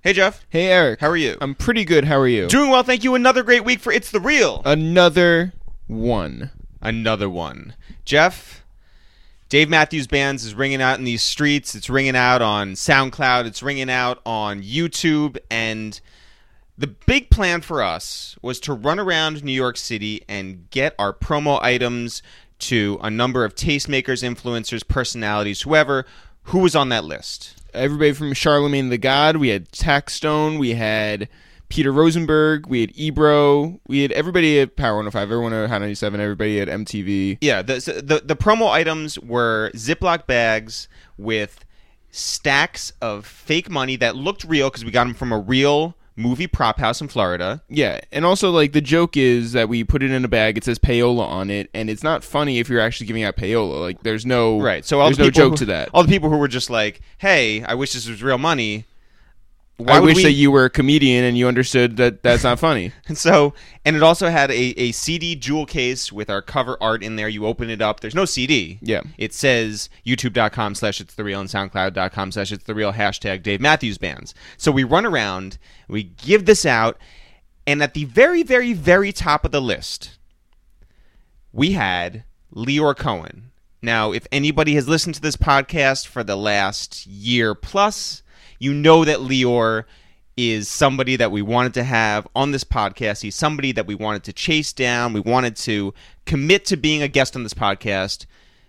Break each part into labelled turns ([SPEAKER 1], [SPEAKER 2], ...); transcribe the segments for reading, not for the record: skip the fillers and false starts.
[SPEAKER 1] Hey, Jeff.
[SPEAKER 2] Hey, Eric.
[SPEAKER 1] How are you?
[SPEAKER 2] I'm pretty good. How are you?
[SPEAKER 1] Doing well, thank you. Another great week for It's The Real.
[SPEAKER 2] Another one.
[SPEAKER 1] Jeff, Dave Matthews Bands is ringing out in these streets. It's ringing out on SoundCloud. It's ringing out on YouTube. And the big plan for us was to run around New York City and get our promo items to a number of tastemakers, influencers, personalities, whoever, who was on that list.
[SPEAKER 2] Everybody from Charlemagne the God. We had Taxstone. We had Peter Rosenberg. We had Ebro. We had everybody at Power 105. Everyone at Hot 97. Everybody at MTV.
[SPEAKER 1] Yeah, the promo items were Ziploc bags with stacks of fake money that looked real because we got them from a real movie prop house in Florida.
[SPEAKER 2] Yeah, and also, like, the joke is that we put it in a bag. It says payola on it, and it's not funny if you're actually giving out payola. Like, there's no there's no joke to that.
[SPEAKER 1] All the people who were just like, hey, I wish this was real money.
[SPEAKER 2] I wish that you were a comedian and you understood that that's not funny.
[SPEAKER 1] And it also had a CD jewel case with our cover art in there. You open it up. There's no CD.
[SPEAKER 2] Yeah.
[SPEAKER 1] It says youtube.com/itsthereal and soundcloud.com/itsthereal hashtag Dave Matthews Bands. So we run around, we give this out, and at the very, very, very top of the list, we had Lyor Cohen. Now, if anybody has listened to this podcast for the last year plus, you know that Lyor is somebody that we wanted to have on this podcast. He's somebody that we wanted to chase down. We wanted to commit to being a guest on this podcast.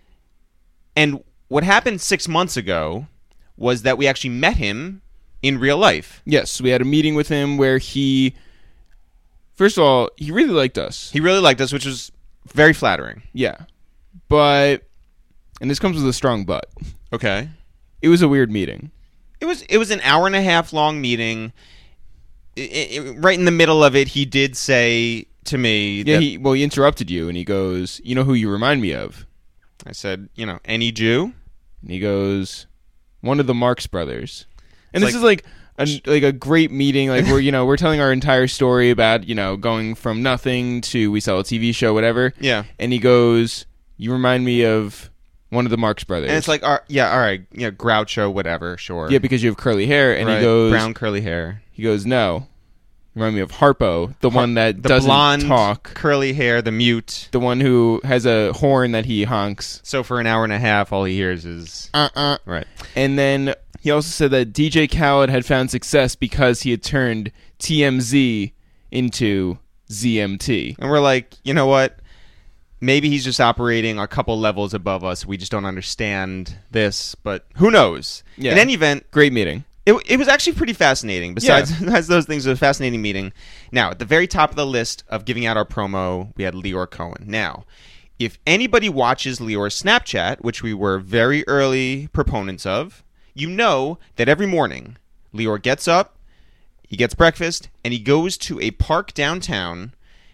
[SPEAKER 1] And what happened 6 months ago was that we actually met him in real life.
[SPEAKER 2] Yes, we had a meeting with him where first of all, he really liked us.
[SPEAKER 1] He really liked us, which was very flattering.
[SPEAKER 2] Yeah. But, and this comes with a strong but.
[SPEAKER 1] Okay.
[SPEAKER 2] It was a weird meeting.
[SPEAKER 1] It was an hour and a half long meeting. Right in the middle of it, he did say to me...
[SPEAKER 2] Yeah, he interrupted you, and he goes, you know who you remind me of?
[SPEAKER 1] I said, any Jew?
[SPEAKER 2] And he goes, one of the Marx Brothers. And this is like a great meeting, like we're telling our entire story about, going from nothing to we sell a TV show, whatever.
[SPEAKER 1] Yeah.
[SPEAKER 2] And he goes, you remind me of... one of the Marx Brothers.
[SPEAKER 1] And it's like, all right, Groucho, whatever, sure.
[SPEAKER 2] Yeah, because you have curly hair, and
[SPEAKER 1] right.
[SPEAKER 2] He goes...
[SPEAKER 1] brown curly hair.
[SPEAKER 2] He goes, no. Remind me of Harpo, the one that doesn't
[SPEAKER 1] blonde,
[SPEAKER 2] talk.
[SPEAKER 1] Curly hair, the mute.
[SPEAKER 2] The one who has a horn that he honks.
[SPEAKER 1] So for an hour and a half, all he hears is... Right.
[SPEAKER 2] And then he also said that DJ Khaled had found success because he had turned TMZ into ZMT.
[SPEAKER 1] And we're like, you know what? Maybe he's just operating a couple levels above us. We just don't understand this, but who knows?
[SPEAKER 2] Yeah.
[SPEAKER 1] In any event,
[SPEAKER 2] great meeting.
[SPEAKER 1] It was actually pretty fascinating. Besides those things, it was a fascinating meeting. Now, at the very top of the list of giving out our promo, we had Lyor Cohen. Now, if anybody watches Lyor's Snapchat, which we were very early proponents of, you know that every morning, Lyor gets up, he gets breakfast, and he goes to a park downtown,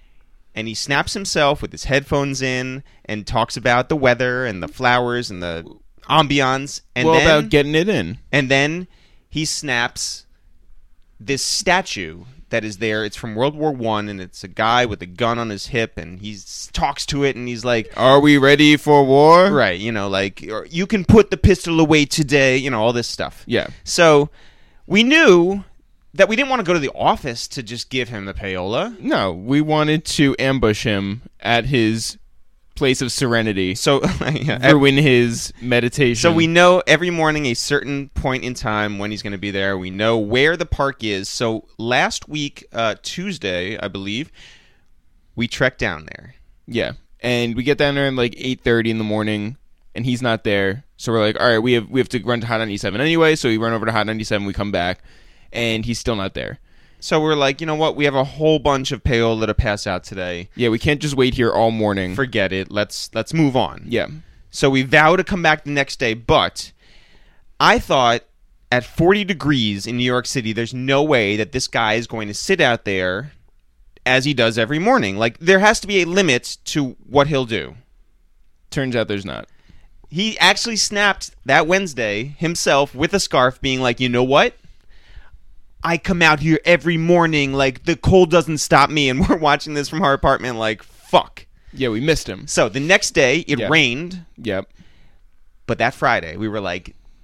[SPEAKER 1] and he snaps himself with his headphones in and talks about the weather and the flowers and the ambiance. And
[SPEAKER 2] about getting it in.
[SPEAKER 1] And then he snaps this statue that is there. It's from World War I, and it's a guy with a gun on his hip, and he talks to it, and he's like,
[SPEAKER 2] are we ready for war?
[SPEAKER 1] Right, or you can put the pistol away today, all this stuff.
[SPEAKER 2] Yeah.
[SPEAKER 1] So we knew that we didn't want to go to the office to just give him the payola.
[SPEAKER 2] No, we wanted to ambush him at his place of serenity.
[SPEAKER 1] So,
[SPEAKER 2] ruin his meditation.
[SPEAKER 1] So we know every morning a certain point in time when he's going to be there. We know where the park is. So last week, Tuesday, I believe, we trekked down there.
[SPEAKER 2] Yeah, and we get down there at like 8:30 in the morning, and he's not there. So we're like, all right, we have to run to Hot 97 anyway. So we run over to Hot 97, we come back, and he's still not there.
[SPEAKER 1] So we're like, you know what? We have a whole bunch of payola to pass out today.
[SPEAKER 2] Yeah, we can't just wait here all morning.
[SPEAKER 1] Forget it. Let's move on.
[SPEAKER 2] Yeah.
[SPEAKER 1] So we vow to come back the next day, but I thought at 40 degrees in New York City, there's no way that this guy is going to sit out there as he does every morning. Like, there has to be a limit to what he'll do.
[SPEAKER 2] Turns out there's not.
[SPEAKER 1] He actually snapped that Wednesday himself with a scarf being like, you know what? I come out here every morning, like, the cold doesn't stop me, and we're watching this from our apartment like, fuck.
[SPEAKER 2] Yeah, we missed him.
[SPEAKER 1] So the next day, it rained.
[SPEAKER 2] Yep.
[SPEAKER 1] But that Friday, we were like,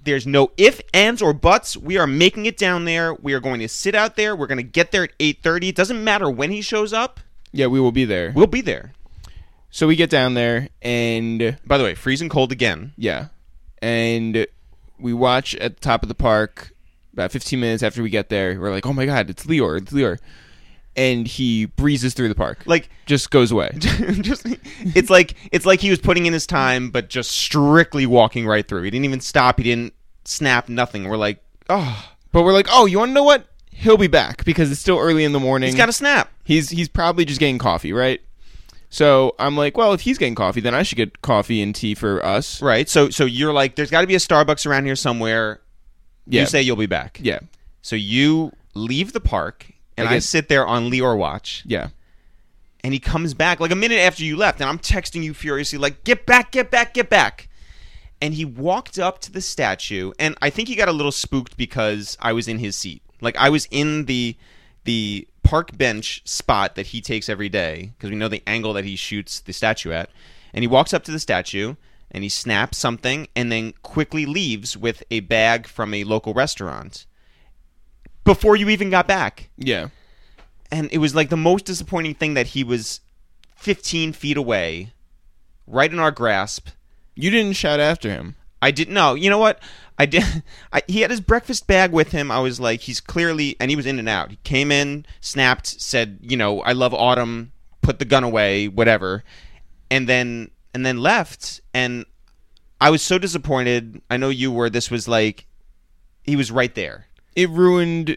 [SPEAKER 1] There's no if, ands, or buts. We are making it down there. We are going to sit out there. We're going to get there at 8:30. It doesn't matter when he shows up.
[SPEAKER 2] Yeah, we will be there.
[SPEAKER 1] We'll be there.
[SPEAKER 2] So we get down there, and
[SPEAKER 1] by the way, freezing cold again.
[SPEAKER 2] Yeah, and we watch at the top of the park. About 15 minutes after we get there, we're like, "Oh my God, it's Lior! It's Lior!" And he breezes through the park,
[SPEAKER 1] like
[SPEAKER 2] just goes away.
[SPEAKER 1] It's like he was putting in his time, but just strictly walking right through. He didn't even stop. He didn't snap. Nothing. We're like, oh,
[SPEAKER 2] but we're like, oh, you want to know what? He'll be back because it's still early in the morning.
[SPEAKER 1] He's got a snap.
[SPEAKER 2] He's probably just getting coffee, right? So I'm like, well, if he's getting coffee, then I should get coffee and tea for us,
[SPEAKER 1] right? So you're like, there's got to be a Starbucks around here somewhere.
[SPEAKER 2] Yeah.
[SPEAKER 1] You say you'll be back.
[SPEAKER 2] Yeah.
[SPEAKER 1] So you leave the park, and I sit there on Lior watch.
[SPEAKER 2] Yeah.
[SPEAKER 1] And he comes back like a minute after you left, and I'm texting you furiously, like, get back, get back, get back. And he walked up to the statue, and I think he got a little spooked because I was in his seat. Like, I was in the park bench spot that he takes every day, because we know the angle that he shoots the statue at. And he walks up to the statue, and he snaps something, and then quickly leaves with a bag from a local restaurant before you even got back.
[SPEAKER 2] Yeah.
[SPEAKER 1] And it was like the most disappointing thing that he was 15 feet away, right in our grasp.
[SPEAKER 2] You didn't shout after him.
[SPEAKER 1] I didn't know. You know what? I did. He had his breakfast bag with him. I was like, he's clearly, and he was in and out. He came in, snapped, said, I love autumn, put the gun away, whatever. And then left, and I was so disappointed. I know you were. This was like, he was right there.
[SPEAKER 2] It ruined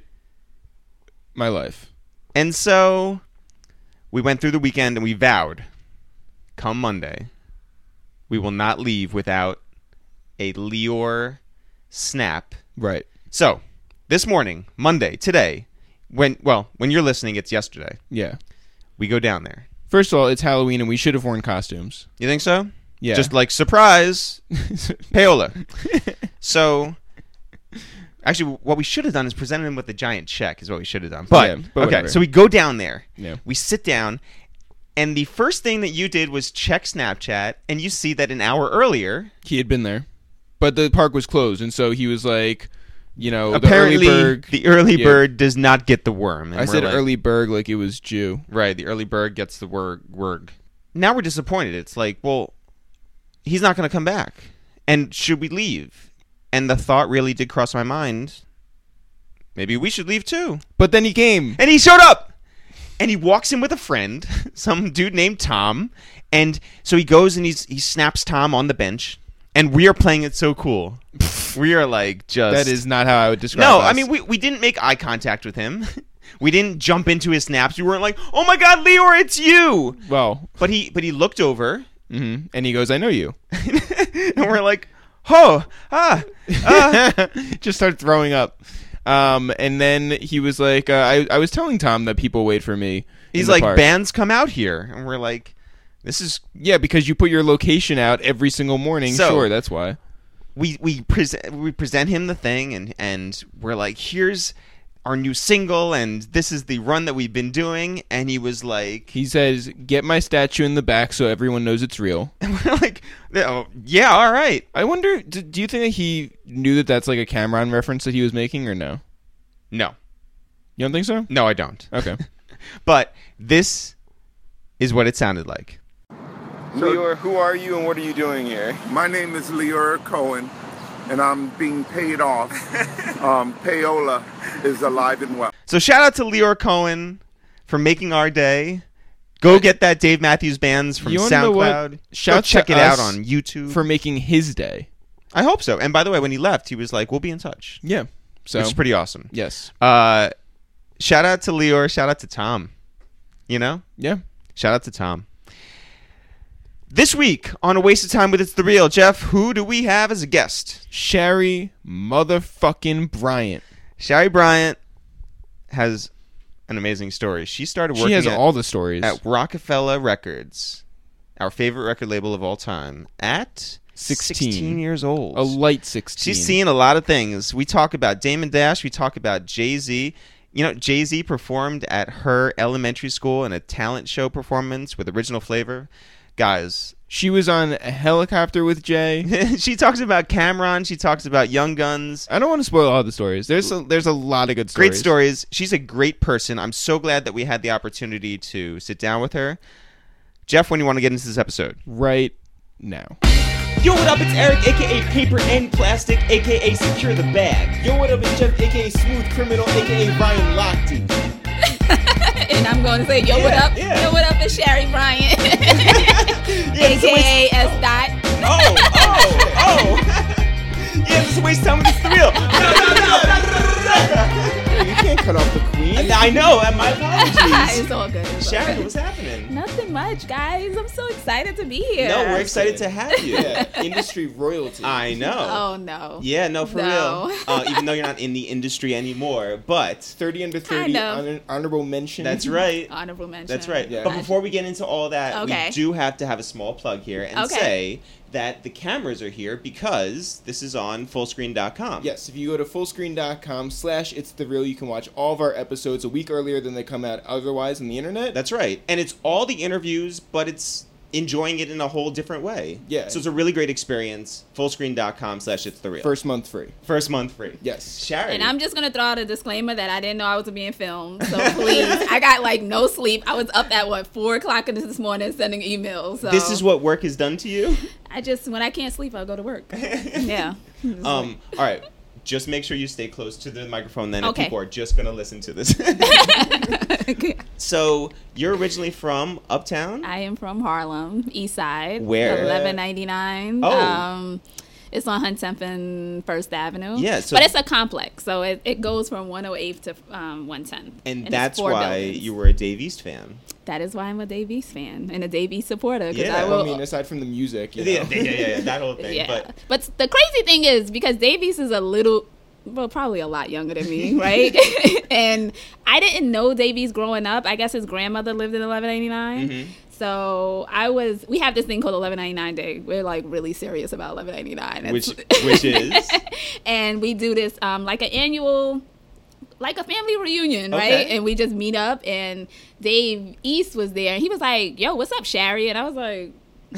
[SPEAKER 2] my life.
[SPEAKER 1] And so we went through the weekend, and we vowed, come Monday, we will not leave without a Lior snap.
[SPEAKER 2] Right.
[SPEAKER 1] So this morning, Monday, today, when you're listening, it's yesterday.
[SPEAKER 2] Yeah.
[SPEAKER 1] We go down there.
[SPEAKER 2] First of all, it's Halloween, and we should have worn costumes.
[SPEAKER 1] You think so?
[SPEAKER 2] Yeah.
[SPEAKER 1] Just like, surprise, payola. So, actually, what we should have done is presented him with a giant check is what we should have done. But okay,
[SPEAKER 2] whatever.
[SPEAKER 1] So we go down there.
[SPEAKER 2] Yeah.
[SPEAKER 1] We sit down, and the first thing that you did was check Snapchat, and you see that an hour earlier
[SPEAKER 2] he had been there. But the park was closed, and so he was like,
[SPEAKER 1] apparently the early bird does not get the worm.
[SPEAKER 2] I said early bird like it was Jew.
[SPEAKER 1] Right, the early bird gets the word. Now we're disappointed. It's like, well, he's not going to come back. And should we leave? And the thought really did cross my mind, maybe we should leave too.
[SPEAKER 2] But then he came.
[SPEAKER 1] And he showed up! And he walks in with a friend, some dude named Tom. And so he goes and he snaps Tom on the bench. And we are playing it so cool. We are like just...
[SPEAKER 2] That is not how I would describe
[SPEAKER 1] No,
[SPEAKER 2] us.
[SPEAKER 1] I mean, we didn't make eye contact with him. We didn't jump into his snaps. We weren't like, oh my God, Lior, it's you!
[SPEAKER 2] Well...
[SPEAKER 1] But he looked over.
[SPEAKER 2] Mm-hmm, and he goes, I know you.
[SPEAKER 1] And we're like,
[SPEAKER 2] just start throwing up. And then he was like, I was telling Tom that people wait for me.
[SPEAKER 1] He's like, bands come out here. And we're like... This is
[SPEAKER 2] because you put your location out every single morning. So sure, that's why.
[SPEAKER 1] We present him the thing, and we're like, here's our new single, and this is the run that we've been doing. And he was like,
[SPEAKER 2] he says, get my statue in the back so everyone knows it's real.
[SPEAKER 1] And we're like, oh, yeah, all right.
[SPEAKER 2] I wonder, do you think that he knew that that's like a Cameron reference that he was making, or no?
[SPEAKER 1] No.
[SPEAKER 2] You don't think so?
[SPEAKER 1] No, I don't.
[SPEAKER 2] Okay.
[SPEAKER 1] But this is what it sounded like.
[SPEAKER 2] Lior, who are you and what are you doing here?
[SPEAKER 3] My name is Lior Cohen, and I'm being paid off. Payola is alive and well.
[SPEAKER 1] So shout out to Lior Cohen for making our day. Go get that Dave Matthews Bands from SoundCloud. Go check it out on YouTube.
[SPEAKER 2] For making his day.
[SPEAKER 1] I hope so. And by the way, when he left, he was like, we'll be in touch.
[SPEAKER 2] Yeah. So
[SPEAKER 1] which is pretty awesome.
[SPEAKER 2] Yes.
[SPEAKER 1] Shout out to Lior. Shout out to Tom.
[SPEAKER 2] Yeah.
[SPEAKER 1] Shout out to Tom. This week on A Waste of Time with It's The Real, Jeff, who do we have as a guest?
[SPEAKER 2] Shari motherfucking Bryant.
[SPEAKER 1] Shari Bryant has an amazing story. She started working
[SPEAKER 2] She has all the stories.
[SPEAKER 1] At Rockefeller Records, our favorite record label of all time, at 16 years old.
[SPEAKER 2] A light 16.
[SPEAKER 1] She's seen a lot of things. We talk about Damon Dash. We talk about Jay-Z. Jay-Z performed at her elementary school in a talent show performance with Original Flavor. Guys,
[SPEAKER 2] She was on a helicopter with Jay.
[SPEAKER 1] She talks about Cameron. She talks about Young Guns.
[SPEAKER 2] I don't want to spoil all the stories. There's a lot of good stories.
[SPEAKER 1] Great stories. She's a great person. I'm so glad that we had the opportunity to sit down with her. Jeff, when do you want to get into this episode?
[SPEAKER 2] Right now.
[SPEAKER 4] Yo, what up? It's Eric, a.k.a. Paper and Plastic, a.k.a. Secure the Bag. Yo, what up? It's Jeff, a.k.a. Smooth Criminal, a.k.a. Ryan Lochte.
[SPEAKER 5] And I'm going to say, yo, what up?
[SPEAKER 1] Yeah.
[SPEAKER 5] Yo, what up? It's Sherry Bryant,
[SPEAKER 1] Yeah,
[SPEAKER 5] a.k.a. S. Dot.
[SPEAKER 1] Yeah, this is a waste of time with It's the Real.
[SPEAKER 2] You can't cut off the queen.
[SPEAKER 1] I know. My apologies.
[SPEAKER 5] It's all good. It's all
[SPEAKER 1] Sharon,
[SPEAKER 5] good.
[SPEAKER 1] what's happening?
[SPEAKER 5] Nothing much, guys. I'm so excited to be here.
[SPEAKER 1] No, we're excited to have you.
[SPEAKER 4] Yeah, industry royalty.
[SPEAKER 1] I know.
[SPEAKER 5] Oh, no.
[SPEAKER 1] Yeah, no, for
[SPEAKER 5] No.
[SPEAKER 1] real. Even though you're not in the industry anymore, but
[SPEAKER 4] 30 under 30,
[SPEAKER 5] Kind of.
[SPEAKER 4] honorable mention.
[SPEAKER 1] that's right.
[SPEAKER 5] Honorable mention.
[SPEAKER 1] That's right.
[SPEAKER 4] Yeah.
[SPEAKER 1] But before we get into all that,
[SPEAKER 5] Okay.
[SPEAKER 1] we do have to have a small plug here and
[SPEAKER 5] Okay.
[SPEAKER 1] say that the cameras are here because this is on fullscreen.com.
[SPEAKER 4] Yes, if you go to fullscreen.com/itsthereal, you can watch all of our episodes a week earlier than they come out otherwise on the internet.
[SPEAKER 1] That's right. And it's all the interviews, but it's enjoying it in a whole different way.
[SPEAKER 4] Yeah.
[SPEAKER 1] So it's a really great experience. Fullscreen.com/itsthereal. First month free.
[SPEAKER 4] Yes.
[SPEAKER 1] Sharon.
[SPEAKER 5] And I'm just going to throw out a disclaimer that I didn't know I was being filmed. So please, I got like no sleep. I was up at 4 o'clock this morning sending emails. So
[SPEAKER 1] This is what work has done to you?
[SPEAKER 5] when I can't sleep, I'll go to work. Yeah.
[SPEAKER 1] All right. Just make sure you stay close to the microphone then if
[SPEAKER 5] Okay.
[SPEAKER 1] people are just going to listen to this. So, you're originally from Uptown?
[SPEAKER 5] I am from Harlem, East Side.
[SPEAKER 1] Where?
[SPEAKER 5] 1199.
[SPEAKER 1] Oh.
[SPEAKER 5] It's on Huntington and First Avenue.
[SPEAKER 1] Yeah, so-
[SPEAKER 5] but it's a complex, so it goes from 108th to 110.
[SPEAKER 1] And
[SPEAKER 5] it's
[SPEAKER 1] that's
[SPEAKER 5] 4
[SPEAKER 1] why
[SPEAKER 5] buildings.
[SPEAKER 1] you were a Dave East fan.
[SPEAKER 5] That is why I'm a Dave East fan and a Dave East supporter. 'Cause
[SPEAKER 1] Yeah.
[SPEAKER 5] I will,
[SPEAKER 4] I mean, aside from the music, you know.
[SPEAKER 1] Yeah, that whole thing.
[SPEAKER 5] yeah. But the crazy thing is, because Dave East is probably a lot younger than me, right? And I didn't know Dave East growing up. I guess his grandmother lived in 1189.
[SPEAKER 1] Mm-hmm.
[SPEAKER 5] So we have this thing called 1199 Day. We're like really serious about 1199.
[SPEAKER 1] Which is?
[SPEAKER 5] And we do this like an annual, like a family reunion, right?
[SPEAKER 1] Okay.
[SPEAKER 5] And we just meet up, and Dave East was there, and he was like, yo, what's up, Sherry? And I was like,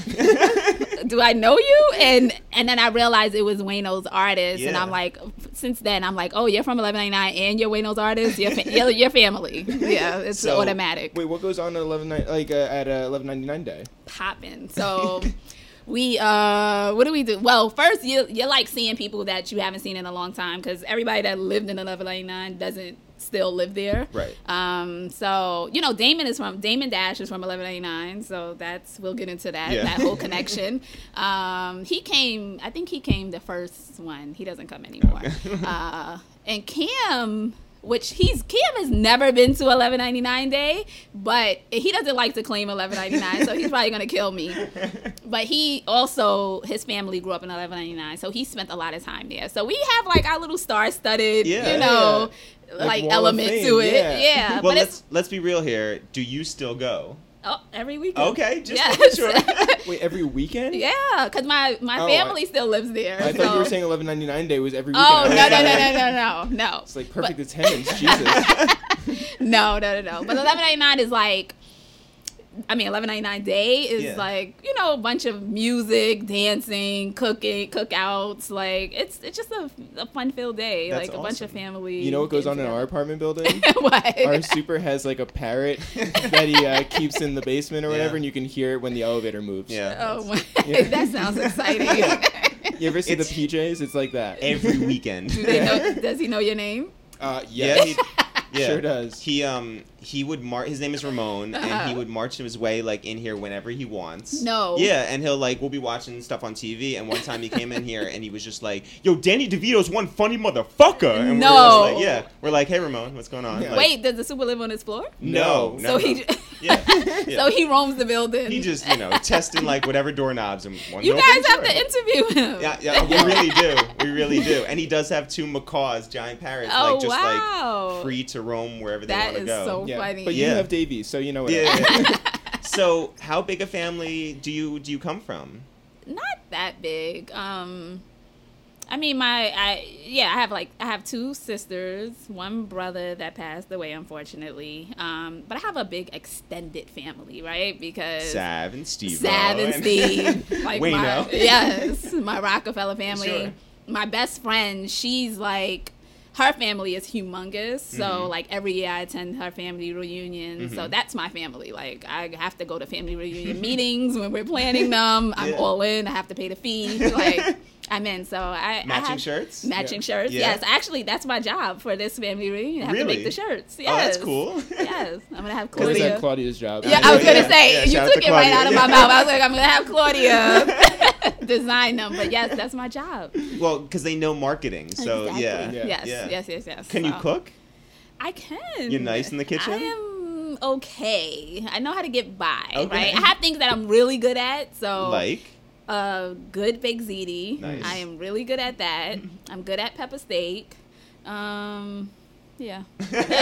[SPEAKER 5] do I know you? And then I realized it was Wayno's Artist, and
[SPEAKER 1] Yeah.
[SPEAKER 5] I'm like, since then I'm like, oh, you're from 1199 and you're Wayno's Artist, you're family. Yeah, it's
[SPEAKER 1] So-
[SPEAKER 5] automatic.
[SPEAKER 4] Wait, what goes on at 1199 day?
[SPEAKER 5] Popping. So we what do we do? Well, first you're like seeing people that you haven't seen in a long time, because everybody that lived in 1199 doesn't still live there.
[SPEAKER 1] Right.
[SPEAKER 5] So Damon Dash is from 1199, so we'll get into that
[SPEAKER 1] Yeah.
[SPEAKER 5] that whole connection. I think he came the first one. He doesn't come anymore. And Cam, Cam has never been to 1199 Day, but he doesn't like to claim 1199, so he's probably gonna kill me. But his family grew up in 1199, so he spent a lot of time there. So we have like our little star-studded,
[SPEAKER 1] Yeah.
[SPEAKER 4] Like Wall of
[SPEAKER 5] element
[SPEAKER 4] Fame,
[SPEAKER 5] to it.
[SPEAKER 4] yeah.
[SPEAKER 5] Yeah,
[SPEAKER 1] Well,
[SPEAKER 5] but
[SPEAKER 1] let's be real here. Do you still go?
[SPEAKER 5] every weekend.
[SPEAKER 1] Okay, just
[SPEAKER 5] Yes.
[SPEAKER 1] making sure.
[SPEAKER 4] Wait, every weekend?
[SPEAKER 5] Yeah, because my
[SPEAKER 4] Oh,
[SPEAKER 5] family still lives there.
[SPEAKER 4] I
[SPEAKER 5] so.
[SPEAKER 4] thought you were saying 1199 day was every weekend.
[SPEAKER 5] Oh,
[SPEAKER 4] I was like,
[SPEAKER 5] no.
[SPEAKER 4] It's like perfect attendance. Jesus.
[SPEAKER 5] No. But 1199 is like, 1199 Day is
[SPEAKER 1] Yeah.
[SPEAKER 5] like, a bunch of music, dancing, cooking, cookouts. Like, it's just a fun-filled day.
[SPEAKER 1] That's
[SPEAKER 5] like a bunch of
[SPEAKER 1] awesome.
[SPEAKER 5] family.
[SPEAKER 4] You know what goes on in
[SPEAKER 5] together.
[SPEAKER 4] our apartment building?
[SPEAKER 5] What?
[SPEAKER 4] Our super has like a parrot that he keeps in the basement or whatever,
[SPEAKER 1] Yeah.
[SPEAKER 4] and you can hear it when the elevator moves.
[SPEAKER 1] Yeah.
[SPEAKER 5] Oh, my. That sounds exciting.
[SPEAKER 4] You ever see the
[SPEAKER 1] It's-
[SPEAKER 4] PJs? It's like that.
[SPEAKER 1] Every weekend.
[SPEAKER 5] Does he know your name?
[SPEAKER 4] Yes.
[SPEAKER 1] Yeah.
[SPEAKER 4] Sure does.
[SPEAKER 1] He would march. His name is Ramon, and he would march his way like in here whenever he wants.
[SPEAKER 5] No.
[SPEAKER 1] Yeah, and we'll be watching stuff on TV, and one time he came in here and he was just like, "Yo, Danny DeVito's one funny motherfucker." And
[SPEAKER 5] No.
[SPEAKER 1] we're just like, yeah, we're like, "Hey, Ramon, what's going on?"
[SPEAKER 4] Yeah.
[SPEAKER 1] Like,
[SPEAKER 5] Wait, does the super live on his floor?
[SPEAKER 1] no.
[SPEAKER 5] So he.
[SPEAKER 1] Yeah. Yeah.
[SPEAKER 5] So he roams the building.
[SPEAKER 1] He just testing like whatever doorknobs and one.
[SPEAKER 5] You
[SPEAKER 1] open,
[SPEAKER 5] guys have
[SPEAKER 1] sure.
[SPEAKER 5] to interview him.
[SPEAKER 1] Yeah, we really do. We really do. And he does have 2 macaws, giant parrots,
[SPEAKER 5] Oh,
[SPEAKER 1] like just
[SPEAKER 5] wow.
[SPEAKER 1] like free to roam wherever they
[SPEAKER 5] That
[SPEAKER 1] want to
[SPEAKER 5] is
[SPEAKER 1] go.
[SPEAKER 5] so
[SPEAKER 4] Yeah.
[SPEAKER 5] funny.
[SPEAKER 4] But
[SPEAKER 1] Yeah.
[SPEAKER 4] you have Davies, so you know what.
[SPEAKER 1] Yeah. So, how big a family do you come from?
[SPEAKER 5] Not that big. I mean, I have 2 sisters, 1 brother that passed away, unfortunately. But I have a big extended family, right? Because
[SPEAKER 1] Sav and Steve.
[SPEAKER 5] Like
[SPEAKER 1] Wayno.
[SPEAKER 5] my Rockefeller family.
[SPEAKER 1] Sure.
[SPEAKER 5] My best friend, she's like, her family is humongous. So like every year I attend her family reunion. So that's my family. Like I have to go to family reunion meetings when we're planning them. I'm all in. I have to pay the fee. Like I'm in. So I
[SPEAKER 1] Matching
[SPEAKER 5] have
[SPEAKER 1] shirts?
[SPEAKER 5] Matching shirts.
[SPEAKER 1] Yeah.
[SPEAKER 5] Yes. Actually, that's my job for this family reunion. I have to
[SPEAKER 1] Really?
[SPEAKER 5] make the shirts. Yes.
[SPEAKER 1] Oh, that's cool.
[SPEAKER 5] Yes. I'm going to have
[SPEAKER 2] Or is that
[SPEAKER 5] Claudia.
[SPEAKER 2] Claudia's job?
[SPEAKER 5] Yeah, I was going to say,
[SPEAKER 1] Yeah,
[SPEAKER 5] you
[SPEAKER 1] shout out
[SPEAKER 5] took
[SPEAKER 1] to
[SPEAKER 5] it right
[SPEAKER 1] Claudia.
[SPEAKER 5] out of my mouth. I was like, I'm going to have Claudia design them. But yes, that's my job.
[SPEAKER 1] Well, because they know marketing, so
[SPEAKER 5] Exactly.
[SPEAKER 1] yeah.
[SPEAKER 5] Yes.
[SPEAKER 1] Can you
[SPEAKER 5] So,
[SPEAKER 1] cook?
[SPEAKER 5] I can.
[SPEAKER 1] You're nice in the kitchen?
[SPEAKER 5] I am okay. I know how to get by,
[SPEAKER 1] Okay.
[SPEAKER 5] right? I have things that I'm really good at. So,
[SPEAKER 1] Like?
[SPEAKER 5] good baked ziti.
[SPEAKER 1] Nice.
[SPEAKER 5] I am really good at that. I'm good at pepper steak. Yeah.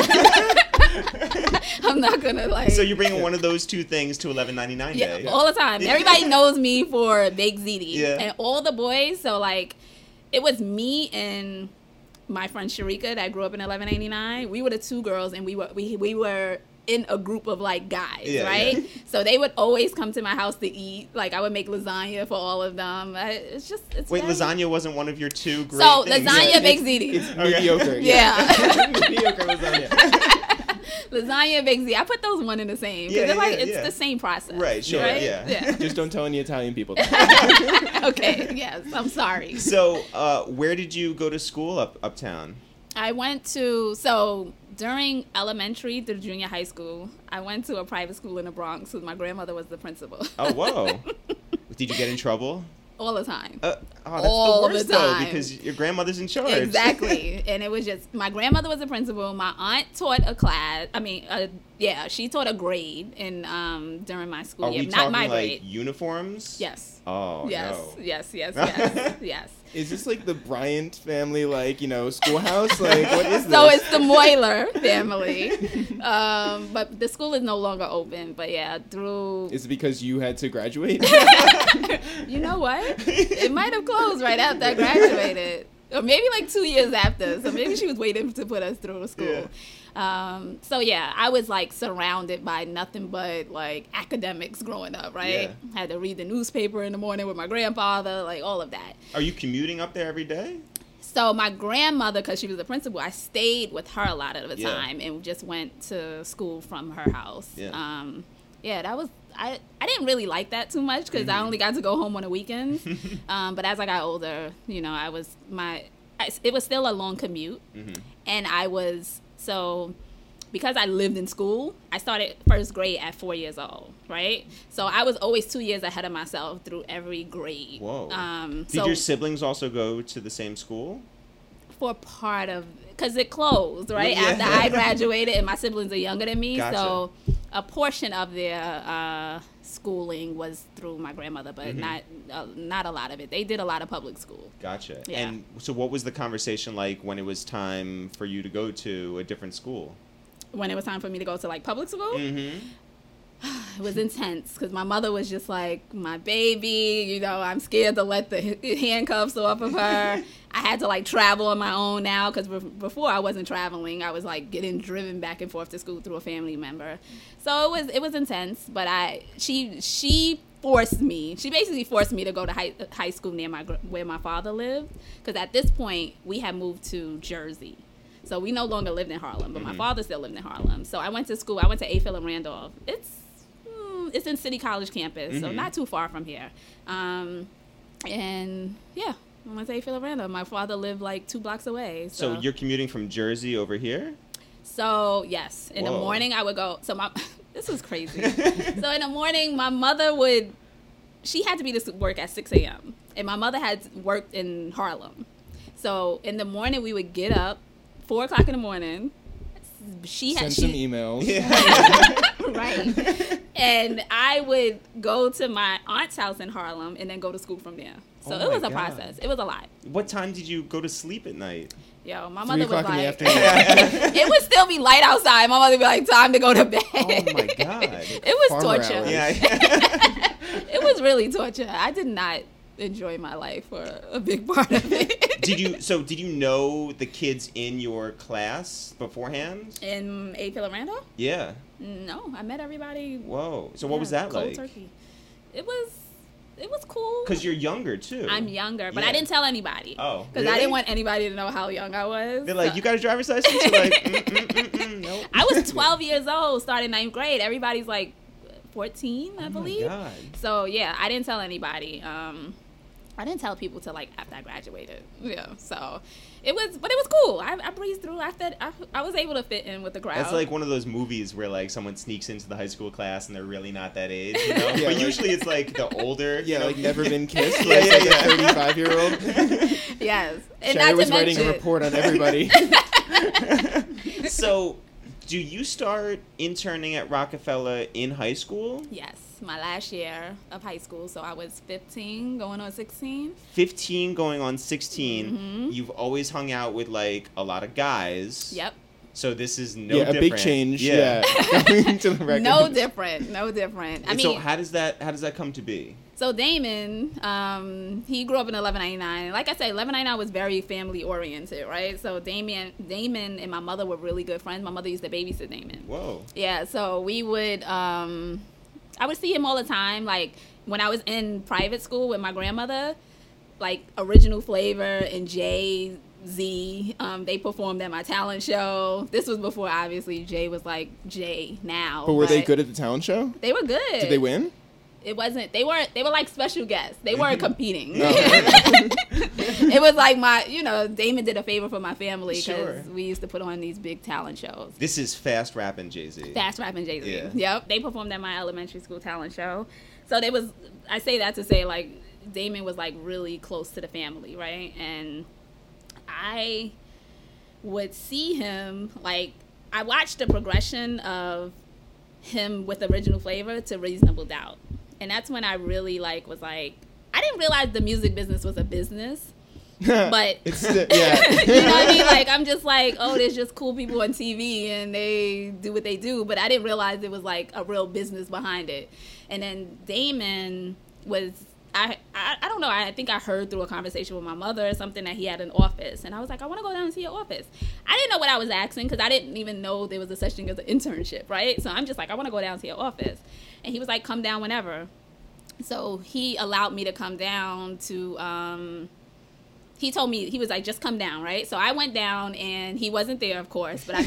[SPEAKER 5] I'm not gonna like.
[SPEAKER 1] So you're bringing one of those 2 things to 11.99
[SPEAKER 5] Yeah,
[SPEAKER 1] day.
[SPEAKER 5] all the time. Everybody knows me for baked ziti.
[SPEAKER 1] Yeah.
[SPEAKER 5] And all the boys, so like, it was me and my friend Sharika that grew up in 1189. We were the 2 girls, and we were in a group of like guys,
[SPEAKER 1] Yeah,
[SPEAKER 5] right?
[SPEAKER 1] yeah.
[SPEAKER 5] So they would always come to my house to eat. Like I would make lasagna for all of them. It's
[SPEAKER 1] Wait,
[SPEAKER 5] very-
[SPEAKER 1] lasagna wasn't one of your 2 great
[SPEAKER 5] So
[SPEAKER 1] things?
[SPEAKER 5] lasagna, baked ziti.
[SPEAKER 2] It's mediocre.
[SPEAKER 5] Yeah.
[SPEAKER 2] Mediocre lasagna.
[SPEAKER 5] Lasagna and baked ziti. I put those one in the same because
[SPEAKER 1] Yeah,
[SPEAKER 5] like
[SPEAKER 1] yeah,
[SPEAKER 5] it's
[SPEAKER 1] yeah.
[SPEAKER 5] the same process.
[SPEAKER 1] Right, sure,
[SPEAKER 5] right?
[SPEAKER 1] yeah.
[SPEAKER 2] Just don't tell any Italian people that.
[SPEAKER 5] Okay. Yes. I'm sorry.
[SPEAKER 1] So, where did you go to school uptown?
[SPEAKER 5] I went to during elementary through junior high school, I went to a private school in the Bronx because my grandmother was the principal.
[SPEAKER 1] Oh, whoa. Did you get in trouble?
[SPEAKER 5] All the time.
[SPEAKER 1] That's
[SPEAKER 5] All
[SPEAKER 1] the worst,
[SPEAKER 5] the
[SPEAKER 1] though,
[SPEAKER 5] time.
[SPEAKER 1] because your grandmother's in charge.
[SPEAKER 5] Exactly. And it was just, my grandmother was the principal. My aunt taught a class. She taught a grade during my school
[SPEAKER 1] Are
[SPEAKER 5] year.
[SPEAKER 1] we
[SPEAKER 5] Not
[SPEAKER 1] talking
[SPEAKER 5] my
[SPEAKER 1] like
[SPEAKER 5] grade.
[SPEAKER 1] uniforms?
[SPEAKER 5] Yes.
[SPEAKER 1] Oh,
[SPEAKER 5] Yes.
[SPEAKER 1] no.
[SPEAKER 5] Yes.
[SPEAKER 2] Is this like the Bryant family, schoolhouse? Like, what is this?
[SPEAKER 5] So it's the Moyler family. But the school is no longer open. But yeah, through...
[SPEAKER 2] Is it because you had to graduate?
[SPEAKER 5] You know what? It might have closed right after I graduated. Or maybe like 2 years after. So maybe she was waiting to put us through school. So yeah, I was like surrounded by nothing but like academics growing up, right?
[SPEAKER 1] Yeah.
[SPEAKER 5] Had to read the newspaper in the morning with my grandfather, like all of that.
[SPEAKER 1] Are you commuting up there every day?
[SPEAKER 5] So my grandmother, because she was the principal, I stayed with her a lot of the
[SPEAKER 1] Yeah.
[SPEAKER 5] time and just went to school from her house.
[SPEAKER 1] Yeah.
[SPEAKER 5] That was, I didn't really like that too much because I only got to go home on the weekends. But as I got older, it was still a long commute. And because I lived in school, I started first grade at 4 years old, right? So I was always 2 years ahead of myself through every grade.
[SPEAKER 1] Whoa. Did
[SPEAKER 5] So
[SPEAKER 1] your siblings also go to the same school?
[SPEAKER 5] for part of, because it closed, right?
[SPEAKER 1] Yeah.
[SPEAKER 5] After I graduated, and my siblings are younger than me.
[SPEAKER 1] Gotcha.
[SPEAKER 5] So a portion of their schooling was through my grandmother, but not a lot of it. They did a lot of public school.
[SPEAKER 1] Gotcha.
[SPEAKER 5] Yeah.
[SPEAKER 1] And so what was the conversation like when it was time for you to go to a different school?
[SPEAKER 5] When it was time for me to go to like public school,
[SPEAKER 1] Mm-hmm.
[SPEAKER 5] it was intense because my mother was just like, my baby, I'm scared to let the handcuffs off of her. I had to like travel on my own now because before I wasn't traveling. I was like getting driven back and forth to school through a family member. So it was intense, but she forced me. She basically forced me to go to high school near where my father lived, because at this point we had moved to Jersey. So we no longer lived in Harlem, but my father still lived in Harlem. So I went to school. I went to A. Phil and Randolph. It's in City College campus, so not too far from here. And yeah, I went to A. Phil and Randolph. My father lived like 2 blocks away.
[SPEAKER 1] So you're commuting from Jersey over here?
[SPEAKER 5] So yes, in the
[SPEAKER 1] Whoa.
[SPEAKER 5] morning I would go. So this was crazy. So in the morning, my mother she had to be to work at 6 a.m. and my mother had worked in Harlem. So in the morning we would get up 4 o'clock in the morning.
[SPEAKER 2] Send some emails.
[SPEAKER 5] Right. And I would go to my aunt's house in Harlem and then go to school from there. So
[SPEAKER 1] Oh
[SPEAKER 5] it was
[SPEAKER 1] my
[SPEAKER 5] a
[SPEAKER 1] God.
[SPEAKER 5] process. It was a lot.
[SPEAKER 1] What time did you go to sleep at night?
[SPEAKER 5] Yo, my
[SPEAKER 2] 3
[SPEAKER 5] mother was
[SPEAKER 2] o'clock in the
[SPEAKER 5] like,
[SPEAKER 2] afternoon.
[SPEAKER 5] it would still be light outside. My mother would be like, time to go to bed.
[SPEAKER 1] Oh my God.
[SPEAKER 5] It was
[SPEAKER 2] Farmer
[SPEAKER 5] torture.
[SPEAKER 2] hours.
[SPEAKER 1] Yeah.
[SPEAKER 5] It was really torture. I did not enjoy my life for a big part of it.
[SPEAKER 1] Did you know the kids in your class beforehand?
[SPEAKER 5] In A. Philip Randolph?
[SPEAKER 1] Yeah.
[SPEAKER 5] No, I met everybody.
[SPEAKER 1] Whoa. So what was that
[SPEAKER 5] cold
[SPEAKER 1] like?
[SPEAKER 5] Turkey. It was cool.
[SPEAKER 1] Because you're younger too.
[SPEAKER 5] I'm younger, but
[SPEAKER 1] Yeah.
[SPEAKER 5] I didn't tell anybody.
[SPEAKER 1] Oh,
[SPEAKER 5] because I didn't want anybody to know how young I was.
[SPEAKER 1] They're like,
[SPEAKER 5] So-
[SPEAKER 1] you got a driver's license? You're like, nope.
[SPEAKER 5] I was 12 years old, starting 9th grade. Everybody's like 14, I believe.
[SPEAKER 1] Oh my God.
[SPEAKER 5] So yeah, I didn't tell anybody. I didn't tell people till like after I graduated. Yeah, so it was cool. I breezed through. I was able to fit in with the crowd.
[SPEAKER 1] That's like one of those movies where like someone sneaks into the high school class and they're really not that age, you know?
[SPEAKER 2] Yeah,
[SPEAKER 1] but
[SPEAKER 2] like-
[SPEAKER 1] usually it's like the older,
[SPEAKER 2] Yeah,
[SPEAKER 1] you know?
[SPEAKER 2] like never been kissed.
[SPEAKER 1] Yeah,
[SPEAKER 2] Like,
[SPEAKER 1] yeah,
[SPEAKER 2] like
[SPEAKER 1] yeah.
[SPEAKER 2] a 35-year-old.
[SPEAKER 5] yes, and
[SPEAKER 2] Sherry
[SPEAKER 5] not
[SPEAKER 2] was
[SPEAKER 5] to
[SPEAKER 2] writing a
[SPEAKER 5] mention,
[SPEAKER 2] report on everybody.
[SPEAKER 1] So, do you start interning at Rockefeller in high school?
[SPEAKER 5] Yes, my last year of high school, so I was 15, going on 16.
[SPEAKER 1] 15 going on 16.
[SPEAKER 5] Mm-hmm.
[SPEAKER 1] You've always hung out with like a lot of guys.
[SPEAKER 5] Yep.
[SPEAKER 1] So this is no
[SPEAKER 2] yeah,
[SPEAKER 1] different.
[SPEAKER 2] a big change. Yeah. Going to the record.
[SPEAKER 5] No different. I
[SPEAKER 1] And
[SPEAKER 5] mean,
[SPEAKER 1] so how does that come to be?
[SPEAKER 5] so Damon, he grew up in 1199. Like I said, 1199 was very family oriented, right? So Damon and my mother were really good friends. My mother used to babysit Damon.
[SPEAKER 1] Whoa.
[SPEAKER 5] Yeah, so we would, I would see him all the time. Like when I was in private school with my grandmother, like Original Flavor and Jay-Z, they performed at my talent show. This was before obviously Jay was like Jay now.
[SPEAKER 2] But were they good at the talent show?
[SPEAKER 5] They were good.
[SPEAKER 2] Did they win?
[SPEAKER 5] It wasn't. They were like special guests. They weren't competing.
[SPEAKER 2] No.
[SPEAKER 5] It was like Damon did a favor for my family because
[SPEAKER 1] Sure.
[SPEAKER 5] we used to put on these big talent shows.
[SPEAKER 1] This is Fast Rapping Jay-Z.
[SPEAKER 5] Fast Rap and Jay-Z.
[SPEAKER 1] Yeah.
[SPEAKER 5] Yep. They performed at my elementary school talent show. So I say that to say like Damon was like really close to the family, right? And I would see him, like, I watched the progression of him with Original Flavor to Reasonable Doubt. And that's when I really was like, I didn't realize the music business was a business. But
[SPEAKER 2] It's yeah.
[SPEAKER 5] you know what I mean? Like, I'm just like, oh, there's just cool people on TV and they do what they do. But I didn't realize there was like a real business behind it. And then Damon was, I don't know, I think I heard through a conversation with my mother or something that he had an office. And I was like, I want to go down and see your office. I didn't know what I was asking because I didn't even know there was a such thing as an internship, right? So I'm just like, I want to go down to your office. And he was like, come down whenever. So he allowed me to come down to, he told me, he was like, just come down, right? So I went down and he wasn't there, of course, but I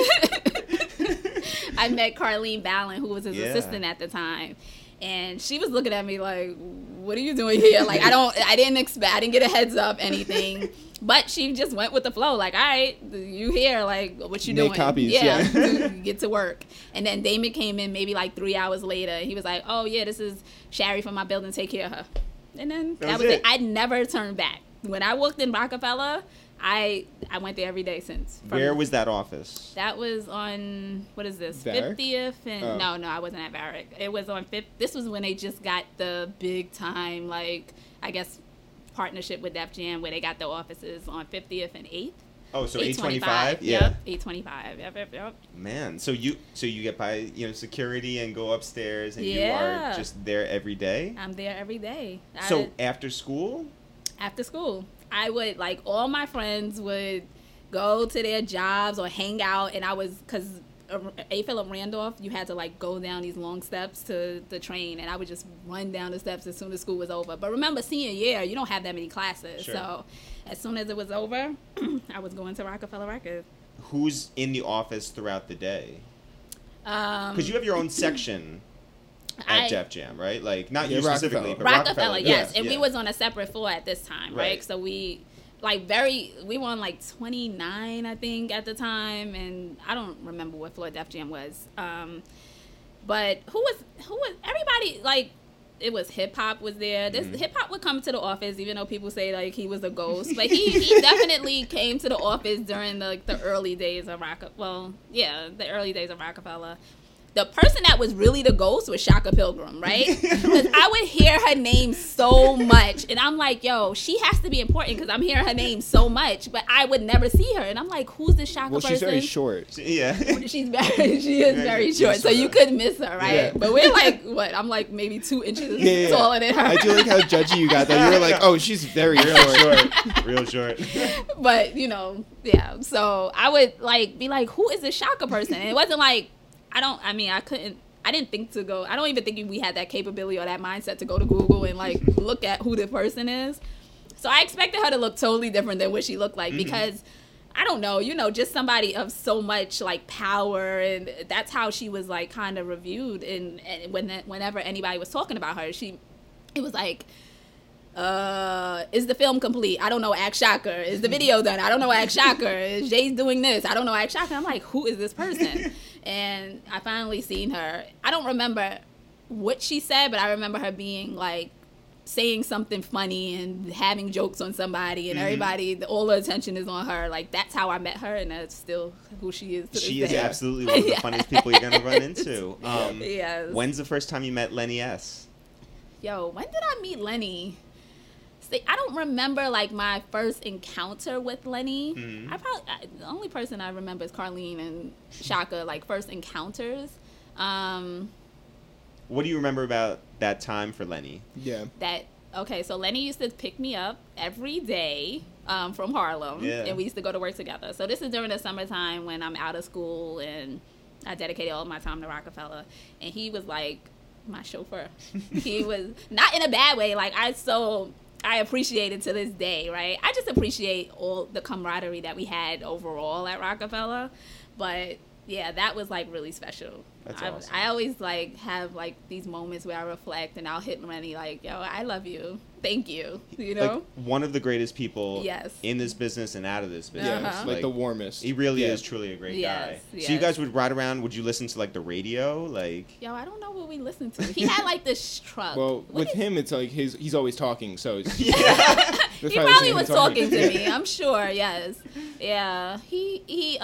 [SPEAKER 5] met Carlene Ballin, who was his assistant at the time. And she was looking at me like, what are you doing here? Like, I didn't get a heads up, anything. But she just went with the flow. Like, all right, you here, like, what you
[SPEAKER 2] Make
[SPEAKER 5] doing?
[SPEAKER 2] copies,
[SPEAKER 5] Yeah,
[SPEAKER 2] yeah.
[SPEAKER 5] get to work. And then Damon came in maybe like 3 hours later. He was like, oh, yeah, this is Sherry from my building. Take care of her. And then that was it. I never turned back. When I worked in Rockefeller, I went there every day since.
[SPEAKER 1] Where was that office?
[SPEAKER 5] That was on, what is this,
[SPEAKER 2] Varick?
[SPEAKER 5] 50th? And
[SPEAKER 2] Oh.
[SPEAKER 5] no, I wasn't at Varick. It was on 5th. This was when they just got the big time, like, I guess, partnership with Def Jam, where they got the offices on 50th and 8th.
[SPEAKER 1] Oh, so 825? Yeah.
[SPEAKER 5] Yep, 825. Yep.
[SPEAKER 1] Man, so you get by, security and go upstairs and you
[SPEAKER 5] Yeah.
[SPEAKER 1] are just there every day?
[SPEAKER 5] I'm there every day.
[SPEAKER 1] So after school?
[SPEAKER 5] After school, I would, like, all my friends would go to their jobs or hang out, and I was, because A. Philip Randolph, you had to, like, go down these long steps to the train, and I would just run down the steps as soon as school was over. But remember, senior year, you don't have that many classes.
[SPEAKER 1] Sure.
[SPEAKER 5] So as soon as it was over, I was going to Rockefeller Records.
[SPEAKER 1] Who's in the office throughout the day?
[SPEAKER 5] Um,
[SPEAKER 1] Because you have your own section at Def Jam, right? Like, not
[SPEAKER 2] Yeah,
[SPEAKER 1] you specifically,
[SPEAKER 2] Rockefeller.
[SPEAKER 1] but
[SPEAKER 5] Rockefeller, yes.
[SPEAKER 1] Yeah,
[SPEAKER 5] And we
[SPEAKER 1] yeah.
[SPEAKER 5] was on a separate floor at this time, right?
[SPEAKER 1] Right.
[SPEAKER 5] So we were on like 29, I think, at the time, and I don't remember what floor Def Jam was. But who was everybody, like, it was Hip Hop was there.
[SPEAKER 1] Mm-hmm.
[SPEAKER 5] Hip Hop would come to the office, even though people say like he was a ghost. But he definitely came to the office during the early days of the early days of Rockefeller. the person that was really the ghost was Shaka Pilgrim, right? Because I would hear her name so much, and I'm like, yo, she has to be important because I'm hearing her name so much, but I would never see her, and I'm like, who's this Shaka person?
[SPEAKER 2] She's very short.
[SPEAKER 1] Yeah.
[SPEAKER 5] She is very short, so you could miss her, right?
[SPEAKER 2] Yeah.
[SPEAKER 5] But we're like, what? I'm like maybe 2 inches taller than her.
[SPEAKER 2] I do like how judgy you got that. You were like, oh, she's very short.
[SPEAKER 1] Real short.
[SPEAKER 5] But yeah. So I would like be like, who is this Shaka person? And it wasn't like I didn't think to go. I don't even think we had that capability or that mindset to go to Google and like look at who the person is. So I expected her to look totally different than what she looked like because I don't know, just somebody of so much like power, and that's how she was like kind of reviewed. And whenever anybody was talking about her, it was like, is the film complete? I don't know, ask Shaka. Is the video done? I don't know, ask Shaka. Is Jay's doing this? I don't know, ask Shaka. I'm like, who is this person? And I finally seen her. I don't remember what she said, but I remember her being like saying something funny and having jokes on somebody, and everybody, all the attention is on her. Like, that's how I met her, and that's still who she is to
[SPEAKER 1] She
[SPEAKER 5] this
[SPEAKER 1] is
[SPEAKER 5] day.
[SPEAKER 1] absolutely one of the funniest people you're going to run into.
[SPEAKER 5] Yes.
[SPEAKER 1] When's the first time you met Lenny S?
[SPEAKER 5] Yo, when did I meet Lenny? See, I don't remember like my first encounter with Lenny. The only person I remember is Carlene and Shaka, like first encounters.
[SPEAKER 1] What do you remember about that time for Lenny?
[SPEAKER 2] Yeah.
[SPEAKER 5] So Lenny used to pick me up every day from Harlem, and we used to go to work together. So this is during the summertime when I'm out of school, and I dedicated all of my time to Rockefeller, and he was like my chauffeur. He was not in a bad way. Like, I appreciate it to this day, right? I just appreciate all the camaraderie that we had overall at Rockefeller. But yeah, that was like really special.
[SPEAKER 1] That's awesome.
[SPEAKER 5] I always like have like these moments where I reflect, and I'll hit Lenny like, yo, I love you. Thank you.
[SPEAKER 1] Like one of the greatest people
[SPEAKER 5] Yes.
[SPEAKER 1] in this business and out of this business.
[SPEAKER 2] Yeah, like the warmest.
[SPEAKER 1] He really is truly a great guy.
[SPEAKER 5] Yes.
[SPEAKER 1] So you guys would ride around, would you listen to like the radio? Like,
[SPEAKER 5] Yo, I don't know what we listened to. He had like this truck.
[SPEAKER 2] Well, with him, it's like he's always talking, so it's,
[SPEAKER 5] He probably was talking to me, I'm sure, yes. Yeah. He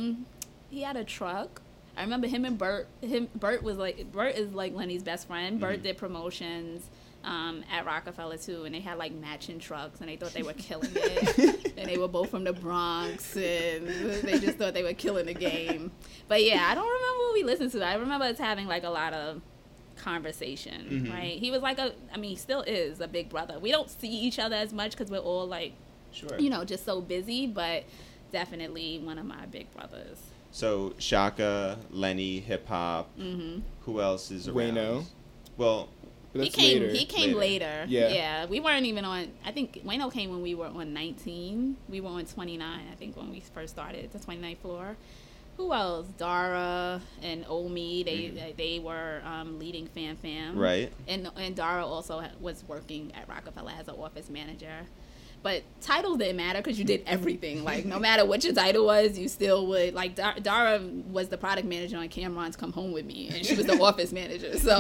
[SPEAKER 5] had a truck. I remember him and Bert. Bert is like Lenny's best friend. Bert did promotions at Rockefeller too, and they had like matching trucks, and they thought they were killing it. And they were both from the Bronx, and they just thought they were killing the game. But yeah, I don't remember what we listened to. I remember us having like a lot of conversation, right? He was like he still is a big brother. We don't see each other as much because we're all like, just so busy, but definitely one of my big brothers.
[SPEAKER 1] So Shaka, Lenny, hip hop. Who else is around?
[SPEAKER 2] Wayno.
[SPEAKER 1] Well,
[SPEAKER 2] But
[SPEAKER 5] He
[SPEAKER 2] that's
[SPEAKER 5] came later.
[SPEAKER 2] Yeah.
[SPEAKER 5] We weren't even on. I think Wayno came when we were on 19. We were on 29. I think when we first started, the 29th floor. Who else? Dara and Omi. They were leading Fam Fam.
[SPEAKER 1] right.
[SPEAKER 5] And Dara also was working at Rockefeller as an office manager. But titles didn't matter because you did everything. Like, no matter what your title was, you still would. Like, Dara was the product manager on Cameron's Come Home With Me, and she was the office manager. So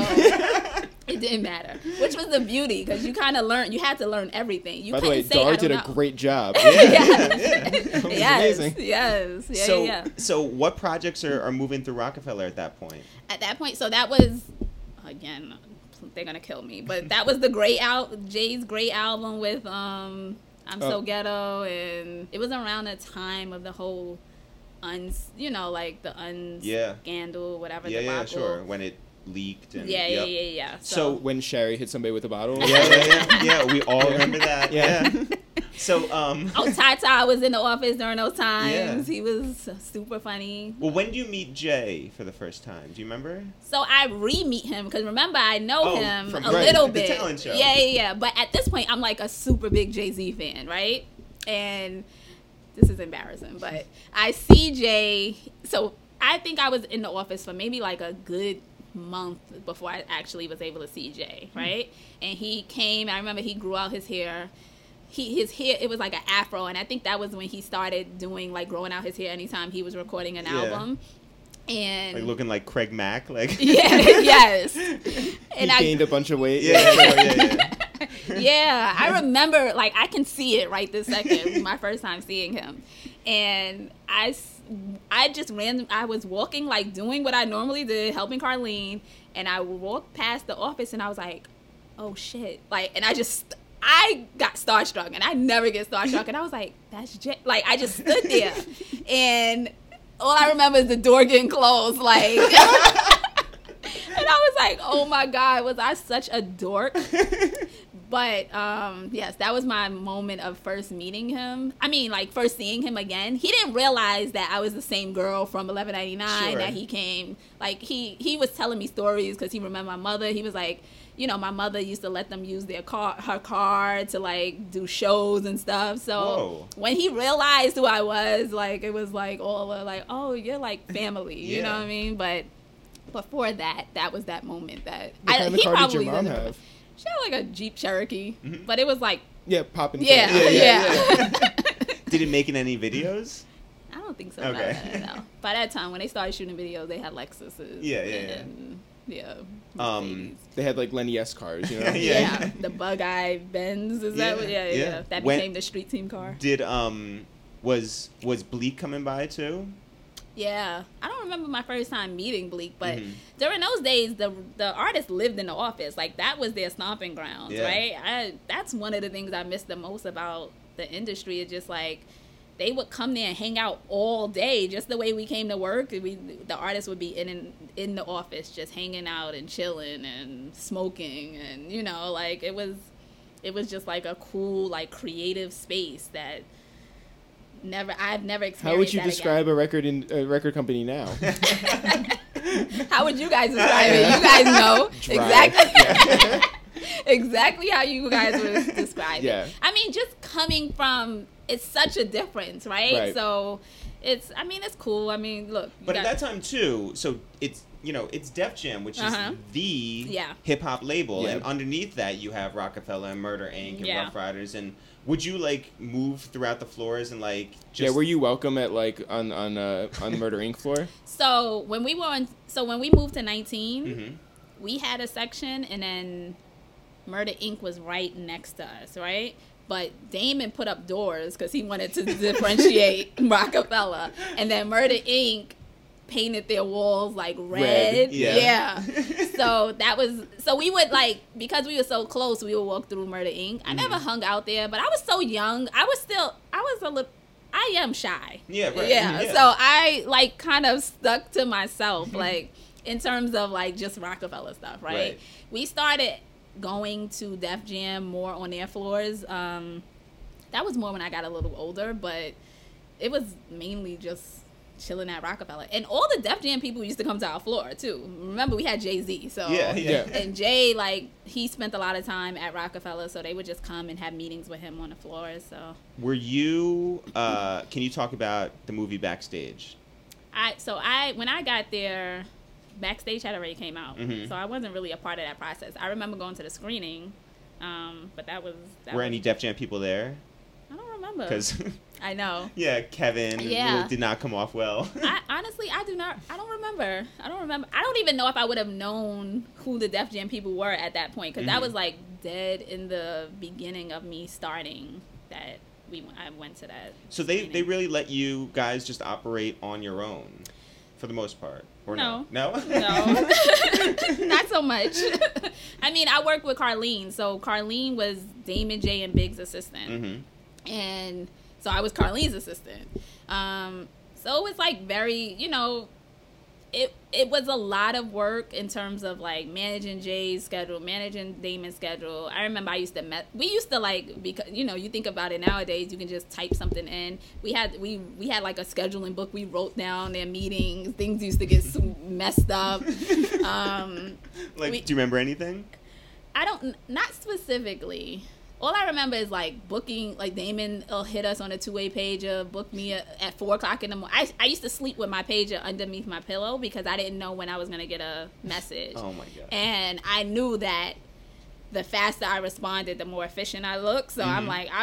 [SPEAKER 5] it didn't matter, which was the beauty, because you kind of learned. You had to learn everything. You
[SPEAKER 2] By the way,
[SPEAKER 5] couldn't say,
[SPEAKER 2] Dara
[SPEAKER 5] I don't
[SPEAKER 2] did
[SPEAKER 5] know.
[SPEAKER 2] a great job.
[SPEAKER 5] Yes.
[SPEAKER 2] amazing.
[SPEAKER 5] Yes. Yeah,
[SPEAKER 1] So,
[SPEAKER 5] yeah.
[SPEAKER 1] so what projects are moving through Rockefeller at that point?
[SPEAKER 5] At that point, so that was, again, they're gonna kill me, but that was the Jay's great album with I'm So Ghetto, and it was around the time of the whole like the scandal, whatever.
[SPEAKER 1] Yeah, sure. When it leaked and
[SPEAKER 5] yeah.
[SPEAKER 1] So
[SPEAKER 2] When Sherry hit somebody with a bottle.
[SPEAKER 1] yeah, we all remember that.
[SPEAKER 2] Yeah.
[SPEAKER 1] So
[SPEAKER 5] Tata was in the office during those times.
[SPEAKER 1] Yeah.
[SPEAKER 5] He was super funny.
[SPEAKER 1] Well, when did you meet Jay for the first time? Do you remember?
[SPEAKER 5] So I re-meet him because remember I know him
[SPEAKER 1] from
[SPEAKER 5] a little
[SPEAKER 1] the
[SPEAKER 5] bit.
[SPEAKER 1] talent show.
[SPEAKER 5] Yeah. But at this point, I'm like a super big Jay-Z fan, right? And this is embarrassing, but I see Jay. So I think I was in the office for maybe like a good month before I actually was able to see Jay, right? And he came. I remember he grew out his hair. His hair, it was like an afro, and I think that was when he started doing like growing out his hair anytime he was recording an album. And
[SPEAKER 1] like looking like Craig Mack, like
[SPEAKER 5] yes. And
[SPEAKER 2] He gained a bunch of weight.
[SPEAKER 5] Yeah, I remember, like, I can see it right this second, my first time seeing him. And I was walking, like, doing what I normally did, helping Carlene, and I walked past the office, and I was like, oh, shit. Like, and I got starstruck, and I never get starstruck, and I was like, that's Jay. Like, I just stood there, and all I remember is the door getting closed, like... And I was like, oh my God, was I such a dork? But, yes, that was my moment of first meeting him. I mean, like, first seeing him again. He didn't realize that I was the same girl from 1199,
[SPEAKER 1] Sure.
[SPEAKER 5] that he came. Like, he was telling me stories because he remembered my mother. He was like, you know, my mother used to let them use her car to, like, do shows and stuff. So
[SPEAKER 1] Whoa.
[SPEAKER 5] when he realized who I was, like, it was like, all like, oh, you're like family. You know
[SPEAKER 1] Yeah.
[SPEAKER 5] what I mean? But before that was that moment that
[SPEAKER 2] What kind of
[SPEAKER 5] he
[SPEAKER 2] car did
[SPEAKER 5] probably
[SPEAKER 2] your mom
[SPEAKER 5] didn't-
[SPEAKER 2] have?
[SPEAKER 5] She had like a Jeep Cherokee, but it was like,
[SPEAKER 2] Yeah, popping.
[SPEAKER 5] yeah.
[SPEAKER 1] Did it make in any videos?
[SPEAKER 5] I don't think so.
[SPEAKER 1] Okay.
[SPEAKER 5] No. By that time, when they started shooting videos, they had Lexuses.
[SPEAKER 1] Yeah.
[SPEAKER 5] Mercedes.
[SPEAKER 2] They had like Lenny S cars, you know.
[SPEAKER 5] Yeah, the bug-eye Benz. Is that? Yeah. That
[SPEAKER 1] When-
[SPEAKER 5] became the street team car.
[SPEAKER 1] Did was Bleak coming by too?
[SPEAKER 5] Yeah, I don't remember my first time meeting Bleak, but
[SPEAKER 1] Mhm.
[SPEAKER 5] during those days, the artists lived in the office. Like, that was their stomping grounds,
[SPEAKER 1] Yeah.
[SPEAKER 5] right? That's one of the things I miss the most about the industry. Is just like they would come there and hang out all day, just the way we came to work. The artists would be in the office, just hanging out and chilling and smoking, and you know, like it was just like a cool, like, creative space that. I've never experienced.
[SPEAKER 2] How would you
[SPEAKER 5] that
[SPEAKER 2] describe a record company now?
[SPEAKER 5] again. How would you guys describe it? You guys know
[SPEAKER 2] Dry.
[SPEAKER 5] exactly exactly how you guys would describe
[SPEAKER 2] Yeah.
[SPEAKER 5] it. I mean, just coming from, it's such a difference, right? So it's cool. I mean, look.
[SPEAKER 1] But at that time too, so it's Def Jam, which is the hip hop label, and underneath that you have Rockefeller and Murder Inc. and Rough Riders. And would you like move throughout the floors and like just
[SPEAKER 2] were you welcome at like on the Murder Inc. floor?
[SPEAKER 5] So when we moved to 19,
[SPEAKER 1] Mhm.
[SPEAKER 5] we had a section, and then Murder Inc. was right next to us, right? But Damon put up doors because he wanted to differentiate Rockefeller, and then Murder Inc. painted their walls like red.
[SPEAKER 1] Yeah.
[SPEAKER 5] So we would, like, because we were so close, we would walk through Murder Inc. I never hung out there, but I was so young. I am shy.
[SPEAKER 1] Yeah, right.
[SPEAKER 5] Yeah. So I, like, kind of stuck to myself, like, in terms of, like, just Rockefeller stuff, right? We started going to Def Jam more on their floors. That was more when I got a little older, but it was mainly just chilling at Rockefeller. And all the Def Jam people used to come to our floor too. Remember, we had Jay-Z, so
[SPEAKER 1] Yeah.
[SPEAKER 5] and Jay, like, he spent a lot of time at Rockefeller, so they would just come and have meetings with him on the floor. So
[SPEAKER 1] Were you can you talk about the movie Backstage?
[SPEAKER 5] when I got there, Backstage had already came out, so I wasn't really a part of that process. I remember going to the screening, but
[SPEAKER 1] Were any Def Jam people there?
[SPEAKER 5] I don't remember.
[SPEAKER 1] Because
[SPEAKER 5] I know.
[SPEAKER 1] yeah, Kevin did not come off well.
[SPEAKER 5] Honestly, I don't remember. I don't even know if I would have known who the Def Jam people were at that point, because that was like dead in the beginning of me starting that. I went to that.
[SPEAKER 1] So they really let you guys just operate on your own, for the most part, or no?
[SPEAKER 5] No, not so much. I mean, I worked with Carlene, so Carlene was Damon J and Big's assistant, and so I was Carlene's assistant. So it was like very, it was a lot of work in terms of like managing Jay's schedule, managing Damon's schedule. I remember we used to like, because you think about it nowadays, you can just type something in. We had like a scheduling book. We wrote down their meetings. Things used to get messed up.
[SPEAKER 1] Do you remember anything?
[SPEAKER 5] Not specifically. All I remember is like booking, like Damon will hit us on a two-way pager, book me at 4:00 in the morning. I used to sleep with my pager underneath my pillow because I didn't know when I was going to get a message.
[SPEAKER 1] Oh my God.
[SPEAKER 5] And I knew that the faster I responded, the more efficient I looked. So I'm like,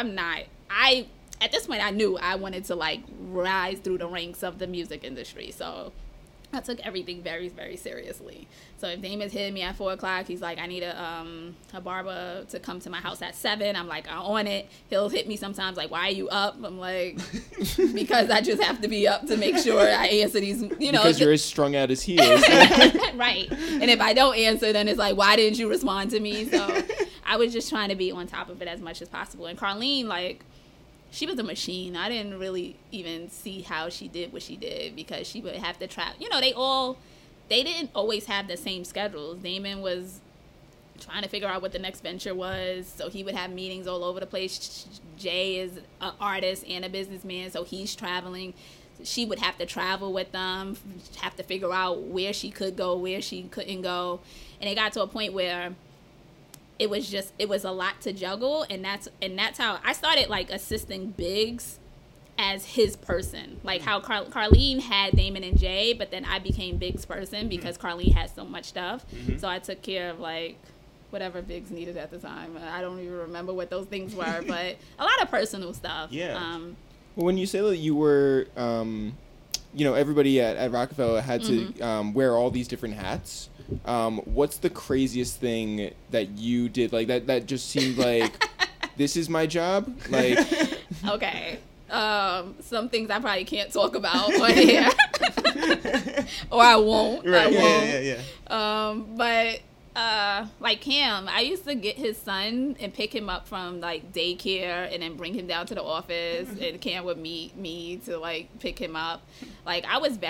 [SPEAKER 5] at this point I knew I wanted to like rise through the ranks of the music industry. So I took everything very, very seriously. So if Damon's hitting me at 4 o'clock, he's like, I need a barber to come to my house at 7. I'm like, I'm on it. He'll hit me sometimes like, why are you up? I'm like, because I just have to be up to make sure I answer these,
[SPEAKER 2] Because you're as strung out as he is.
[SPEAKER 5] Right. And if I don't answer, then it's like, why didn't you respond to me? So I was just trying to be on top of it as much as possible. And Carlene, like, she was a machine. I didn't really even see how she did what she did because she would have to travel. They didn't always have the same schedules. Damon was trying to figure out what the next venture was, so he would have meetings all over the place. Jay is an artist and a businessman, so he's traveling. She would have to travel with them, have to figure out where she could go, where she couldn't go. And it got to a point where it was a lot to juggle, and that's how I started, like, assisting Biggs as his person, like how Carlene had Damon and Jay, but then I became Biggs' person because Carlene had so much stuff. So I took care of, like, whatever Biggs needed at the time. I don't even remember what those things were, but a lot of personal stuff.
[SPEAKER 2] Well, when you say that you were everybody at Rockefeller had to wear all these different hats, what's the craziest thing that you did, like that just seemed like this is my job, like?
[SPEAKER 5] Okay. Some things I probably can't talk about on here, or I won't.
[SPEAKER 1] Right.
[SPEAKER 5] I won't. But like Cam, I used to get his son and pick him up from, like, daycare and then bring him down to the office, and Cam would meet me to, like, pick him up. Like, I was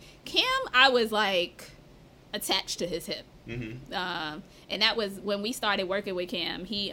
[SPEAKER 5] like attached to his hip. And that was when we started working with Cam. He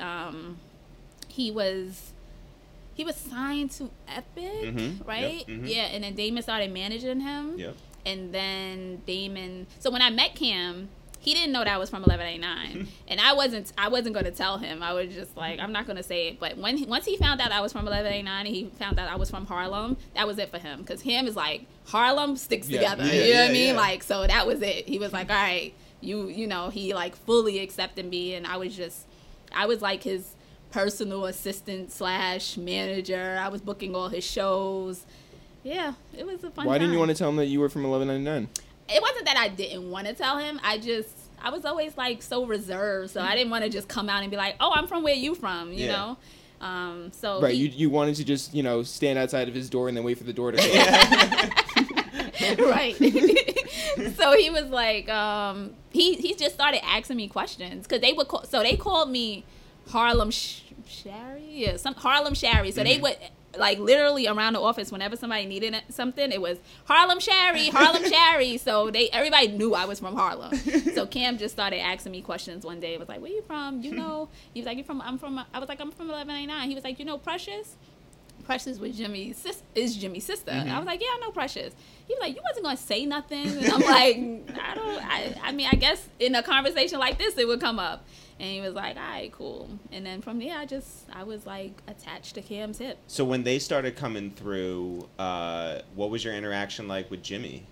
[SPEAKER 5] was signed to Epic, right?
[SPEAKER 1] Yep.
[SPEAKER 5] Yeah, and then Damon started managing him.
[SPEAKER 1] Yep.
[SPEAKER 5] And then Damon. So when I met Cam, he didn't know that I was from 1189, and I wasn't going to tell him. I was just like, I'm not going to say it. But once he found out I was from 1189, and he found out I was from Harlem, that was it for him, because him is like, Harlem sticks together. You know what I mean? Like, so that was it. He was like, all right, he, like, fully accepted me, and I was like his personal assistant / manager. I was booking all his shows. Yeah, it was a fun time.
[SPEAKER 2] Why didn't you want to tell him that you were from 1199?
[SPEAKER 5] It wasn't that I didn't want to tell him. I was always, like, so reserved, so I didn't want to just come out and be like, oh, I'm from where you from, you know? So
[SPEAKER 2] right, you wanted to just, stand outside of his door and then wait for the door to close.
[SPEAKER 5] Right. So he was like, he just started asking me questions, because they called me Harlem Shari? Yeah, Harlem Shari. So they would, like, literally around the office, whenever somebody needed something, it was Harlem Shari, Harlem Shari. So everybody knew I was from Harlem. So Cam just started asking me questions one day. It was like, where you from? He was like, I was like, I'm from 1199. He was like, you know Precious? Precious was Jimmy's sister. I was like, yeah, I know Precious. He was like, you wasn't going to say nothing? And I'm like, I mean, I guess in a conversation like this, it would come up. And he was like, all right, cool. And then from there, I was, like, attached to Cam's hip.
[SPEAKER 1] So when they started coming through, what was your interaction like with Jimmy?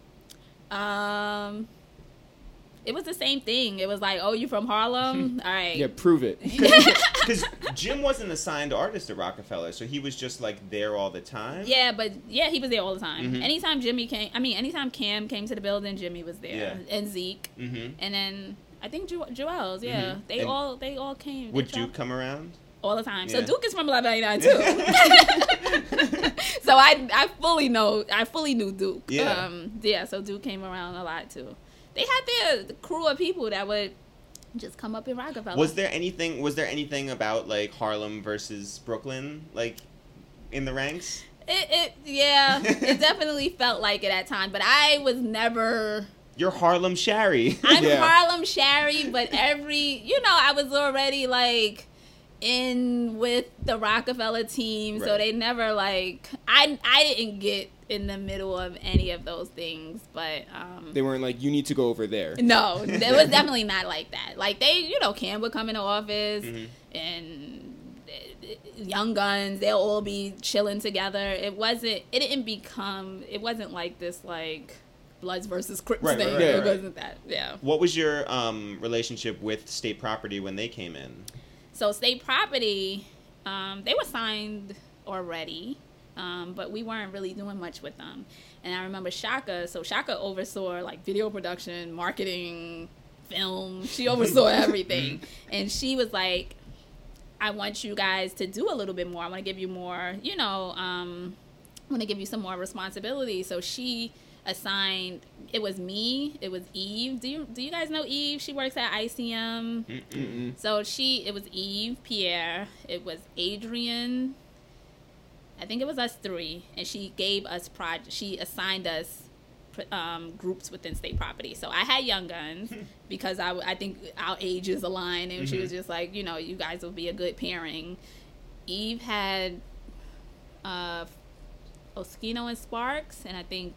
[SPEAKER 5] It was the same thing. It was like, oh, you from Harlem? All right.
[SPEAKER 2] Yeah, prove it.
[SPEAKER 1] Because Jim wasn't a signed artist at Rockefeller, so he was just, like, there all the time?
[SPEAKER 5] Yeah, he was there all the time. Anytime anytime Cam came to the building, Jimmy was there. Yeah. And Zeke. And then I think Joel's, yeah. They all came.
[SPEAKER 1] Would Duke come around?
[SPEAKER 5] All the time.
[SPEAKER 1] Yeah.
[SPEAKER 5] So Duke is from 1199 too. So I fully knew Duke.
[SPEAKER 1] Yeah.
[SPEAKER 5] So Duke came around a lot too. They had their crew of people that would just come up in Rockefeller.
[SPEAKER 1] Was there anything about, like, Harlem versus Brooklyn, like, in the ranks?
[SPEAKER 5] It definitely felt like it at times, but I was never.
[SPEAKER 1] You're Harlem Shari.
[SPEAKER 5] I'm Harlem Shari, but I was already, like, in with the Rockefeller team, right. So they never, like, I didn't get in the middle of any of those things, but
[SPEAKER 2] they weren't like, you need to go over there.
[SPEAKER 5] No, it was definitely not like that. Like, they, Cam would come in the office and Young Guns, they'll all be chilling together. It wasn't like this, like, Bloods versus Crips thing.
[SPEAKER 2] Right.
[SPEAKER 5] It wasn't that. Yeah.
[SPEAKER 1] What was your relationship with State Property when they came in?
[SPEAKER 5] So State Property, they were signed already, but we weren't really doing much with them. And I remember Shaka. So Shaka oversaw like video production, marketing, film. She oversaw everything. And she was like, I want you guys to do a little bit more. I want to give you more, you know, I want to give you some more responsibility. So she assigned, it was me, it was Eve. Do you guys know Eve? She works at ICM.
[SPEAKER 2] Mm-mm.
[SPEAKER 5] So it was Eve, Pierre, it was Adrian. I think it was us three, and she gave us she assigned us groups within State Property. So I had Young Guns because I think our ages aligned, and she was just like, you know, you guys will be a good pairing. Eve had Oskino and Sparks, and I think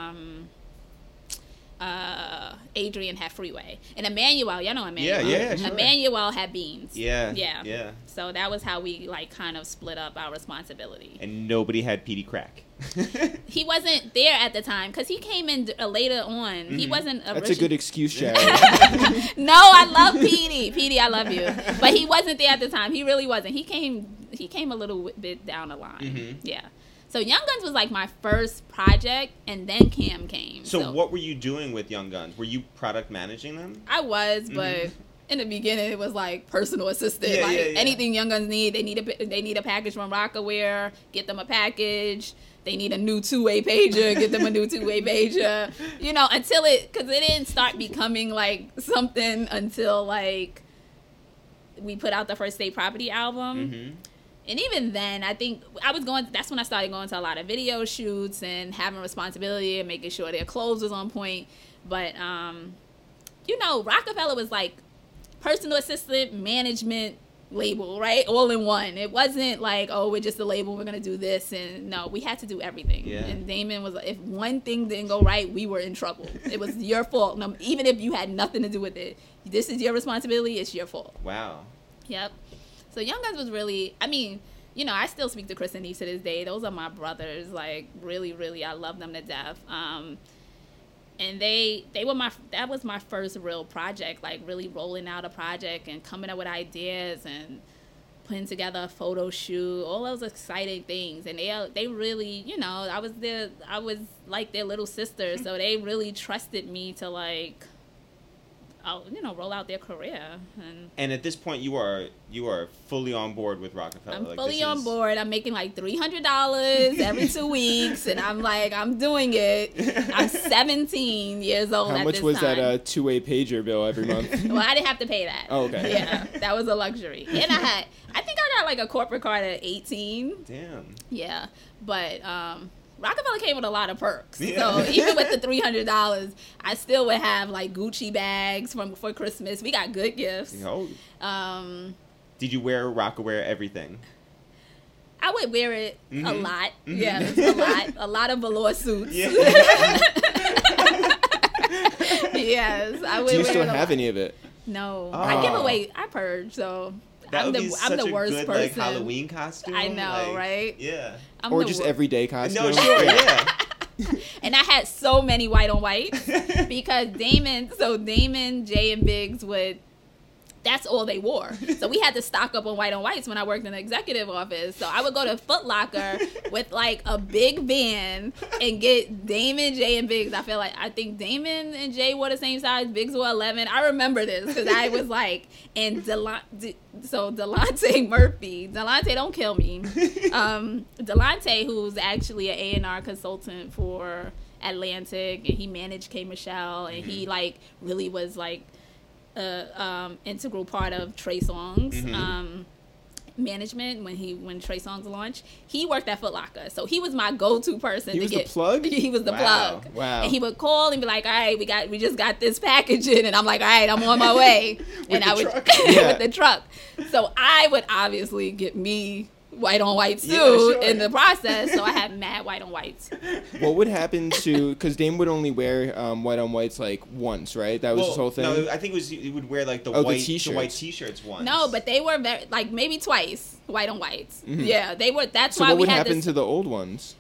[SPEAKER 5] Adrian had Freeway, and Emmanuel, y'all know Emmanuel.
[SPEAKER 1] Yeah, sure.
[SPEAKER 5] Emmanuel had Beans.
[SPEAKER 1] Yeah.
[SPEAKER 5] So that was how we like kind of split up our responsibility.
[SPEAKER 1] And nobody had PD Crack.
[SPEAKER 5] He wasn't there at the time because he came in later on. He wasn't.
[SPEAKER 2] That's a good excuse, Sharon.
[SPEAKER 5] No, I love Petey. Petey, I love you. But he wasn't there at the time. He really wasn't. He came a little bit down the line. Yeah. So Young Guns was like my first project, and then Cam came.
[SPEAKER 1] So what were you doing with Young Guns? Were you product managing them?
[SPEAKER 5] I was, but in the beginning it was like personal assistant. Anything Young Guns need, they need a package from Rockaware, get them a package. They need a new two-way pager, get them a new two-way pager. You know, because it didn't start becoming like something until like we put out the first State Property album. And even then, I think that's when I started going to a lot of video shoots and having responsibility and making sure their clothes was on point. But, you know, Rockefeller was like personal assistant, management, label, right? All in one. It wasn't like, oh, we're just a label, we're going to do this. And no, we had to do everything.
[SPEAKER 1] Yeah.
[SPEAKER 5] And Damon was like, if one thing didn't go right, we were in trouble. It was your fault. No, even if you had nothing to do with it, this is your responsibility, it's your fault.
[SPEAKER 1] Wow.
[SPEAKER 5] Yep. So Young Guns was really, I mean, you know, I still speak to Chris and Eve to this day. Those are my brothers. Like, really, really, I love them to death. And that was my first real project, like really rolling out a project and coming up with ideas and putting together a photo shoot, all those exciting things. And they really, you know, I was like their little sister. So they really trusted me to like, you know, roll out their career.
[SPEAKER 1] And at this point, you are fully on board with Rockefeller.
[SPEAKER 5] I'm fully on board. I'm making like $300 every 2 weeks, and I'm like, I'm doing it. I'm 17 years old.
[SPEAKER 2] How much was that two-way pager bill every month?
[SPEAKER 5] Well, I didn't have to pay that.
[SPEAKER 2] Oh, okay.
[SPEAKER 5] Yeah, that was a luxury. And I think I got like a corporate card at 18.
[SPEAKER 1] Damn.
[SPEAKER 5] Yeah, but Rockefeller came with a lot of perks.
[SPEAKER 1] Yeah.
[SPEAKER 5] So even with the $300, I still would have like Gucci bags for Christmas. We got good gifts.
[SPEAKER 1] Oh. Did you wear Rockaware everything?
[SPEAKER 5] I would wear it a lot. Yeah, a lot of velour suits.
[SPEAKER 1] Yeah.
[SPEAKER 5] Yes, I would.
[SPEAKER 2] Do you
[SPEAKER 5] wear
[SPEAKER 2] still
[SPEAKER 5] it a
[SPEAKER 2] have
[SPEAKER 5] lot.
[SPEAKER 2] any of it?
[SPEAKER 5] No,
[SPEAKER 1] Oh.
[SPEAKER 5] I give away. I purge, so
[SPEAKER 1] That
[SPEAKER 5] I'm
[SPEAKER 1] would be
[SPEAKER 5] the
[SPEAKER 1] such a
[SPEAKER 5] worst
[SPEAKER 1] good
[SPEAKER 5] person.
[SPEAKER 1] like Halloween costume.
[SPEAKER 5] I know,
[SPEAKER 1] like,
[SPEAKER 5] right?
[SPEAKER 1] Yeah.
[SPEAKER 5] I'm
[SPEAKER 2] Or
[SPEAKER 5] the
[SPEAKER 2] just
[SPEAKER 5] wor-
[SPEAKER 2] everyday costume?
[SPEAKER 1] No, sure, yeah.
[SPEAKER 5] And I had so many white on whites because Damon, Jay, and Biggs that's all they wore. So we had to stock up on whites when I worked in the executive office. So I would go to Foot Locker with like a big van and get Damon, Jay, and Biggs. I think Damon and Jay were the same size. Biggs were 11. I remember this because I was like, and Delonte Murphy. Delonte, don't kill me. Delonte, who's actually an A&R consultant for Atlantic, and he managed K. Michelle, and he like really was like integral part of Trey Songz management when Trey Songz launched. He worked at Foot Locker, so he was my go-to person.
[SPEAKER 2] He was the plug?
[SPEAKER 5] He was the plug.
[SPEAKER 2] Wow.
[SPEAKER 5] And he would call and be like, "All right, we just got this package in," and I'm like, "All right, I'm on my way." And I would with the truck. So I would obviously get me white on white suit in the process, so I had mad white on whites.
[SPEAKER 2] What would happen because Dame would only wear white on whites like once, right? That was his whole thing.
[SPEAKER 1] No, I think he would wear like the white t-shirts once.
[SPEAKER 5] No, but they were like maybe twice white on whites. Yeah, they were. That's
[SPEAKER 2] so
[SPEAKER 5] why
[SPEAKER 2] what
[SPEAKER 5] we
[SPEAKER 2] would
[SPEAKER 5] had
[SPEAKER 2] happen
[SPEAKER 5] this.
[SPEAKER 2] to the old ones?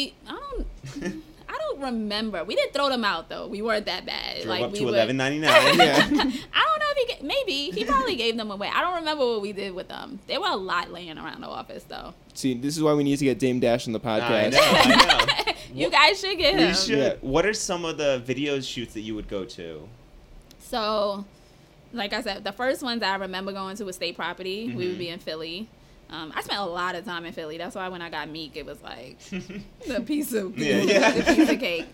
[SPEAKER 5] I don't remember. We didn't throw them out though. We weren't that bad.
[SPEAKER 1] Drove up
[SPEAKER 5] we
[SPEAKER 1] to
[SPEAKER 5] would-
[SPEAKER 1] $11.99.
[SPEAKER 2] Yeah.
[SPEAKER 5] I don't know if maybe he probably gave them away. I don't remember what we did with them. There were a lot laying around the office though.
[SPEAKER 2] See, this is why we need to get Dame Dash on the
[SPEAKER 1] I
[SPEAKER 2] podcast.
[SPEAKER 1] know.
[SPEAKER 5] You guys should get
[SPEAKER 1] We
[SPEAKER 5] him.
[SPEAKER 1] should.
[SPEAKER 2] Yeah.
[SPEAKER 1] What are some of the video shoots that you would go to?
[SPEAKER 5] So, like I said, the first ones I remember going to was State Property. We would be in Philly. I spent a lot of time in Philly. That's why when I got Meek, it was like a piece of a piece of cake.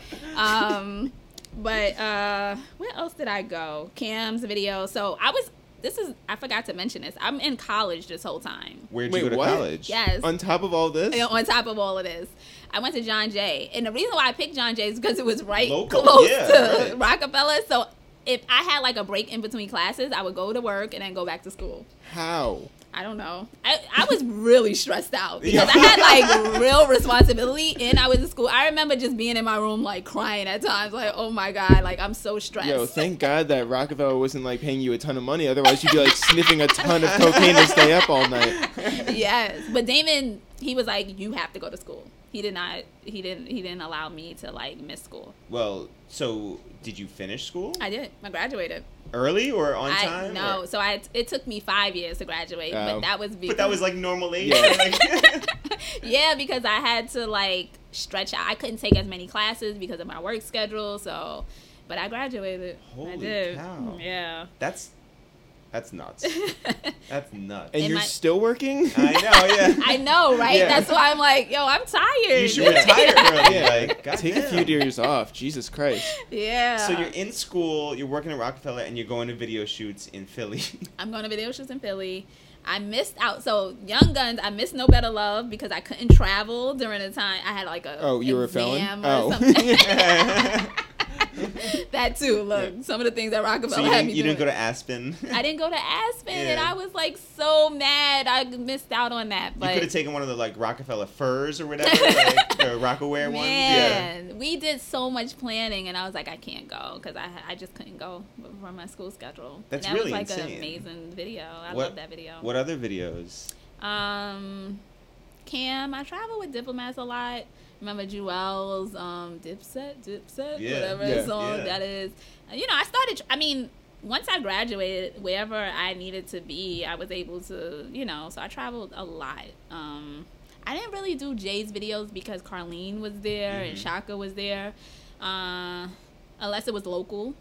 [SPEAKER 5] But where else did I go? Cam's video. So I forgot to mention this. I'm in college this whole time.
[SPEAKER 1] Where'd
[SPEAKER 2] Wait,
[SPEAKER 1] you go to
[SPEAKER 2] what?
[SPEAKER 1] college?
[SPEAKER 5] Yes.
[SPEAKER 2] On top of all this,
[SPEAKER 5] On top of all of this, I went to John Jay. And the reason why I picked John Jay is because it was
[SPEAKER 1] Local.
[SPEAKER 5] close
[SPEAKER 1] Yeah,
[SPEAKER 5] to
[SPEAKER 1] right.
[SPEAKER 5] Rockefeller. So if I had like a break in between classes, I would go to work and then go back to school.
[SPEAKER 2] how?
[SPEAKER 5] I don't know. I was really stressed out because I had like real responsibility and I was in school. I remember just being in my room like crying at times, like, oh my God, like I'm so stressed.
[SPEAKER 2] Yo, thank God that Rockefeller wasn't like paying you a ton of money. Otherwise, you'd be like sniffing a ton of cocaine to stay up all night.
[SPEAKER 5] Yes. But Damon, he was like, you have to go to school. He didn't allow me to like miss school.
[SPEAKER 1] Well, so did you finish school
[SPEAKER 5] I did. I graduated.
[SPEAKER 1] early or on time?
[SPEAKER 5] No.
[SPEAKER 1] or-
[SPEAKER 5] So it took me 5 years to graduate, but that was because
[SPEAKER 1] But that was like normal age.
[SPEAKER 2] Yeah.
[SPEAKER 1] Like-
[SPEAKER 5] yeah, because I had to like stretch out. I couldn't take as many classes because of my work schedule. So, but I graduated. I
[SPEAKER 1] Holy
[SPEAKER 5] did.
[SPEAKER 1] cow.
[SPEAKER 5] Yeah.
[SPEAKER 1] That's nuts. That's nuts.
[SPEAKER 2] And
[SPEAKER 5] In
[SPEAKER 2] you're
[SPEAKER 5] my-
[SPEAKER 2] still working?
[SPEAKER 1] I know, yeah.
[SPEAKER 5] I know, right?
[SPEAKER 2] Yeah.
[SPEAKER 5] That's why I'm like, yo, I'm tired.
[SPEAKER 1] You should retire early.
[SPEAKER 2] Yeah.
[SPEAKER 1] Like,
[SPEAKER 2] Take a few years off. Jesus Christ.
[SPEAKER 5] Yeah.
[SPEAKER 1] So you're in school, you're working at Rockefeller, and you're going to video shoots in Philly.
[SPEAKER 5] I'm going to video shoots in Philly. I missed out. So Young Guns, I missed No Better Love because I couldn't travel during the time. I had like a
[SPEAKER 2] Oh, you were a felon?
[SPEAKER 5] exam or
[SPEAKER 2] Oh.
[SPEAKER 5] something. That too. Look, some of the things that
[SPEAKER 1] So
[SPEAKER 5] Rockefeller
[SPEAKER 1] you
[SPEAKER 5] had
[SPEAKER 1] didn't,
[SPEAKER 5] me
[SPEAKER 1] you didn't go
[SPEAKER 5] doing.
[SPEAKER 1] to Aspen. You
[SPEAKER 5] I didn't go to Aspen, and
[SPEAKER 1] Yeah.
[SPEAKER 5] I was like so mad. I missed out on that. But
[SPEAKER 1] could have taken one of the like Rockefeller furs or whatever, like the Rockaware ones. Yeah.
[SPEAKER 5] man, we did so much planning, and I was like, I can't go because I just couldn't go from my school schedule.
[SPEAKER 1] That's
[SPEAKER 5] and that
[SPEAKER 1] really
[SPEAKER 5] was like
[SPEAKER 1] insane.
[SPEAKER 5] an amazing video. I
[SPEAKER 1] What-
[SPEAKER 5] love that video.
[SPEAKER 1] What other videos?
[SPEAKER 5] Cam, I travel with Diplomats a lot. Remember Jewel's Dipset,
[SPEAKER 1] Yeah,
[SPEAKER 5] whatever
[SPEAKER 2] yeah,
[SPEAKER 5] song
[SPEAKER 1] yeah.
[SPEAKER 5] that is. I mean, once I graduated, wherever I needed to be, I was able to, so I traveled a lot. I didn't really do Jay's videos because Carlene was there and Shaka was there, unless it was local.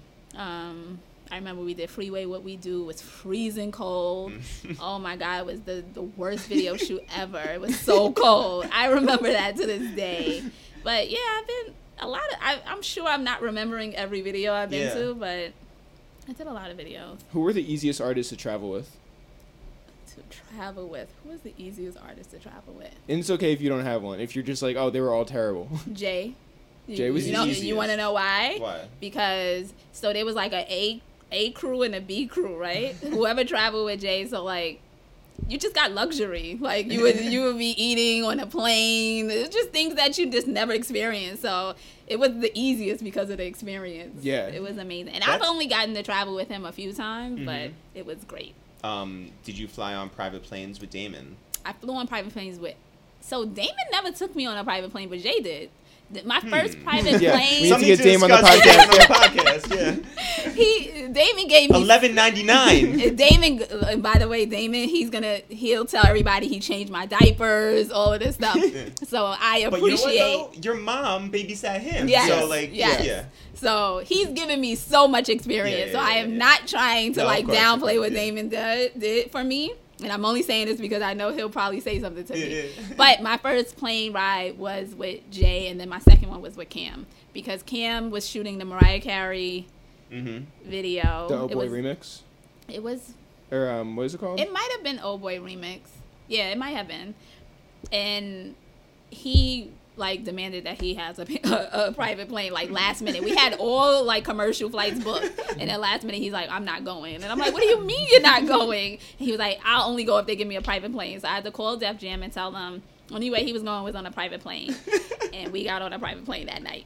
[SPEAKER 5] I remember we did Freeway What We Do. It was freezing cold. Oh my God, it was the worst video shoot ever. It was so cold. I remember that to this day. But yeah, I've been I'm sure I'm not remembering every video I've been
[SPEAKER 1] Yeah.
[SPEAKER 5] to, but I did a lot of videos
[SPEAKER 2] Who were the easiest artists to travel with?
[SPEAKER 5] to travel with. Who was the easiest artist to travel with?
[SPEAKER 2] And it's okay if you don't have one. If you're just like, oh, they were all terrible.
[SPEAKER 5] Jay.
[SPEAKER 2] Jay was the
[SPEAKER 5] You
[SPEAKER 2] easiest.
[SPEAKER 5] want to know why?
[SPEAKER 1] Why?
[SPEAKER 5] Because so there was like A crew and a B crew, right? Whoever traveled with Jay, so like you just got luxury. Like you would be eating on a plane. It's just things that you just never experienced. So it was the easiest because of the experience.
[SPEAKER 2] Yeah.
[SPEAKER 5] It was amazing. And I've
[SPEAKER 1] That's-
[SPEAKER 5] only gotten to travel with him a few times, but it was great.
[SPEAKER 1] Did you fly on private planes with Damon?
[SPEAKER 5] I flew on private planes with. So Damon never took me on a private plane, but Jay did. My first private
[SPEAKER 2] Yeah,
[SPEAKER 5] plane.
[SPEAKER 2] we need to get Dame on the
[SPEAKER 1] discuss
[SPEAKER 2] podcast.
[SPEAKER 1] Damon on the podcast. Yeah,
[SPEAKER 5] Damon gave me
[SPEAKER 1] $11.99.
[SPEAKER 5] Damon, by the way, Damon, he'll tell everybody he changed my diapers, all of this stuff. So I
[SPEAKER 1] But you know
[SPEAKER 5] appreciate.
[SPEAKER 1] what though? Your mom babysat him.
[SPEAKER 5] Yes,
[SPEAKER 1] So like,
[SPEAKER 5] yes.
[SPEAKER 1] yeah.
[SPEAKER 5] So he's given me so much experience.
[SPEAKER 1] Yeah,
[SPEAKER 5] so
[SPEAKER 1] yeah,
[SPEAKER 5] I
[SPEAKER 1] yeah,
[SPEAKER 5] am
[SPEAKER 1] yeah.
[SPEAKER 5] not trying to
[SPEAKER 1] No, of
[SPEAKER 5] like
[SPEAKER 1] course,
[SPEAKER 5] downplay what
[SPEAKER 1] yeah.
[SPEAKER 5] Damon did for me. And I'm only saying this because I know he'll probably say something to me.
[SPEAKER 1] Yeah.
[SPEAKER 5] But my first plane ride was with Jay, and then my second one was with Cam. Because Cam was shooting the Mariah Carey video.
[SPEAKER 2] The Oh
[SPEAKER 5] It
[SPEAKER 2] Boy
[SPEAKER 5] was-
[SPEAKER 2] remix?
[SPEAKER 5] It was
[SPEAKER 2] Or what is it called?
[SPEAKER 5] It might have been Oh Boy remix. Yeah, it might have been. And he like demanded that he has a private plane like last minute. We had all like commercial flights booked, and then last minute he's like, "I'm not going." And I'm like, "What do you mean you're not going?" And he was like, "I'll only go if they give me a private plane." So I had to call Def Jam and tell them only way he was going was on a private plane, and we got on a private plane that night.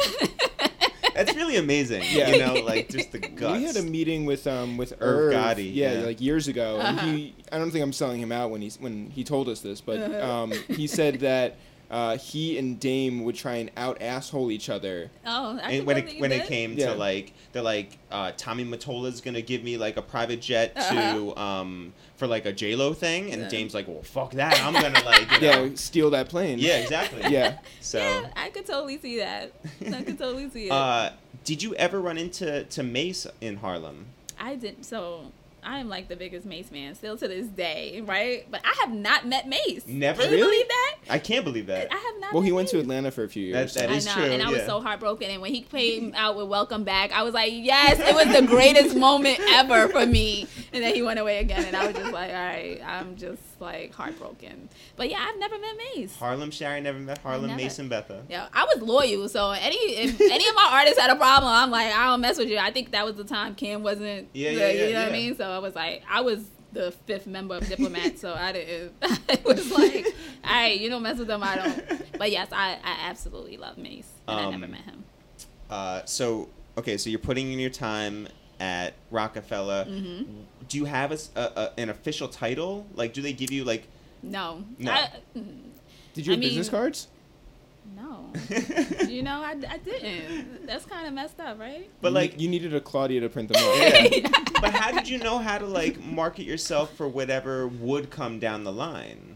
[SPEAKER 1] That's really amazing.
[SPEAKER 2] Yeah.
[SPEAKER 1] You know, like just the guts.
[SPEAKER 2] We had a meeting with
[SPEAKER 1] Irv
[SPEAKER 2] Irv
[SPEAKER 1] Gotti,
[SPEAKER 2] yeah,
[SPEAKER 1] yeah.
[SPEAKER 2] like years ago,
[SPEAKER 5] Uh-huh.
[SPEAKER 2] and I don't think I'm selling him out when he told us this, but he said that he and Dame would try and out-asshole each other.
[SPEAKER 5] Oh, I
[SPEAKER 1] And when it came
[SPEAKER 2] Yeah.
[SPEAKER 1] to like, they're like, Tommy Mottola's gonna give me like a private jet to for like a J-Lo thing, and Dame's like, well, fuck that, I'm gonna like, you know.
[SPEAKER 2] Yeah, steal that plane.
[SPEAKER 1] Yeah, exactly.
[SPEAKER 2] Yeah.
[SPEAKER 1] So,
[SPEAKER 5] Yeah, I could totally see that. I could totally see it.
[SPEAKER 1] did you ever run into Mace in Harlem?
[SPEAKER 5] I didn't. So I am like the biggest Mace fan still to this day, right? But I have not met Mace.
[SPEAKER 1] Never?
[SPEAKER 5] Can you
[SPEAKER 1] Really?
[SPEAKER 5] believe that?
[SPEAKER 1] I can't believe that.
[SPEAKER 5] I have not.
[SPEAKER 2] Well,
[SPEAKER 5] met
[SPEAKER 2] he went to
[SPEAKER 5] Mace.
[SPEAKER 2] Atlanta for a few years.
[SPEAKER 1] That
[SPEAKER 5] I
[SPEAKER 1] is
[SPEAKER 5] know,
[SPEAKER 1] true.
[SPEAKER 5] and I was
[SPEAKER 1] yeah.
[SPEAKER 5] so heartbroken. And when he came out with "Welcome Back," I was like, "Yes, it was the greatest moment ever for me." And then he went away again, and I was just like, "All right, I'm just like heartbroken." But yeah, I've never met Mace.
[SPEAKER 1] Harlem Shari never met Harlem
[SPEAKER 5] never.
[SPEAKER 1] Mason Betha.
[SPEAKER 5] Yeah, I was loyal, so if any of my artists had a problem, I'm like, I don't mess with you. I think that was the time Kim wasn't.
[SPEAKER 1] Yeah,
[SPEAKER 5] good,
[SPEAKER 1] yeah,
[SPEAKER 5] you know
[SPEAKER 1] yeah.
[SPEAKER 5] what I mean? So I was like, I was the 5th member of Diplomat, so I didn't. It was like, all right, you don't mess with them, I don't. But yes, I absolutely love Mace, and I never met him.
[SPEAKER 1] So you're putting in your time at Rockefeller.
[SPEAKER 5] Mm-hmm.
[SPEAKER 1] Do you have an official title? Like, do they give you like?
[SPEAKER 5] No.
[SPEAKER 1] No.
[SPEAKER 2] Did you have
[SPEAKER 5] I mean-
[SPEAKER 2] business cards?
[SPEAKER 5] No. You know, I didn't. That's kind of messed up, right?
[SPEAKER 1] But like,
[SPEAKER 2] you needed a Claudia to print them out.
[SPEAKER 1] yeah. But how did you know how to like market yourself for whatever would come down the line?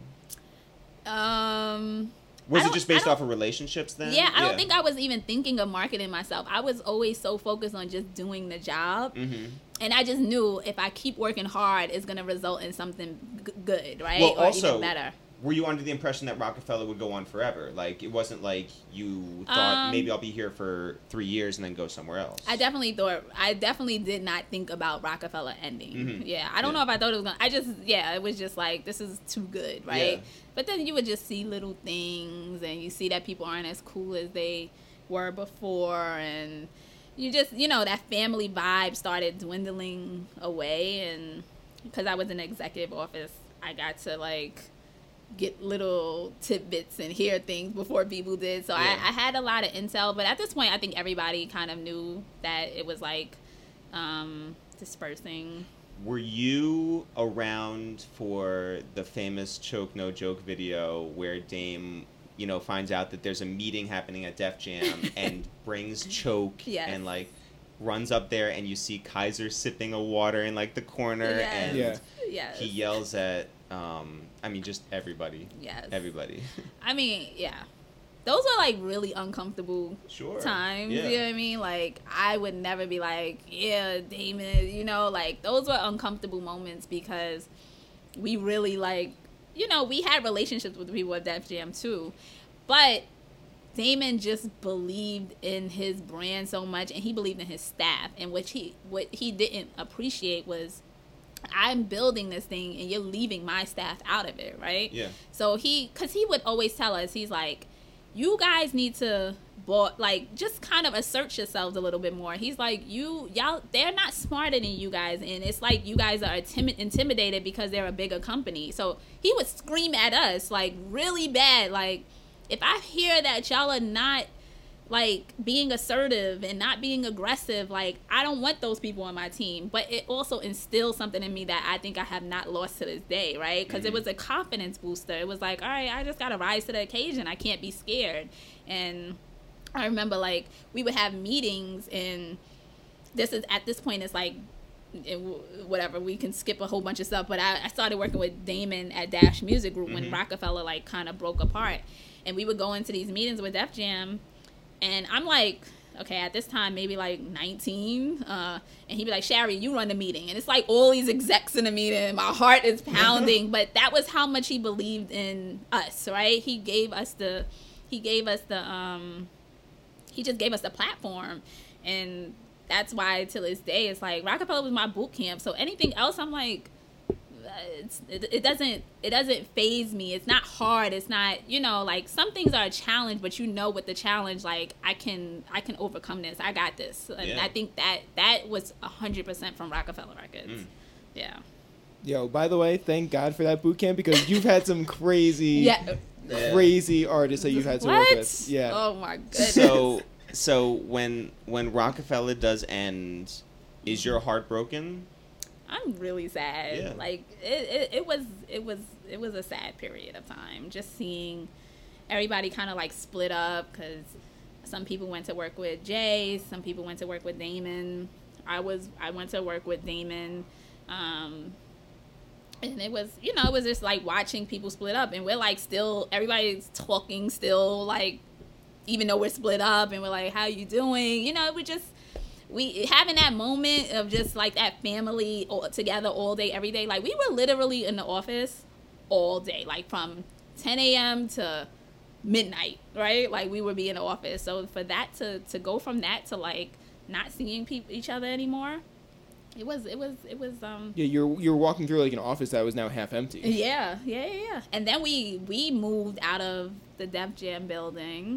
[SPEAKER 1] Was
[SPEAKER 5] I
[SPEAKER 1] it just
[SPEAKER 5] don't-
[SPEAKER 1] based off of relationships then?
[SPEAKER 5] Yeah, I don't think I was even thinking of marketing myself. I was always so focused on just doing the job.
[SPEAKER 1] Mm-hmm.
[SPEAKER 5] And I just knew if I keep working hard, it's going to result in something good, right?
[SPEAKER 1] Well,
[SPEAKER 5] or
[SPEAKER 1] also,
[SPEAKER 5] even better.
[SPEAKER 1] were you under the impression that Rockefeller would go on forever? Like, it wasn't like you thought maybe I'll be here for 3 years and then go somewhere else.
[SPEAKER 5] I definitely did not think about Rockefeller ending.
[SPEAKER 1] Mhm.
[SPEAKER 5] Yeah, I don't know if I thought it was going to, it was just like, this is too good, right?
[SPEAKER 1] Yeah.
[SPEAKER 5] But then you would just see little things and you see that people aren't as cool as they were before, and you just, that family vibe started dwindling away. And because I was in the executive office, I got to like get little tidbits and hear things before people did. So
[SPEAKER 1] Yeah.
[SPEAKER 5] I had a lot of intel, but at this point I think everybody kind of knew that it was like dispersing.
[SPEAKER 1] Were you around for the famous Choke No Joke video where Dame, finds out that there's a meeting happening at Def Jam and brings Choke
[SPEAKER 5] Yes.
[SPEAKER 1] and like runs up there and you see Kaiser sipping a water in like the corner
[SPEAKER 5] Yes.
[SPEAKER 1] and
[SPEAKER 2] Yeah.
[SPEAKER 5] Yes.
[SPEAKER 1] he yells at just everybody.
[SPEAKER 5] Yes.
[SPEAKER 1] Everybody.
[SPEAKER 5] I mean, yeah. Those were like really uncomfortable
[SPEAKER 1] Sure.
[SPEAKER 5] times.
[SPEAKER 1] Yeah.
[SPEAKER 5] You know what I mean? Like, I would never be like, yeah, Damon, like those were uncomfortable moments because we really like, we had relationships with the people at Def Jam too. But Damon just believed in his brand so much, and he believed in his staff. And what he didn't appreciate was, I'm building this thing and you're leaving my staff out of it, right?
[SPEAKER 1] Yeah.
[SPEAKER 5] So because he would always tell us, he's like, you guys need to just kind of assert yourselves a little bit more. He's like, y'all, they're not smarter than you guys, and it's like you guys are intimidated because they're a bigger company. So he would scream at us like really bad, like, if I hear that y'all are not like being assertive and not being aggressive, like, I don't want those people on my team. But it also instills something in me that I think I have not lost to this day, right? Because it was a confidence booster. It was like, all right, I just gotta rise to the occasion. I can't be scared. And I remember like we would have meetings, and at this point it's like, whatever, we can skip a whole bunch of stuff, but I started working with Damon at Dash Music Group when Rockefeller like kind of broke apart, and we would go into these meetings with Def Jam, and I'm like, okay, at this time maybe like 19, and he'd be like, Shari, you run the meeting, and it's like all these execs in the meeting, my heart is pounding. But that was how much he believed in us, right? He just gave us the platform, and that's why till this day it's like Rockefeller was my boot camp. So anything else, I'm like, it doesn't faze me. It's not hard. It's not, like some things are a challenge, but with the challenge, like I can overcome this. I got this. And
[SPEAKER 1] Yeah.
[SPEAKER 5] I think that was 100% from Rockefeller Records. Yeah.
[SPEAKER 2] Yo, by the way, thank God for that boot camp, because you've had some crazy, crazy artists that you've had to work with. Yeah.
[SPEAKER 5] Oh my goodness.
[SPEAKER 1] So when Rockefeller does end, is your heart broken?
[SPEAKER 5] I'm really sad.
[SPEAKER 1] Yeah.
[SPEAKER 5] Like it was a sad period of time. Just seeing everybody kind of like split up because some people went to work with Jay, some people went to work with Damon. I went to work with Damon. And it was, you know, it was just like watching people split up, and we're like still, everybody's talking still, like, even though we're split up, and we're like, how you doing? You know, we having that moment of just like that family all together all day, every day. Like, we were literally in the office all day, like from 10 a.m. to midnight, right? Like, we would be in the office. So for that to go from that to like not seeing each other anymore, It was.
[SPEAKER 2] Yeah, you're walking through like an office that was now half empty.
[SPEAKER 5] Yeah. And then we moved out of the Def Jam building.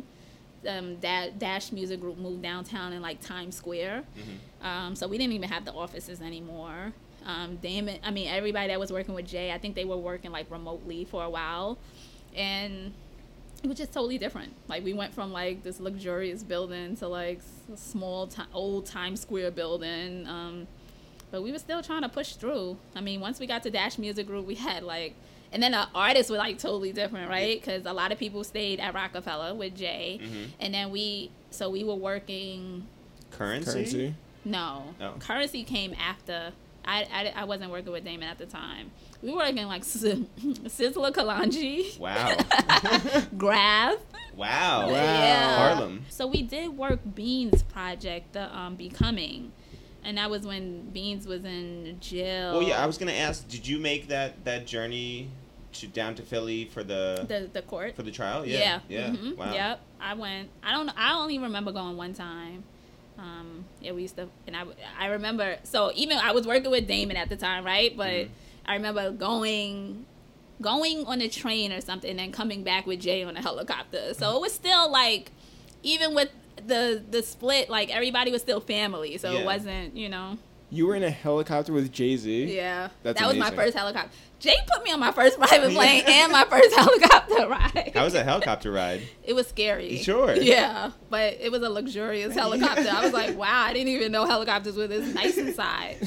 [SPEAKER 5] Dash Music Group moved downtown in like Times Square. Mm-hmm. So we didn't even have the offices anymore. Damon, I mean, everybody that was working with Jay, I think they were working like remotely for a while, and it was just totally different. Like, we went from like this luxurious building to like a small old Times Square building. But we were still trying to push through. I mean, once we got to Dash Music Group, we had like, and then the artists were like totally different, right? Because a lot of people stayed at Rockefeller with Jay, and then we were working.
[SPEAKER 1] Currency?
[SPEAKER 5] No. Currency came after. I wasn't working with Damon at the time. We were working like Sizzla Kalonji.
[SPEAKER 1] Wow.
[SPEAKER 5] Graph.
[SPEAKER 1] Wow.
[SPEAKER 5] Yeah.
[SPEAKER 1] Harlem.
[SPEAKER 5] So we did work Beans project, the Becoming. And that was when Beans was in jail.
[SPEAKER 1] Well, yeah, I was gonna ask, did you make that journey down to Philly for the
[SPEAKER 5] court
[SPEAKER 1] for the trial?
[SPEAKER 5] Yeah.
[SPEAKER 1] Mm-hmm. Wow.
[SPEAKER 5] Yep. I went. I don't know. I only remember going one time. Yeah, we used to, and I remember. So even I was working with Damon at the time, right? But I remember going on a train or something, and then coming back with Jay on a helicopter. So it was still like, even with the split, like, everybody was still family, so it wasn't, you know.
[SPEAKER 2] You were in a helicopter with Jay-Z?
[SPEAKER 5] Yeah.
[SPEAKER 2] That's
[SPEAKER 5] that
[SPEAKER 2] amazing.
[SPEAKER 5] was my first helicopter. Jay put me on my first private plane and my first helicopter ride.
[SPEAKER 1] How was that helicopter ride?
[SPEAKER 5] It was scary.
[SPEAKER 1] Sure.
[SPEAKER 5] Yeah, but it was a luxurious helicopter. I was like, wow, I didn't even know helicopters were this nice inside.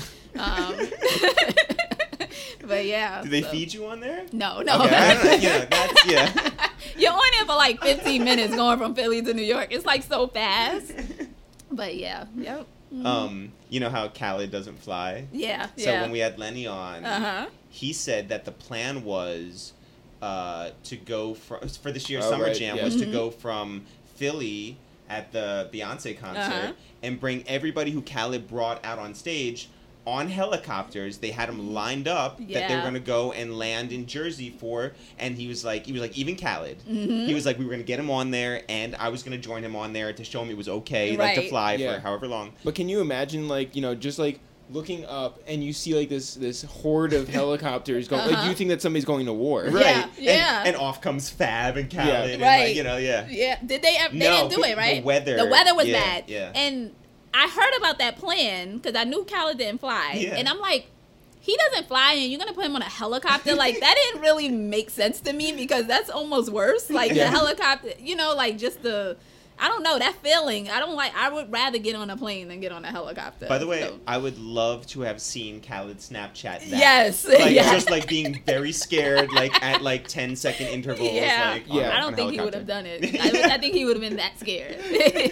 [SPEAKER 5] But yeah.
[SPEAKER 1] Did they feed you on there?
[SPEAKER 5] No.
[SPEAKER 1] Okay. Yeah.
[SPEAKER 5] You're on it for like 15 minutes going from Philly to New York. It's like so fast. But yeah, yep.
[SPEAKER 1] You know how Khaled doesn't fly?
[SPEAKER 5] Yeah.
[SPEAKER 1] So when we had Lenny on, he said that the plan was to go for this year's Summer Jam was to go from Philly at the Beyonce concert and bring everybody who Khaled brought out on stage on helicopters. They had them lined up that they were going to go and land in Jersey for, and he was like even Khaled. He was like, we were going to get him on there, and I was going to join him on there to show him it was okay, like, to fly for however long.
[SPEAKER 2] But can you imagine, like, you know, just like looking up and you see like this horde of helicopters going, like, you think that somebody's going to war,
[SPEAKER 1] right?
[SPEAKER 5] Yeah.
[SPEAKER 1] And off comes Fab and Khaled, and
[SPEAKER 5] right?
[SPEAKER 1] Like, you know,
[SPEAKER 5] yeah. Did they? They didn't do it, right?
[SPEAKER 1] The
[SPEAKER 5] weather was bad.
[SPEAKER 1] Yeah.
[SPEAKER 5] And I heard about that plan because I knew Khaled didn't fly, and I'm like, he doesn't fly, and you're gonna put him on a helicopter? Like, that didn't really make sense to me, because that's almost worse. Like, the helicopter, you know, like, just I don't know, that feeling. I would rather get on a plane than get on a helicopter.
[SPEAKER 1] By the way, I would love to have seen Khaled Snapchat that.
[SPEAKER 5] Yes.
[SPEAKER 1] Like, just like being very scared, like at like 10-second intervals.
[SPEAKER 5] Yeah.
[SPEAKER 1] Like,
[SPEAKER 5] I don't think he would have done it. I think he would have been that scared.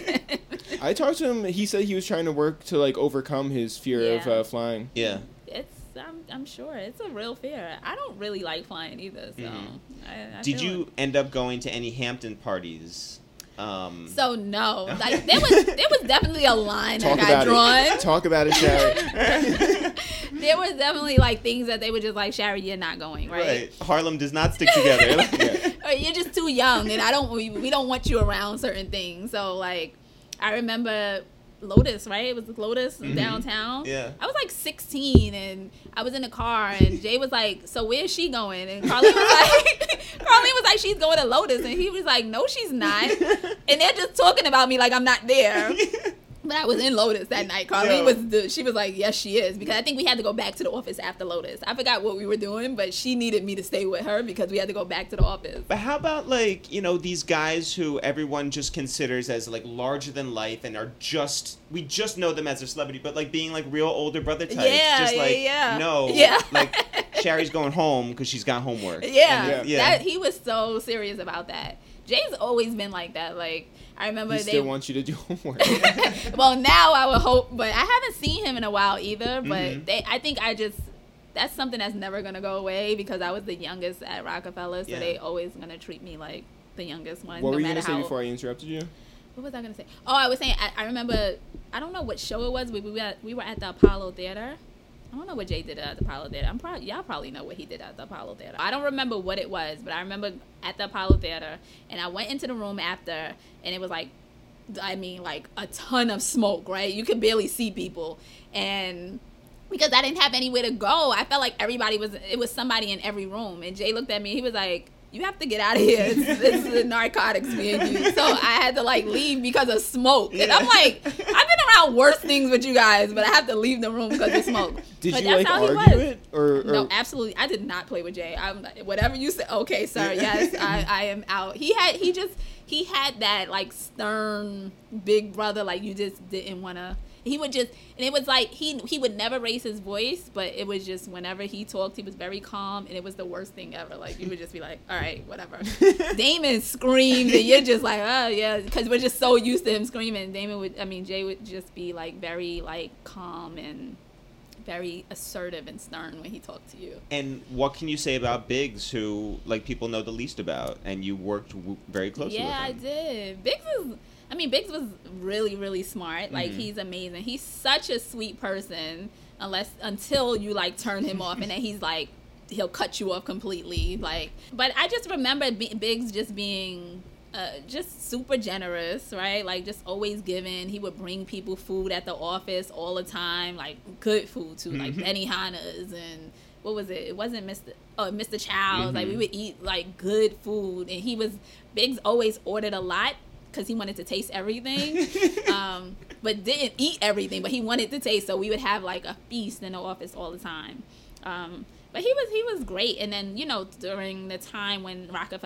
[SPEAKER 2] I talked to him. He said he was trying to work to like overcome his fear of flying.
[SPEAKER 1] Yeah.
[SPEAKER 5] I'm sure it's a real fear. I don't really like flying either. So.
[SPEAKER 1] Did you end up going to any Hampton parties?
[SPEAKER 5] So no, like there was definitely a line that got drawn.
[SPEAKER 2] Talk about it, Shari.
[SPEAKER 5] There was definitely like things that they were just like, Shari, you're not going, right?
[SPEAKER 1] Harlem does not stick together.
[SPEAKER 5] Or you're just too young, and we don't want you around certain things. So like, I remember Lotus, right? It was Lotus downtown.
[SPEAKER 1] Yeah.
[SPEAKER 5] I was like 16, and I was in the car, and Jay was like, so where's she going? And Carly was like, she's going to Lotus. And he was like, no, she's not. And they're just talking about me like I'm not there. But I was in Lotus that night. Carly she was like, yes, she is. Because I think we had to go back to the office after Lotus. I forgot what we were doing, but she needed me to stay with her because we had to go back to the office.
[SPEAKER 1] But how about, like, you know, these guys who everyone just considers as, like, larger than life and are we just know them as a celebrity, but, like, being, like, real older brother types.
[SPEAKER 5] Yeah,
[SPEAKER 1] just like,
[SPEAKER 5] yeah.
[SPEAKER 1] No.
[SPEAKER 5] Yeah.
[SPEAKER 1] Like, Sherry's going home because she's got homework.
[SPEAKER 5] Yeah,
[SPEAKER 1] And,
[SPEAKER 5] That, he was so serious about that. Jay's always been like that. Like, I remember
[SPEAKER 2] He still wants you to do homework.
[SPEAKER 5] well, now I would hope, but I haven't seen him in a while either. But I think that's something that's never gonna go away because I was the youngest at Rockefeller, so they always gonna treat me like the youngest one.
[SPEAKER 2] What
[SPEAKER 5] no
[SPEAKER 2] were you
[SPEAKER 5] matter
[SPEAKER 2] gonna say
[SPEAKER 5] how,
[SPEAKER 2] before I interrupted you?
[SPEAKER 5] What was I gonna say? Oh, I was saying I remember. I don't know what show it was. We were at the Apollo Theater. I don't know what Jay did at the Apollo Theater. Y'all probably know what he did at the Apollo Theater. I don't remember what it was, but I remember at the Apollo Theater, and I went into the room after, and it was like, I mean, like a ton of smoke, right? You could barely see people, and because I didn't have anywhere to go, I felt like it was somebody in every room. And Jay looked at me, he was like, you have to get out of here. It's the narcotics being used. So I had to like leave because of smoke. And I'm like, I've been around worse things with you guys, but I have to leave the room because of smoke.
[SPEAKER 2] Did
[SPEAKER 5] but
[SPEAKER 2] you
[SPEAKER 5] that's
[SPEAKER 2] like
[SPEAKER 5] how he
[SPEAKER 2] argue
[SPEAKER 5] was.
[SPEAKER 2] it? Or
[SPEAKER 5] No, absolutely. I did not play with Jay. I'm like, whatever you say. Okay, sir. Yes, I am out. He had that like stern big brother. Like you just didn't want to. He would just, and it was like he would never raise his voice, but it was just whenever he talked, he was very calm, and it was the worst thing ever. Like you would just be like, all right, whatever. Damon screamed, and you're just like, oh yeah, because we're just so used to him screaming. Jay would just be like very like calm and very assertive and stern when he talked to you.
[SPEAKER 1] And what can you say about Biggs, who like people know the least about, and you worked very closely with him?
[SPEAKER 5] Yeah, I did. Biggs was really, really smart. Like, he's amazing. He's such a sweet person until you, like, turn him off. And then he's, like, he'll cut you off completely. Like, but I just remember Biggs just being just super generous, right? Like, just always giving. He would bring people food at the office all the time. Like, good food, too. Like, Benihana's and... What was it? It wasn't Mr. Chow's. Like, we would eat, like, good food. And Biggs always ordered a lot. Because he wanted to taste everything, but didn't eat everything. But he wanted to taste, so we would have like a feast in the office all the time. But he was great. And then during the time when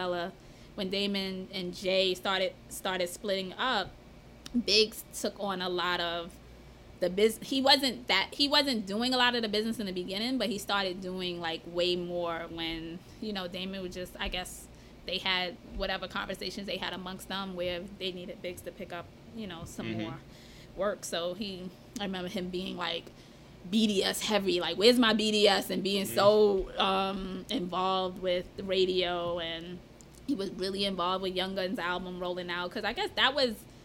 [SPEAKER 5] Damon and Jay started splitting up, Biggs took on a lot of the business. He wasn't doing a lot of the business in the beginning, but he started doing like way more when Damon was just, I guess. They had whatever conversations they had amongst them where they needed Biggs to pick up, some more work. So I remember him being like BDS heavy, like, where's my BDS? And being so involved with the radio. And he was really involved with Young Gun's album rolling out. Because I guess that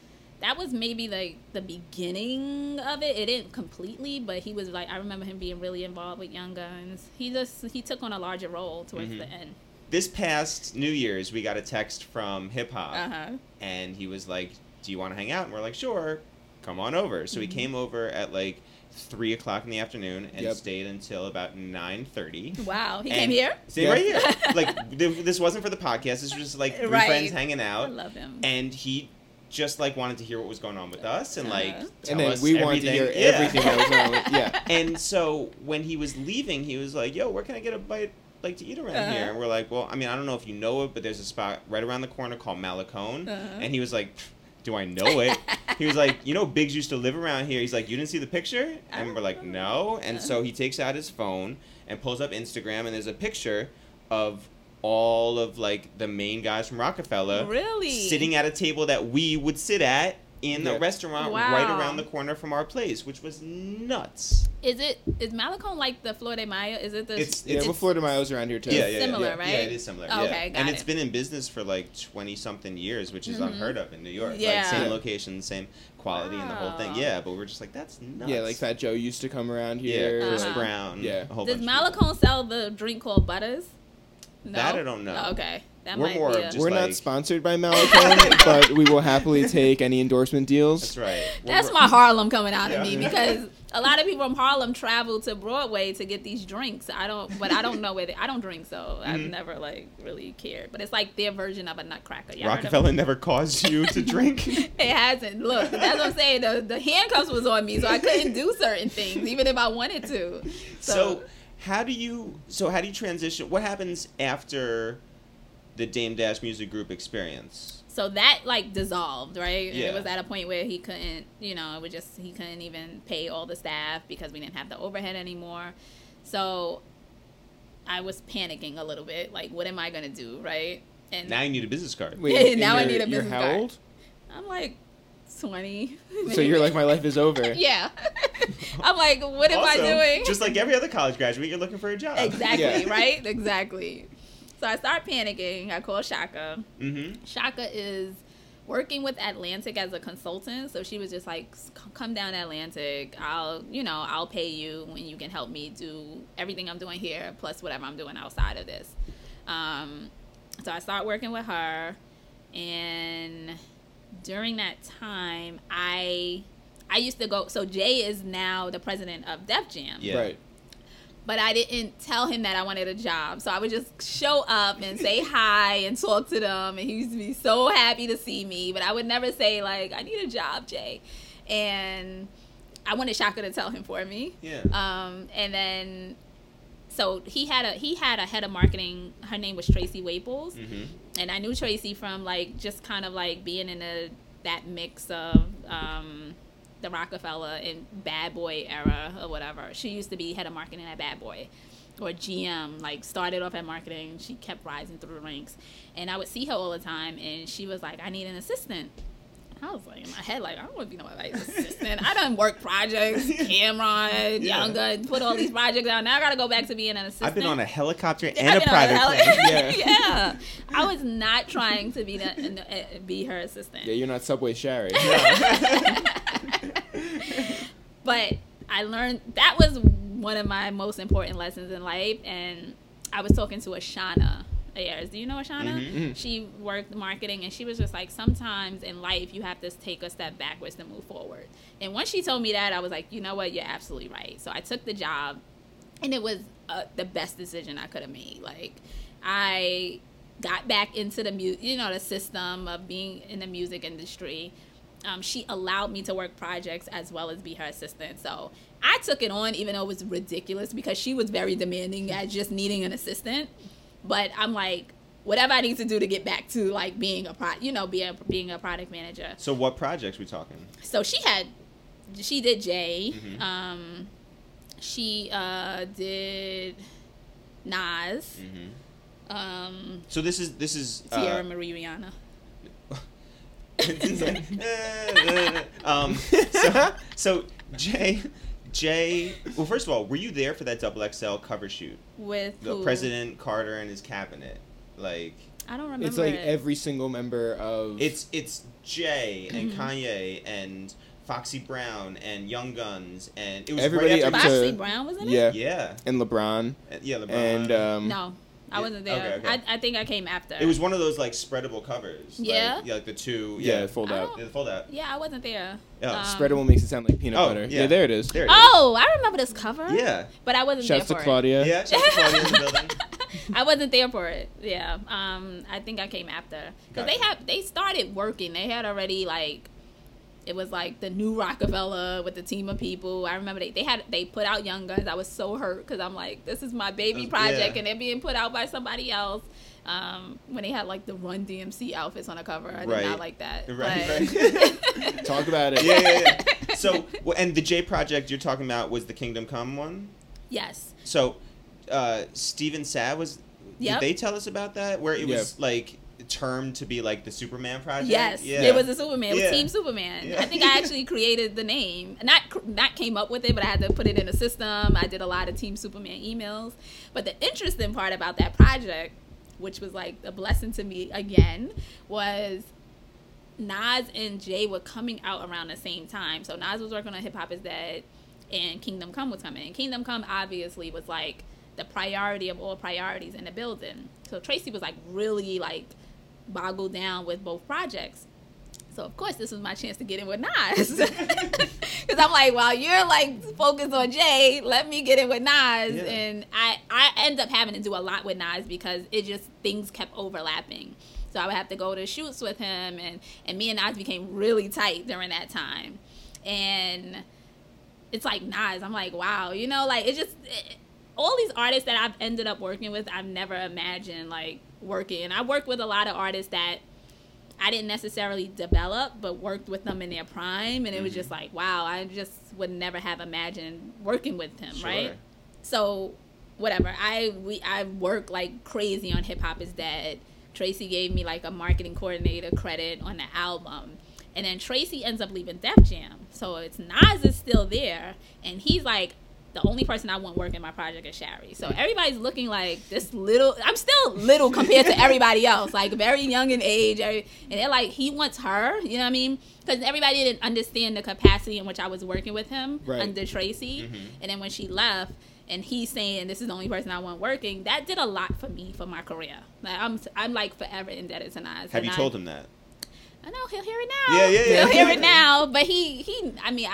[SPEAKER 5] was maybe like the beginning of it. It didn't completely, but he was like, I remember him being really involved with Young Guns. He took on a larger role towards the end.
[SPEAKER 1] This past New Year's, we got a text from Hip Hop, and he was like, do you want to hang out? And we're like, sure, come on over. So he came over at like 3 o'clock in the afternoon and stayed until about 9:30.
[SPEAKER 5] Wow, he came here?
[SPEAKER 1] Stayed right here. Like, this wasn't for the podcast. This was just like three friends hanging out.
[SPEAKER 5] I love him.
[SPEAKER 1] And he just like wanted to hear what was going on with us and like tell
[SPEAKER 2] and then
[SPEAKER 1] us
[SPEAKER 2] we wanted to hear everything that was going on.
[SPEAKER 1] And so when he was leaving, he was like, yo, where can I get a bite like to eat around here? And we're like, well, I mean, I don't know if you know it, but there's a spot right around the corner called Malacone. And he was like, do I know it? He was like, Biggs used to live around here. He's like, you didn't see the picture? And we're like, no. And so he takes out his phone and pulls up Instagram, and there's a picture of all of like the main guys from Rockefeller sitting at a table that we would sit at in the restaurant right around the corner from our place, which was nuts.
[SPEAKER 5] Is Malacone like the Flor de Mayo? Is it the?
[SPEAKER 2] It's Flor de Mayo's around here too.
[SPEAKER 1] Yeah,
[SPEAKER 5] similar, right?
[SPEAKER 1] Yeah, it is similar.
[SPEAKER 5] Oh, okay, got
[SPEAKER 1] and
[SPEAKER 5] it.
[SPEAKER 1] it's been in business for like 20-something years, which is unheard of in New York.
[SPEAKER 5] Yeah.
[SPEAKER 1] Like same location, same quality, and the whole thing. Yeah, but we're just like, that's nuts.
[SPEAKER 2] Yeah, like Fat Joe used to come around here.
[SPEAKER 1] Yeah, Chris Brown.
[SPEAKER 2] Yeah.
[SPEAKER 1] A whole
[SPEAKER 5] Does
[SPEAKER 1] bunch
[SPEAKER 5] Malacone sell the drink called Butters? No?
[SPEAKER 1] That I don't know.
[SPEAKER 5] Oh, okay. That
[SPEAKER 1] We're
[SPEAKER 5] might
[SPEAKER 1] more
[SPEAKER 5] be
[SPEAKER 1] of just
[SPEAKER 2] We're
[SPEAKER 1] like,
[SPEAKER 2] not sponsored by Malacone, but we will happily take any endorsement deals.
[SPEAKER 1] That's right.
[SPEAKER 5] That's my Harlem coming out of me because a lot of people from Harlem travel to Broadway to get these drinks. I don't know where I don't drink, so I've never like really cared. But it's like their version of a Nutcracker.
[SPEAKER 1] Rockefeller never caused you to drink.
[SPEAKER 5] It hasn't. Look, that's what I'm saying. The handcuffs was on me, so I couldn't do certain things, even if I wanted to.
[SPEAKER 1] So how do you transition? What happens after the Dame Dash Music Group experience?
[SPEAKER 5] So that like dissolved, right?
[SPEAKER 1] Yeah.
[SPEAKER 5] It was at a point where he couldn't, he couldn't even pay all the staff because we didn't have the overhead anymore. So I was panicking a little bit. Like, what am I going to do, right? And
[SPEAKER 1] Now you need a business card.
[SPEAKER 2] Wait,
[SPEAKER 5] Now I
[SPEAKER 2] and
[SPEAKER 5] need a
[SPEAKER 2] you're
[SPEAKER 5] business
[SPEAKER 2] how
[SPEAKER 5] card.
[SPEAKER 2] old?
[SPEAKER 5] I'm like 20.
[SPEAKER 2] So you're like, my life is over.
[SPEAKER 5] Yeah. I'm like, what am I
[SPEAKER 1] Also,
[SPEAKER 5] doing?
[SPEAKER 1] just like every other college graduate, you're looking for a job.
[SPEAKER 5] Exactly,
[SPEAKER 2] Yeah.
[SPEAKER 5] right? Exactly. So I start panicking. I call Shaka.
[SPEAKER 1] Mm-hmm.
[SPEAKER 5] Shaka is working with Atlantic as a consultant. So she was just like, come down to Atlantic. I'll pay you when you can help me do everything I'm doing here, plus whatever I'm doing outside of this. So I start working with her. And during that time, I used to go. So Jay is now the president of Def Jam.
[SPEAKER 1] Yeah.
[SPEAKER 2] Right.
[SPEAKER 5] But I didn't tell him that I wanted a job. So I would just show up and say hi and talk to them. And he used to be so happy to see me. But I would never say, like, I need a job, Jay. And I wanted Shaka to tell him for me.
[SPEAKER 1] Yeah.
[SPEAKER 5] And then, so he had a head of marketing. Her name was Tracy Waples.
[SPEAKER 1] Mm-hmm.
[SPEAKER 5] And I knew Tracy from, like, just kind of, like, being in that mix of the Rockefeller and Bad Boy era or whatever. She used to be head of marketing at Bad Boy or GM, like started off at marketing. She kept rising through the ranks. And I would see her all the time, and she was like, I need an assistant. I was like, in my head, like, I don't want to be nobody's assistant. I done work projects, Cameron, Young Gun, put all these projects out. Now I got to go back to being an assistant.
[SPEAKER 1] I've been on a helicopter and
[SPEAKER 5] I've
[SPEAKER 1] a
[SPEAKER 5] been on
[SPEAKER 1] private plane.
[SPEAKER 2] Yeah.
[SPEAKER 5] Yeah. I was not trying to be her assistant.
[SPEAKER 2] Yeah, you're not Subway Shari.
[SPEAKER 5] But I learned that was one of my most important lessons in life. And I was talking to Ashana Ayers. Do you know Ashana?
[SPEAKER 1] Mm-hmm.
[SPEAKER 5] She worked marketing, and she was just like, sometimes in life you have to take a step backwards to move forward. And once she told me that, I was like, you know what? You're absolutely right. So I took the job, and it was the best decision I could have made. Like, I got back into the system of being in the music industry. She allowed me to work projects as well as be her assistant. So I took it on, even though it was ridiculous, because she was very demanding at just needing an assistant. But I'm like, whatever I need to do to get back to like being being a product manager.
[SPEAKER 1] So what projects we talking?
[SPEAKER 5] So she did Jay.
[SPEAKER 1] Mm-hmm.
[SPEAKER 5] She did Nas.
[SPEAKER 1] Mm-hmm. So this is
[SPEAKER 5] Tierra Marie Rihanna.
[SPEAKER 1] So Jay. Well, first of all, were you there for that XXL cover shoot?
[SPEAKER 5] With
[SPEAKER 1] The
[SPEAKER 5] who?
[SPEAKER 1] President Carter and his cabinet, like.
[SPEAKER 5] I don't remember.
[SPEAKER 2] It's like
[SPEAKER 5] it.
[SPEAKER 2] every single member of.
[SPEAKER 1] It's Jay and Kanye and Foxy Brown and Young Guns, and it was
[SPEAKER 2] Everybody
[SPEAKER 1] right
[SPEAKER 2] up
[SPEAKER 1] after.
[SPEAKER 5] Foxy
[SPEAKER 2] to-
[SPEAKER 5] Brown was in it?
[SPEAKER 2] Yeah.
[SPEAKER 1] Yeah,
[SPEAKER 2] And LeBron.
[SPEAKER 1] yeah, LeBron.
[SPEAKER 2] And
[SPEAKER 5] No, I wasn't there.
[SPEAKER 1] Okay.
[SPEAKER 5] I think I came after.
[SPEAKER 1] It was one of those like spreadable covers.
[SPEAKER 5] Yeah?
[SPEAKER 1] like the two.
[SPEAKER 2] yeah, fold
[SPEAKER 5] I
[SPEAKER 2] out.
[SPEAKER 5] don't-
[SPEAKER 1] Yeah, the fold out.
[SPEAKER 5] Yeah, I wasn't there.
[SPEAKER 1] Yeah.
[SPEAKER 2] Spreadable makes it sound like peanut
[SPEAKER 1] Oh,
[SPEAKER 2] butter.
[SPEAKER 1] yeah.
[SPEAKER 2] Yeah, there it is.
[SPEAKER 1] There it is.
[SPEAKER 5] Oh, I remember this cover.
[SPEAKER 1] Yeah.
[SPEAKER 5] But I wasn't
[SPEAKER 2] Shouts to
[SPEAKER 5] there for
[SPEAKER 2] Claudia.
[SPEAKER 1] Yeah. Shout out to Claudia in the building.
[SPEAKER 5] it. I wasn't there for it. Yeah. I think I came after because
[SPEAKER 1] Gotcha.
[SPEAKER 5] they started working. They had already like. It was like the new Rockefeller with the team of people. I remember they put out Young Guns. I was so hurt because I'm like, this is my baby project,
[SPEAKER 1] Yeah.
[SPEAKER 5] and they're being put out by somebody else. When they had like the Run DMC outfits on the cover, I did
[SPEAKER 1] Right.
[SPEAKER 5] not like that.
[SPEAKER 1] Right.
[SPEAKER 5] But-
[SPEAKER 2] Talk about it.
[SPEAKER 1] Yeah. So, and the J project you're talking about was the Kingdom Come one.
[SPEAKER 5] Yes.
[SPEAKER 1] So, Steven Sav was.
[SPEAKER 5] Yep.
[SPEAKER 1] Did they tell us about that? Where it was
[SPEAKER 2] Yep.
[SPEAKER 1] like termed to be like the Superman project.
[SPEAKER 5] Yes,
[SPEAKER 1] Yeah.
[SPEAKER 5] it was a Superman. It was
[SPEAKER 1] Yeah.
[SPEAKER 5] Team Superman.
[SPEAKER 1] Yeah.
[SPEAKER 5] I think I actually created the name. Not came up with it, but I had to put it in a system. I did a lot of Team Superman emails. But the interesting part about that project, which was like a blessing to me again, was Nas and Jay were coming out around the same time. So Nas was working on Hip Hop Is Dead, and Kingdom Come was coming. And Kingdom Come obviously was like the priority of all priorities in the building. So Tracy was like really like boggled down with both projects. So of course this was my chance to get in with Nas. Because I'm like, while you're like focused on Jay, let me get in with Nas.
[SPEAKER 1] Yeah.
[SPEAKER 5] And I end up having to do a lot with Nas because it just things kept overlapping. So I would have to go to shoots with him, and me and Nas became really tight during that time. And it's like Nas, I'm like, wow, like all these artists that I've ended up working with, I've never imagined like working. And I worked with a lot of artists that I didn't necessarily develop, but worked with them in their prime. And it was just like, wow, I just would never have imagined working with him,
[SPEAKER 1] Sure.
[SPEAKER 5] right? So whatever. I work like crazy on Hip Hop Is Dead. Tracy gave me like a marketing coordinator credit on the album. And then Tracy ends up leaving Def Jam. So it's Nas is still there. And he's like, the only person I want working my project is Shari. So everybody's looking like this little. I'm still little compared to everybody else. Like very young in age. And they're like, he wants her. You know what I mean? Because everybody didn't understand the capacity in which I was working with him under Tracy. Mm-hmm. And then when she left, and he's saying this is the only person I want working, that did a lot for me for my career. Like I'm like forever indebted to Nas.
[SPEAKER 1] Have you told him that?
[SPEAKER 5] I know he'll hear it now.
[SPEAKER 1] Yeah.
[SPEAKER 5] He'll hear it now. But he I mean,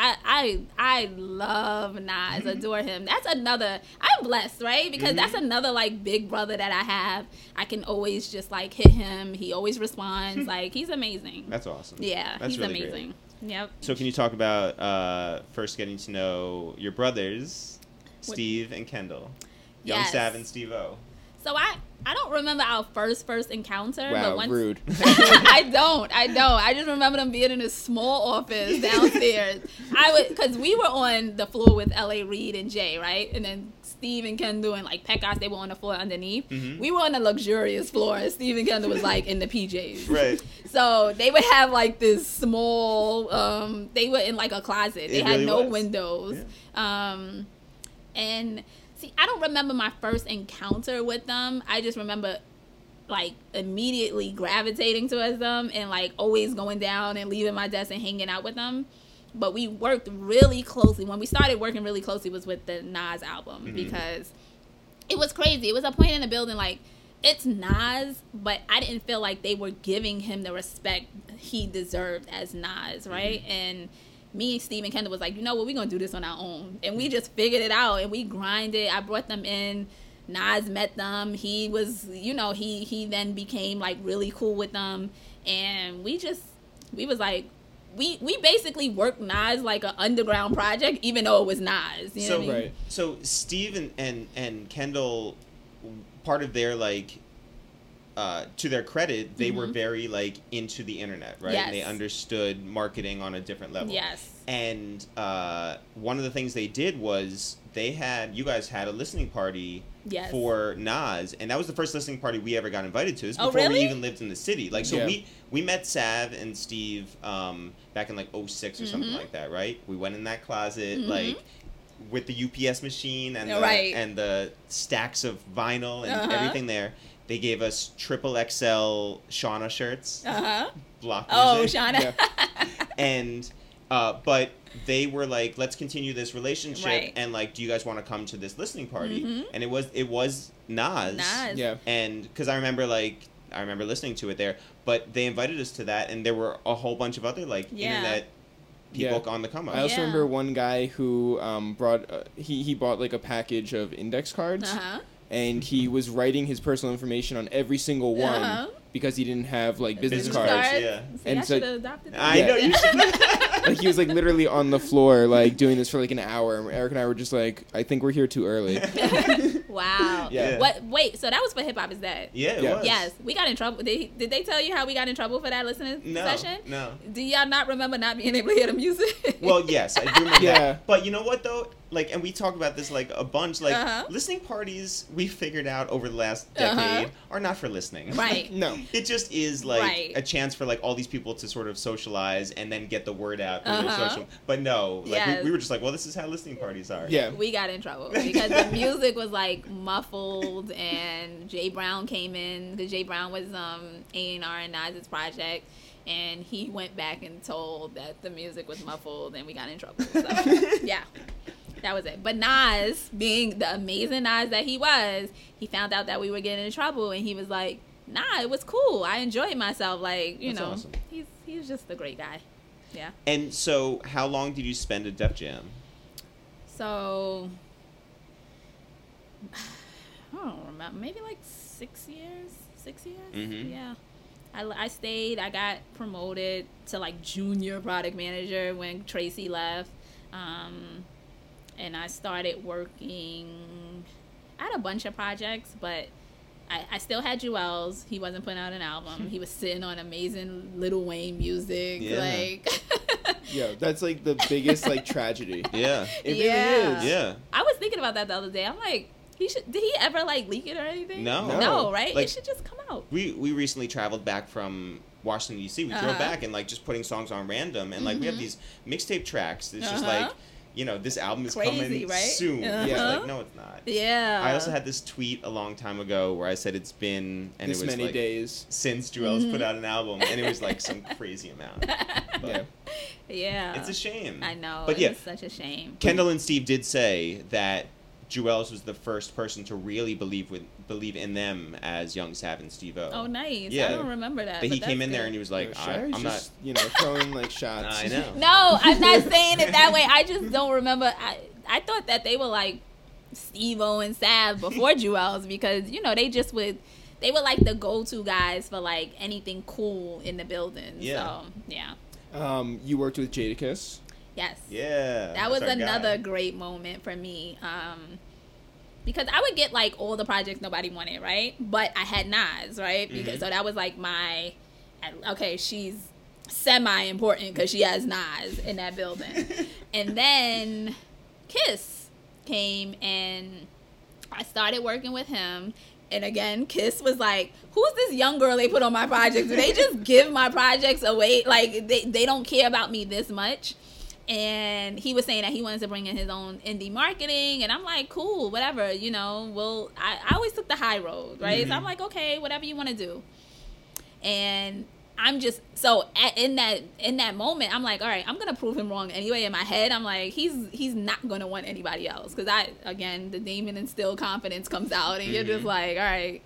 [SPEAKER 5] I love Nas, adore him. That's another. I'm blessed, right? Because that's another like big brother that I have. I can always just like hit him. He always responds. Like he's amazing.
[SPEAKER 1] That's awesome.
[SPEAKER 5] Yeah,
[SPEAKER 1] that's
[SPEAKER 5] he's
[SPEAKER 1] really
[SPEAKER 5] amazing.
[SPEAKER 1] Great.
[SPEAKER 5] Yep.
[SPEAKER 1] So can you talk about first getting to know your brothers, Steve and Kendall, Young
[SPEAKER 5] Yes.
[SPEAKER 1] Sav and Steve-O?
[SPEAKER 5] So I don't remember our first encounter.
[SPEAKER 2] Wow,
[SPEAKER 5] but once,
[SPEAKER 2] rude.
[SPEAKER 5] I don't. I just remember them being in a small office downstairs. Because we were on the floor with L.A. Reid and Jay, right? And then Steve and Kendall and like Pekkas, they were on the floor underneath. Mm-hmm. We were on a luxurious floor. And Steve and Kendall was like in the PJs.
[SPEAKER 1] Right.
[SPEAKER 5] So they would have like this small. They were in like a closet. They had
[SPEAKER 1] really
[SPEAKER 5] no
[SPEAKER 1] was.
[SPEAKER 5] windows. Yeah. And see, I don't remember my first encounter with them. I just remember like immediately gravitating towards them and like always going down and leaving my desk and hanging out with them. But we worked really closely. When we started working really closely was with the Nas album because it was crazy. It was a point in the building like, it's Nas, but I didn't feel like they were giving him the respect he deserved as Nas, right? And me and Steve and Kendall was like, you know what, we're going to do this on our own. And we just figured it out, and we grinded. I brought them in. Nas met them. He was, he then became, like, really cool with them. And we was like, we basically worked Nas like an underground project, even though it was Nas. You know what I mean?
[SPEAKER 2] Right.
[SPEAKER 1] So Steve and Kendall, part of their, like, to their credit, they were very like into the internet, right?
[SPEAKER 5] Yes.
[SPEAKER 1] And they understood marketing on a different level.
[SPEAKER 5] Yes.
[SPEAKER 1] And one of the things they did was you guys had a listening party
[SPEAKER 5] Yes.
[SPEAKER 1] for Nas, and that was the first listening party we ever got invited to. This was
[SPEAKER 5] Oh,
[SPEAKER 1] before
[SPEAKER 5] really?
[SPEAKER 1] we even lived in the city. Like, so
[SPEAKER 2] Yeah.
[SPEAKER 1] we met Sav and Steve back in like 06 or something like that, right? We went in that closet, like with the UPS machine and the stacks of vinyl and everything there. They gave us triple XL Shauna shirts. Block music.
[SPEAKER 5] Oh, Shauna.
[SPEAKER 2] Yeah.
[SPEAKER 1] And but they were like, let's continue this relationship,
[SPEAKER 5] Right.
[SPEAKER 1] and like, do you guys want to come to this listening party? And it was Nas.
[SPEAKER 2] Yeah.
[SPEAKER 1] And because I remember listening to it there, but they invited us to that, and there were a whole bunch of other like internet people on the come up.
[SPEAKER 2] I also
[SPEAKER 5] Yeah.
[SPEAKER 2] remember one guy who brought he bought like a package of index cards, and he was writing his personal information on every single one because he didn't have like business cards.
[SPEAKER 1] Yeah.
[SPEAKER 5] See,
[SPEAKER 2] And
[SPEAKER 5] I
[SPEAKER 2] so-
[SPEAKER 5] should have adopted that.
[SPEAKER 1] I know you should.
[SPEAKER 2] Like he was like literally on the floor like doing this for like an hour, and Eric and I were just like, I think we're here too early.
[SPEAKER 5] Wow.
[SPEAKER 2] Yeah.
[SPEAKER 5] What? Wait. So that was for Hip Hop Is Dead.
[SPEAKER 1] Yeah, it
[SPEAKER 2] Yeah.
[SPEAKER 1] was.
[SPEAKER 5] Yes, we got in trouble. Did they tell you how we got in trouble for that listening session?
[SPEAKER 1] No.
[SPEAKER 5] Do y'all not remember not being able to hear the music?
[SPEAKER 1] Well, yes, I do remember
[SPEAKER 2] Yeah.
[SPEAKER 1] that. But you know what, though? Like, and we talk about this, like, a bunch. Like, listening parties, we figured out over the last decade, are not for listening.
[SPEAKER 5] Right.
[SPEAKER 2] No.
[SPEAKER 1] It just is, like,
[SPEAKER 5] Right.
[SPEAKER 1] a chance for, like, all these people to sort of socialize and then get the word out through their social. But no, like,
[SPEAKER 5] Yes.
[SPEAKER 1] we were just like, well, this is how listening parties are.
[SPEAKER 2] Yeah.
[SPEAKER 5] We got in trouble because the music was like muffled, and Jay Brown came in because Jay Brown was A&R and Nas's project, and he went back and told that the music was muffled, and we got in trouble. So, yeah, that was it. But Nas, being the amazing Nas that he was, he found out that we were getting in trouble, and he was like, "Nah, it was cool. I enjoyed myself. Like,
[SPEAKER 1] That's awesome.
[SPEAKER 5] he's just a great guy." Yeah.
[SPEAKER 1] And so, how long did you spend at Def Jam?
[SPEAKER 5] So, I don't remember. Maybe like 6 years. 6 years?
[SPEAKER 1] Mhm.
[SPEAKER 5] Yeah. I stayed. I got promoted to like junior product manager when Tracy left. And I started working. I had a bunch of projects, but I still had Jewels. He wasn't putting out an album. He was sitting on amazing Lil Wayne music.
[SPEAKER 1] Yeah.
[SPEAKER 5] Like,
[SPEAKER 2] Yeah, that's like the biggest like tragedy.
[SPEAKER 1] Yeah.
[SPEAKER 2] It
[SPEAKER 5] Yeah.
[SPEAKER 2] really is.
[SPEAKER 1] Yeah.
[SPEAKER 5] I was thinking about that the other day. I'm like, Did he ever like leak it or anything?
[SPEAKER 1] No.
[SPEAKER 5] Right?
[SPEAKER 1] Like,
[SPEAKER 5] it should just come out.
[SPEAKER 1] We recently traveled back from Washington D.C. We drove back and like just putting songs on random, and like we have these mixtape tracks. It's just like, you know, this album is coming
[SPEAKER 5] right?
[SPEAKER 1] soon. Yeah, like no, it's not.
[SPEAKER 5] Yeah.
[SPEAKER 1] I also had this tweet a long time ago where I said it's been and
[SPEAKER 2] this
[SPEAKER 1] it was
[SPEAKER 2] many
[SPEAKER 1] like,
[SPEAKER 2] days
[SPEAKER 1] since Jewel's put out an album, and it was like some crazy amount. But
[SPEAKER 5] yeah.
[SPEAKER 1] it's a shame.
[SPEAKER 5] I know.
[SPEAKER 1] But yeah,
[SPEAKER 5] it's such a shame.
[SPEAKER 1] Kendall and Steve did say that Jewel's was the first person to really believe in them as Young Sav and Steve-O.
[SPEAKER 5] Oh, nice.
[SPEAKER 1] Yeah.
[SPEAKER 5] I don't remember that.
[SPEAKER 1] But he came in
[SPEAKER 5] good.
[SPEAKER 1] there and he was like,
[SPEAKER 2] Shari's
[SPEAKER 1] I'm
[SPEAKER 2] just,
[SPEAKER 1] not.
[SPEAKER 2] you know, throwing like shots.
[SPEAKER 1] I know.
[SPEAKER 5] No, I'm not saying it that way. I just don't remember. I thought that they were like Steve-O and Sav before Jewel's because, you know, they were like the go-to guys for like anything cool in the building.
[SPEAKER 1] Yeah.
[SPEAKER 5] So, yeah.
[SPEAKER 2] You worked with Jadakiss.
[SPEAKER 5] Yes.
[SPEAKER 1] Yeah.
[SPEAKER 5] That was
[SPEAKER 1] that's our
[SPEAKER 5] another
[SPEAKER 1] guy.
[SPEAKER 5] great moment for me. Because I would get like all the projects nobody wanted, right? But I had Nas, right? Because so that was like my, okay, she's semi-important because she has Nas in that building. And then Kiss came and I started working with him. And again, Kiss was like, who's this young girl they put on my projects? Do they just give my projects away? Like, they don't care about me this much. And he was saying that he wanted to bring in his own indie marketing. And I'm like, cool, whatever, you know. Well, I always took the high road, right? So I'm like, okay, whatever you want to do. And I'm just, so in that moment, I'm like, all right, I'm going to prove him wrong anyway. In my head, I'm like, he's not going to want anybody else. Because again, the Damon and Still confidence comes out. And you're just like, all right.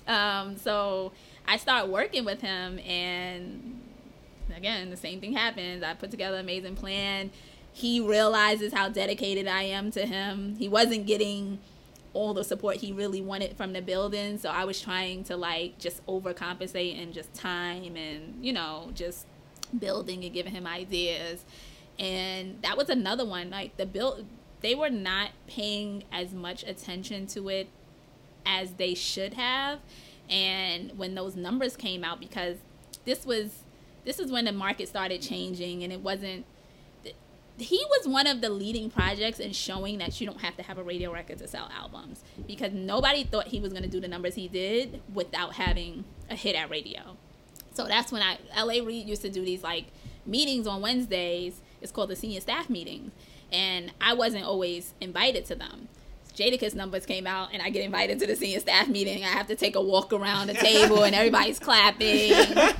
[SPEAKER 5] So I start working with him and again, the same thing happens. I put together an amazing plan. He realizes how dedicated I am to him. He wasn't getting all the support he really wanted from the building, so I was trying to like just overcompensate and just time and, you know, just building and giving him ideas. And that was another one. Like they were not paying as much attention to it as they should have. And when those numbers came out, because this is when the market started changing, and it wasn't. He was one of the leading projects in showing that you don't have to have a radio record to sell albums, because nobody thought he was going to do the numbers he did without having a hit at radio. So that's when L.A. Reid used to do these like meetings on Wednesdays. It's called the senior staff meetings, and I wasn't always invited to them. Jadakiss numbers came out and I get invited to the senior staff meeting. I have to take a walk around the table and everybody's clapping.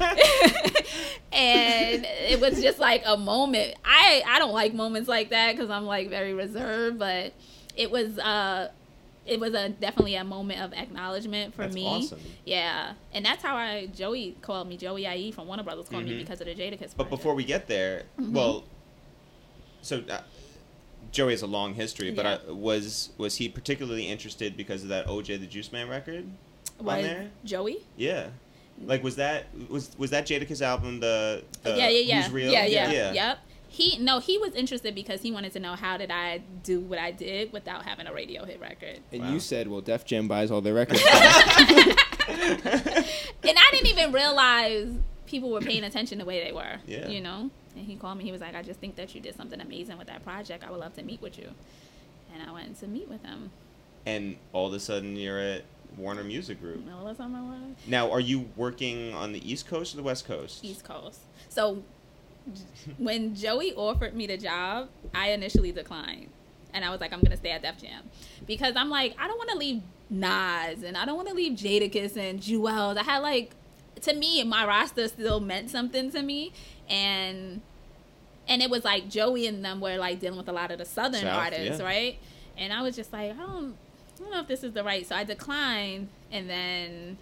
[SPEAKER 5] And it was just like a moment. I don't like moments like that because I'm like very reserved, but it was definitely a moment of acknowledgement for me.
[SPEAKER 1] Awesome.
[SPEAKER 5] Yeah. And that's how Joey called me. Joey IE from Warner Brothers called me because of the Jadakiss project.
[SPEAKER 1] But before we get there, well, so Joey has a long history, but was he particularly interested because of that OJ the Juice Man record on there?
[SPEAKER 5] Joey?
[SPEAKER 1] Yeah. Like was that Jadakiss album the
[SPEAKER 5] yeah.
[SPEAKER 1] Who's Real?
[SPEAKER 5] Yeah. Yep. He was interested because he wanted to know how did I do what I did without having a radio hit record.
[SPEAKER 2] And you said, well, Def Jam buys all their records.
[SPEAKER 5] And I didn't even realize people were paying attention the way they were.
[SPEAKER 1] Yeah.
[SPEAKER 5] You know? And he called me. He was like, I just think that you did something amazing with that project. I would love to meet with you. And I went to meet with him.
[SPEAKER 1] And all of a sudden you're at Warner Music Group.
[SPEAKER 5] All of a sudden I was.
[SPEAKER 1] Now, are you working on the East Coast or the West Coast?
[SPEAKER 5] East Coast. So when Joey offered me the job, I initially declined. And I was like, I'm going to stay at Def Jam. Because I'm like, I don't want to leave Nas and I don't want to leave Jadakiss and Jewel's. I had like, to me, my roster still meant something to me. And it was like Joey and them were like dealing with a lot of the Southern artists, right? And I was just like, I don't know if this is the right. So I declined, and then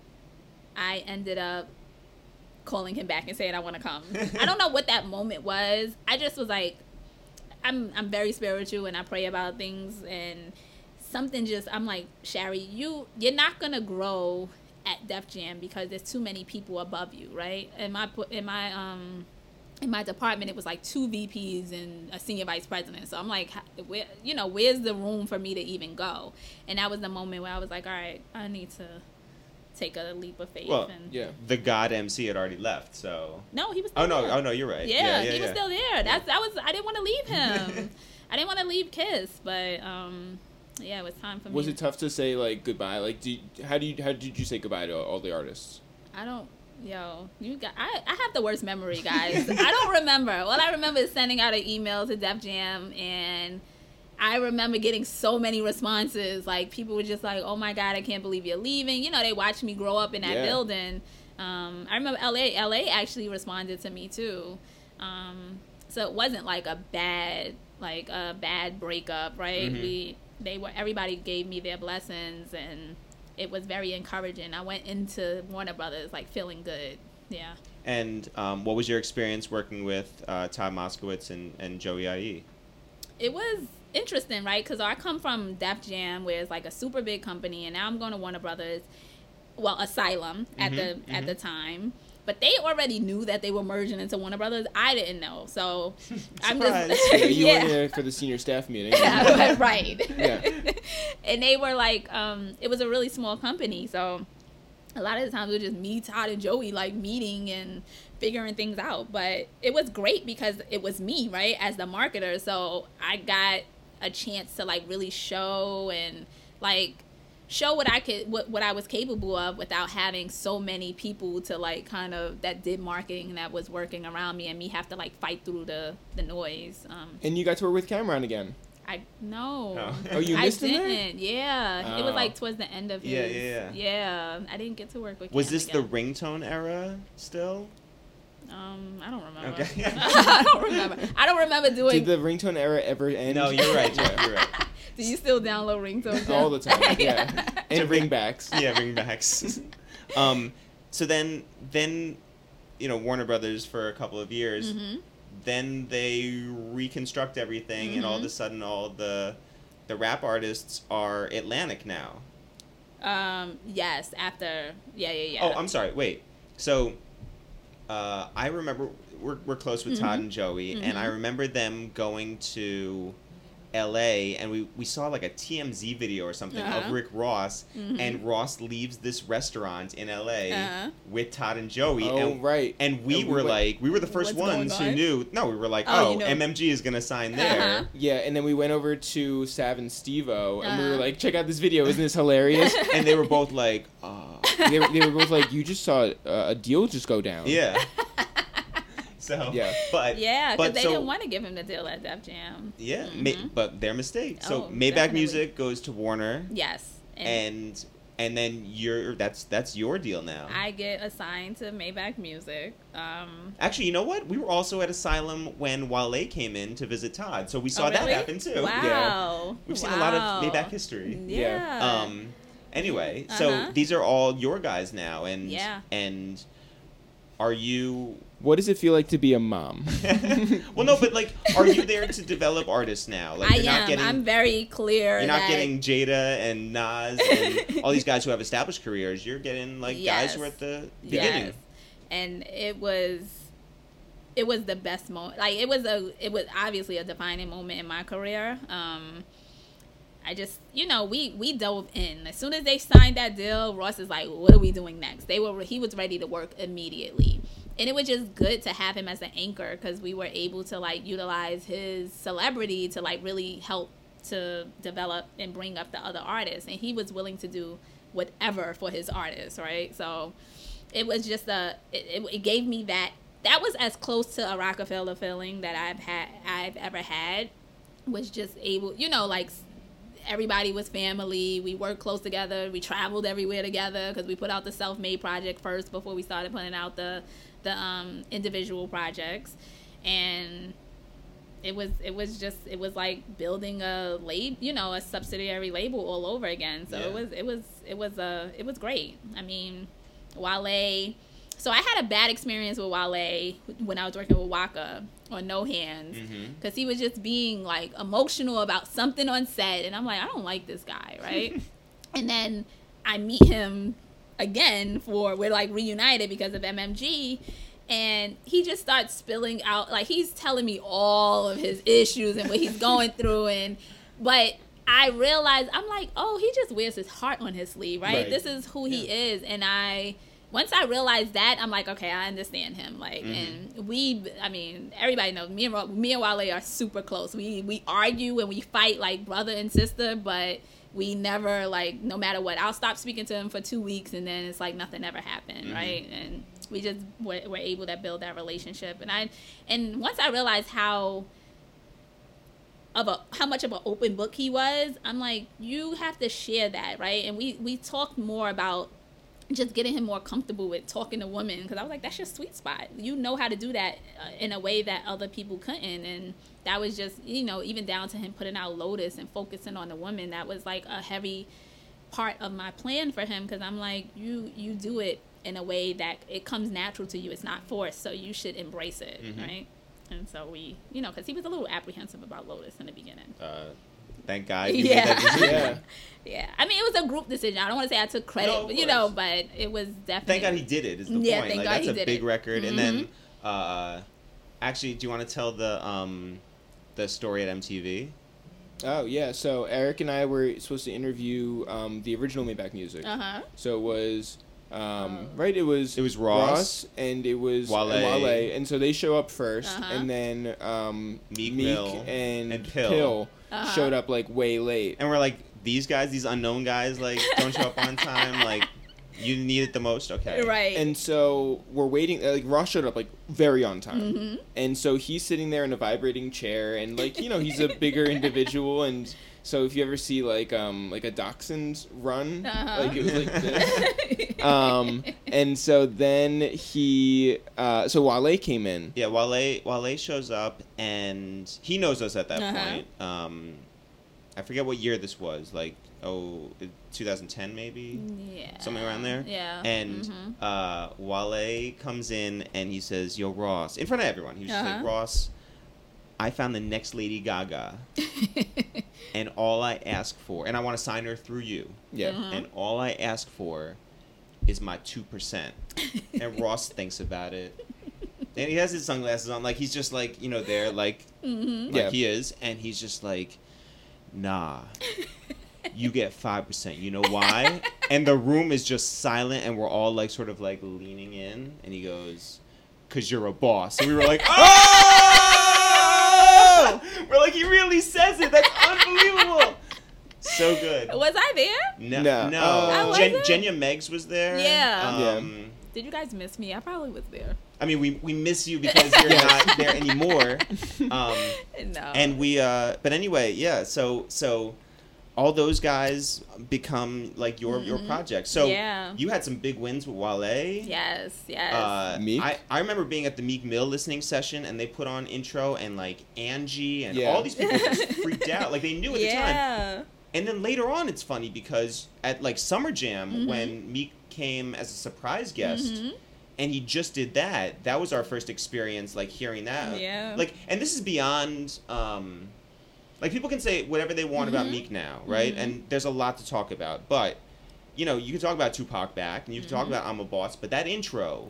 [SPEAKER 5] I ended up calling him back and saying I want to come. I don't know what that moment was. I just was like, I'm very spiritual and I pray about things, and something just, I'm like, Shari, you're not gonna grow at Def Jam because there's too many people above you, right? In my department, it was like 2 VPs and a senior vice president. So I'm like, where's the room for me to even go? And that was the moment where I was like, all right, I need to take a leap of faith.
[SPEAKER 1] Well,
[SPEAKER 5] and
[SPEAKER 1] the God MC had already left, so.
[SPEAKER 5] No, he was still there.
[SPEAKER 1] Oh no, you're right.
[SPEAKER 5] Yeah, he was still there. I didn't want to leave him. I didn't want to leave Kiss, but yeah, it was time for me.
[SPEAKER 2] Was it tough to say like goodbye? Like, how did you say goodbye to all the artists?
[SPEAKER 5] I have the worst memory, guys. I don't remember. All I remember is sending out an email to Def Jam, and I remember getting so many responses. Like, people were just like, "Oh my God, I can't believe you're leaving." You know, they watched me grow up in that building. I remember LA actually responded to me too. So it wasn't like a bad breakup, right?
[SPEAKER 1] Mm-hmm.
[SPEAKER 5] Everybody gave me their blessings, and it was very encouraging. I went into Warner Brothers like feeling good. Yeah.
[SPEAKER 1] And what was your experience working with Todd Moskowitz and Joey IE?
[SPEAKER 5] It was interesting, right? Because I come from Def Jam, where it's like a super big company, and now I'm going to Warner Brothers. Well, Asylum at the time. But they already knew that they were merging into Warner Brothers. I didn't know. So I'm just...
[SPEAKER 2] You were there for the senior staff meeting.
[SPEAKER 5] Right.
[SPEAKER 2] Yeah.
[SPEAKER 5] And they were like, it was a really small company. So a lot of the times it was just me, Todd, and Joey like meeting and figuring things out. But it was great because it was me, right, as the marketer. So I got a chance to like really show and like show what I was capable of without having so many people to like kind of that did marketing that was working around me, and me have to like fight through the noise.
[SPEAKER 2] And you got to work with Cameron again.
[SPEAKER 1] Oh,
[SPEAKER 2] you missed him there?
[SPEAKER 5] Didn't. Yeah, it was like towards the end of his.
[SPEAKER 1] Yeah.
[SPEAKER 5] I didn't get to work with.
[SPEAKER 1] Was
[SPEAKER 5] Cam
[SPEAKER 1] this
[SPEAKER 5] again.
[SPEAKER 1] the ringtone era still?
[SPEAKER 5] I don't remember.
[SPEAKER 1] Okay.
[SPEAKER 5] I don't remember doing.
[SPEAKER 2] Did the ringtone era ever end?
[SPEAKER 1] No, you're right. You're right.
[SPEAKER 5] Do you still download ringtones?
[SPEAKER 2] All the time. Yeah. And ringbacks.
[SPEAKER 1] Yeah, ringbacks. So then Warner Brothers for a couple of years.
[SPEAKER 5] Mm-hmm.
[SPEAKER 1] Then they reconstruct everything, and all of a sudden, all the rap artists are Atlantic now.
[SPEAKER 5] Yes. After. Yeah.
[SPEAKER 1] Oh, I'm sorry. Wait. So, I remember we're close with Todd and Joey, and I remember them going to LA, and we saw like a TMZ video or something of Rick Ross, and Ross leaves this restaurant in LA with Todd and Joey.
[SPEAKER 2] Oh, right.
[SPEAKER 1] And we were the first ones who knew. No, we were like, MMG is gonna sign there.
[SPEAKER 2] Yeah, and then we went over to Sav and Steve-O, and we were like, check out this video, isn't this hilarious?
[SPEAKER 1] And they were both like,
[SPEAKER 2] they were both like, you just saw a deal just go down.
[SPEAKER 1] Yeah. So, but
[SPEAKER 5] because they didn't want to give him the deal at Def Jam.
[SPEAKER 1] Yeah, but their mistake. So Maybach
[SPEAKER 5] definitely.
[SPEAKER 1] Music goes to Warner.
[SPEAKER 5] Yes,
[SPEAKER 1] and then that's your deal now.
[SPEAKER 5] I get assigned to Maybach Music.
[SPEAKER 1] Actually, you know what? We were also at Asylum when Wale came in to visit Todd, so we saw that happen too.
[SPEAKER 5] Wow,
[SPEAKER 1] yeah. We've seen a lot of Maybach history.
[SPEAKER 5] Yeah.
[SPEAKER 1] Anyway, so these are all your guys now, and are you?
[SPEAKER 2] What does it feel like to be a mom?
[SPEAKER 1] Well, no, but like, are you there to develop artists now? Like,
[SPEAKER 5] I am. I'm very clear.
[SPEAKER 1] You're not getting Jada and Nas and all these guys who have established careers. You're getting like guys who are at the beginning.
[SPEAKER 5] And it was the best moment. Like it was obviously a defining moment in my career. I just, we dove in. As soon as they signed that deal, Ross is like, what are we doing next? He was ready to work immediately. And it was just good to have him as an anchor because we were able to, like, utilize his celebrity to, like, really help to develop and bring up the other artists. And he was willing to do whatever for his artists, right? So it was just it gave me that. That was as close to a Rockefeller feeling that I've ever had. Was just able, like, everybody was family. We worked close together. We traveled everywhere together because we put out the Self-Made project first before we started putting out the individual projects. And it was like building a a subsidiary label all over again. So it was great. I mean, Wale. So I had a bad experience with Wale when I was working with Waka on No Hands because he was just being like emotional about something on set, and I'm like, I don't like this guy, right? And then I meet him again we're like reunited because of MMG, and he just starts spilling out, like he's telling me all of his issues and what he's going through, but I realized, I'm like, oh, he just wears his heart on his sleeve, right? This is who he is. And once I realized that, I'm like, okay, I understand him. Like, and everybody knows me and Wale are super close. We argue and we fight like brother and sister, but we never, like, no matter what, I'll stop speaking to him for 2 weeks and then it's like nothing ever happened, right? And we just were able to build that relationship. And once I realized how much of an open book he was, I'm like, you have to share that, right? And we talked more about just getting him more comfortable with talking to women, because I was like, that's your sweet spot. You know how to do that in a way that other people couldn't. And that was just, even down to him putting out Lotus and focusing on the women, that was like a heavy part of my plan for him, because I'm like, you do it in a way that it comes natural to you. It's not forced, so you should embrace it, right? And so we, because he was a little apprehensive about Lotus in the beginning.
[SPEAKER 1] Thank God. You made that decision.
[SPEAKER 5] Yeah. I mean, it was a group decision. I don't want to say I took credit, but it was definitely.
[SPEAKER 1] Thank God he did it. Is the point?
[SPEAKER 5] Thank God
[SPEAKER 1] that's
[SPEAKER 5] he
[SPEAKER 1] a
[SPEAKER 5] did
[SPEAKER 1] big
[SPEAKER 5] it.
[SPEAKER 1] record. And then, actually, do you want to tell the story at MTV?
[SPEAKER 2] Oh yeah. So Eric and I were supposed to interview the original Maybach Music. So it was. Right, it was
[SPEAKER 1] Ross
[SPEAKER 2] and it was
[SPEAKER 1] Wale.
[SPEAKER 2] And so they show up first, and then
[SPEAKER 1] Meek
[SPEAKER 2] Meek
[SPEAKER 1] Mill
[SPEAKER 2] and
[SPEAKER 1] Pill
[SPEAKER 2] showed up like way late,
[SPEAKER 1] and we're like, these unknown guys, like, don't show up on time, like, you need it the most, okay,
[SPEAKER 5] right?
[SPEAKER 2] And so we're waiting. Like, Ross showed up like very on time, and so he's sitting there in a vibrating chair, and like he's a bigger individual, and. So if you ever see like a dachshund run, like it was like this. And so then so Wale came in.
[SPEAKER 1] Yeah, Wale shows up and he knows us at that point. I forget what year this was, like 2010 maybe.
[SPEAKER 5] Yeah.
[SPEAKER 1] Something around there.
[SPEAKER 5] Yeah.
[SPEAKER 1] And Wale comes in and he says, "Yo, Ross," in front of everyone. He was just like, "Ross, I found the next Lady Gaga." And all I ask for, and I want to sign her through you.
[SPEAKER 2] Yeah.
[SPEAKER 1] And all I ask for is my 2%. And Ross thinks about it. And he has his sunglasses on, like he's just like, there, like he is. And he's just like, nah, you get 5%. You know why? And the room is just silent, and we're all like sort of like leaning in. And he goes, "'Cause you're a boss." And we were like, oh! We're like, he really says it. That's unbelievable. So good.
[SPEAKER 5] Was I there?
[SPEAKER 1] No.
[SPEAKER 5] I wasn't?
[SPEAKER 1] Jenya Meggs was there.
[SPEAKER 5] Yeah. Did you guys miss me? I probably was there.
[SPEAKER 1] I mean, we miss you because you're not there anymore.
[SPEAKER 5] No.
[SPEAKER 1] And we, but anyway, yeah. So all those guys become like your project. So you had some big wins with Wale.
[SPEAKER 5] Yes.
[SPEAKER 2] Meek?
[SPEAKER 1] I remember being at the Meek Mill listening session, and they put on Intro, and like Angie and all these people just freaked out, like they knew at the time. And then later on, it's funny because at like Summer Jam, when Meek came as a surprise guest. And he just did that. That was our first experience, like hearing that.
[SPEAKER 5] Yeah.
[SPEAKER 1] Like, and this is beyond. Like, people can say whatever they want about Meek now, right? And there's a lot to talk about. But, you can talk about Tupac back, and you can talk about I'm a Boss, but that intro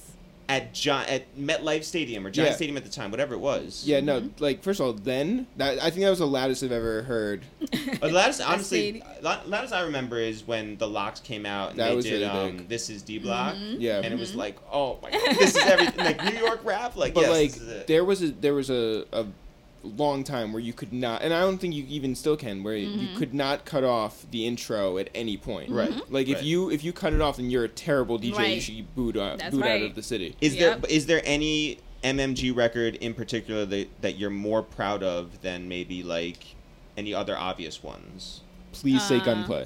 [SPEAKER 1] at MetLife Stadium, or Giant Stadium at the time, whatever it was.
[SPEAKER 2] Yeah, no, like, first of all, I think that was the loudest I've ever heard.
[SPEAKER 1] The loudest, honestly, loudest I remember is when the Locks came out, and they did
[SPEAKER 2] really big.
[SPEAKER 1] This Is D-Block.
[SPEAKER 2] Yeah.
[SPEAKER 1] And it was like, oh my God, this is everything. Like, New York rap, like,
[SPEAKER 2] but
[SPEAKER 1] yes,
[SPEAKER 2] like,
[SPEAKER 1] this is it.
[SPEAKER 2] there was a long time where you could not, and I don't think you even still can, where you could not cut off the intro at any point.
[SPEAKER 1] Right.
[SPEAKER 2] Like if you cut it off, then you're a terrible DJ. You should be booed out of the city.
[SPEAKER 1] Is there any MMG record in particular that you're more proud of than maybe like any other obvious ones?
[SPEAKER 2] Please say Gunplay.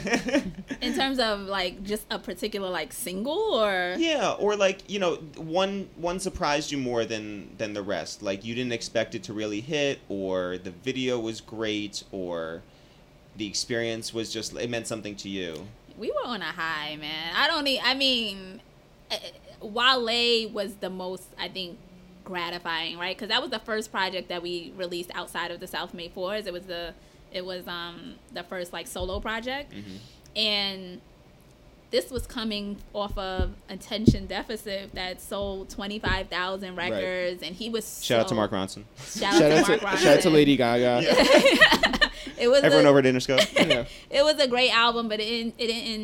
[SPEAKER 5] In terms of like just a particular like single, or
[SPEAKER 1] or like one surprised you more than the rest, like you didn't expect it to really hit, or the video was great, or the experience was just, it meant something to you.
[SPEAKER 5] We were on a high, man. Wale was the most, I think, gratifying, right? Because that was the first project that we released outside of the South May 4s. It was the first like solo project, and this was coming off of Attention Deficit that sold 25,000 records, and he was
[SPEAKER 1] shout out to Mark Ronson.
[SPEAKER 5] Shout out
[SPEAKER 2] to Lady Gaga.
[SPEAKER 5] It was
[SPEAKER 1] everyone over at Interscope.
[SPEAKER 5] It was a great album, but it didn't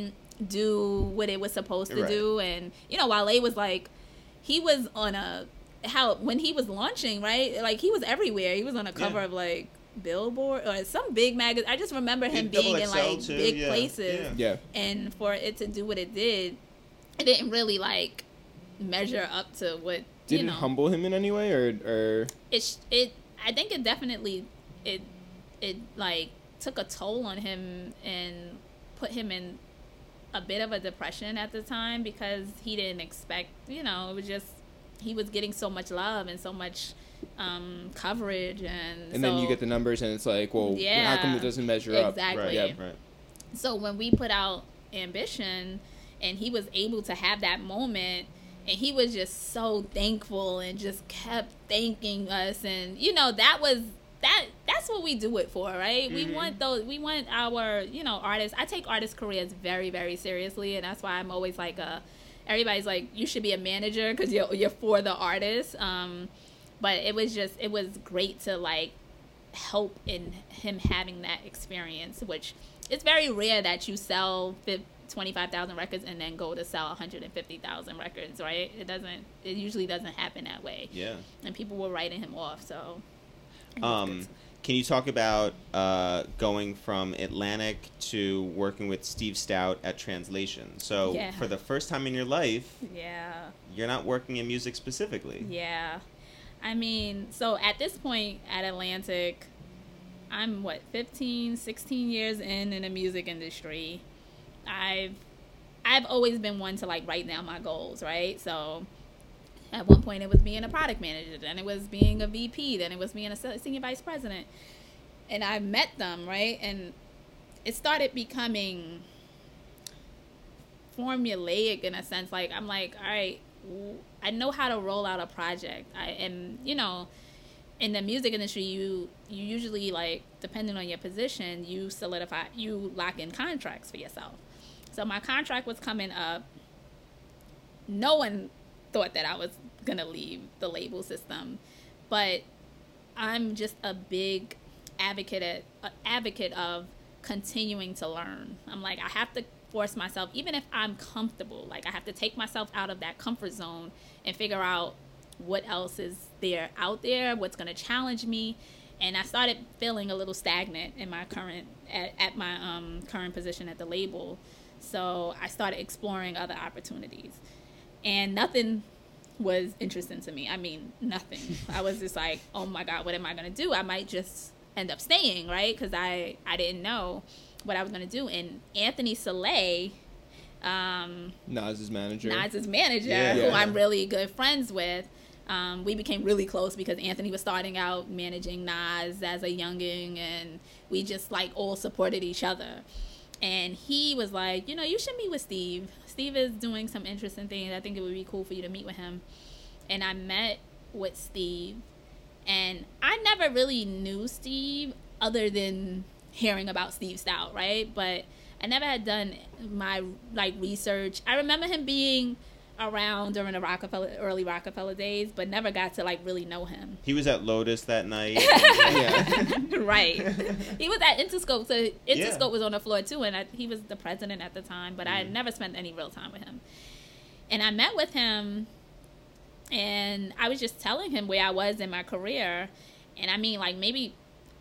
[SPEAKER 5] do what it was supposed to
[SPEAKER 1] Right.
[SPEAKER 5] do. And Wale was like, he was on when he was launching, right? Like, he was everywhere. He was on a cover
[SPEAKER 1] Yeah.
[SPEAKER 5] of like Billboard or some big magazine. I just remember him being in
[SPEAKER 1] XXL
[SPEAKER 5] like
[SPEAKER 1] too,
[SPEAKER 5] big
[SPEAKER 1] yeah,
[SPEAKER 5] places.
[SPEAKER 2] Yeah.
[SPEAKER 5] And for it to do what it didn't really like measure up to what
[SPEAKER 2] Did it humble him in any way, or
[SPEAKER 5] I think it definitely it like took a toll on him and put him in a bit of a depression at the time, because he didn't expect, it was just, he was getting so much love and so much coverage, and so,
[SPEAKER 2] then you get the numbers and it's like, well, how come it doesn't measure up?
[SPEAKER 5] Exactly.
[SPEAKER 1] Right.
[SPEAKER 2] Yeah.
[SPEAKER 1] Right.
[SPEAKER 5] So when we put out Ambition and he was able to have that moment, and he was just so thankful and just kept thanking us, and that's what we do it for, right?
[SPEAKER 1] Mm-hmm.
[SPEAKER 5] We want our artists. I take artists' careers very, very seriously, and that's why I'm always like everybody's like, you should be a manager because you're for the artist. But it was great to like help in him having that experience, which it's very rare that you sell 25,000 records and then go to sell 150,000 records, right? It usually doesn't happen that way.
[SPEAKER 1] Yeah.
[SPEAKER 5] And people were writing him off, so.
[SPEAKER 1] Can you talk about going from Atlantic to working with Steve Stout at Translation? So
[SPEAKER 5] Yeah.
[SPEAKER 1] for the first time in your life,
[SPEAKER 5] Yeah.
[SPEAKER 1] you're not working in music specifically.
[SPEAKER 5] Yeah. I mean, so at this point at Atlantic, I'm 15, 16 years in the music industry. I've always been one to like write down my goals, right? So at one point it was being a product manager, then it was being a VP, then it was being a senior vice president. And I met them, right? And it started becoming formulaic in a sense. Like, I'm like, all right, I know how to roll out a project. And in the music industry, you usually, like, depending on your position, you lock in contracts for yourself. So my contract was coming up. No one thought that I was going to leave the label system. But I'm just a big advocate of continuing to learn. I'm like, I have to force myself, even if I'm comfortable, like I have to take myself out of that comfort zone and figure out what else is there out there, what's going to challenge me. And I started feeling a little stagnant in my current position at the label. So I started exploring other opportunities, and nothing was interesting to me. I mean, nothing. I was just like, oh my God, what am I going to do? I might just end up staying, right? Because I didn't know what I was going to do. And Anthony Soleil,
[SPEAKER 2] Nas's manager,
[SPEAKER 1] Yeah.
[SPEAKER 5] who I'm really good friends with, we became really close because Anthony was starting out managing Nas as a youngin', and we just like all supported each other. And he was like, you should meet with Steve. Steve is doing some interesting things. I think it would be cool for you to meet with him. And I met with Steve, and I never really knew Steve other than hearing about Steve Stout, right? But I never had done my like research. I remember him being around during the early Rockefeller days, but never got to like really know him.
[SPEAKER 1] He was at Lotus that night.
[SPEAKER 5] Right. He was at Interscope, so Interscope was on the floor too, and he was the president at the time, but I had never spent any real time with him. And I met with him, and I was just telling him where I was in my career, and I mean, like, maybe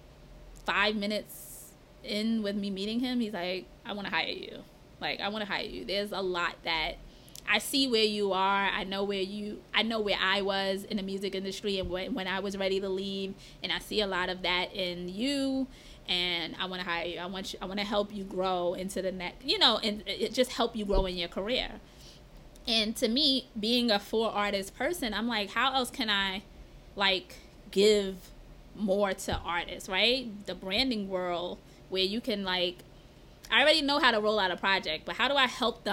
[SPEAKER 5] 5 minutes in with me meeting him, he's like, I want to hire you. Like, I want to hire you. There's a lot that I see where you are. I know where I was in the music industry and when I was ready to leave, and I see a lot of that in you, and I want to hire you. I want to help you grow into the next, and it just help you grow in your career. And to me, being a 4-artist person, I'm like, how else can I like give more to artists, right? The branding world, where you can like, I already know how to roll out a project, but how do I help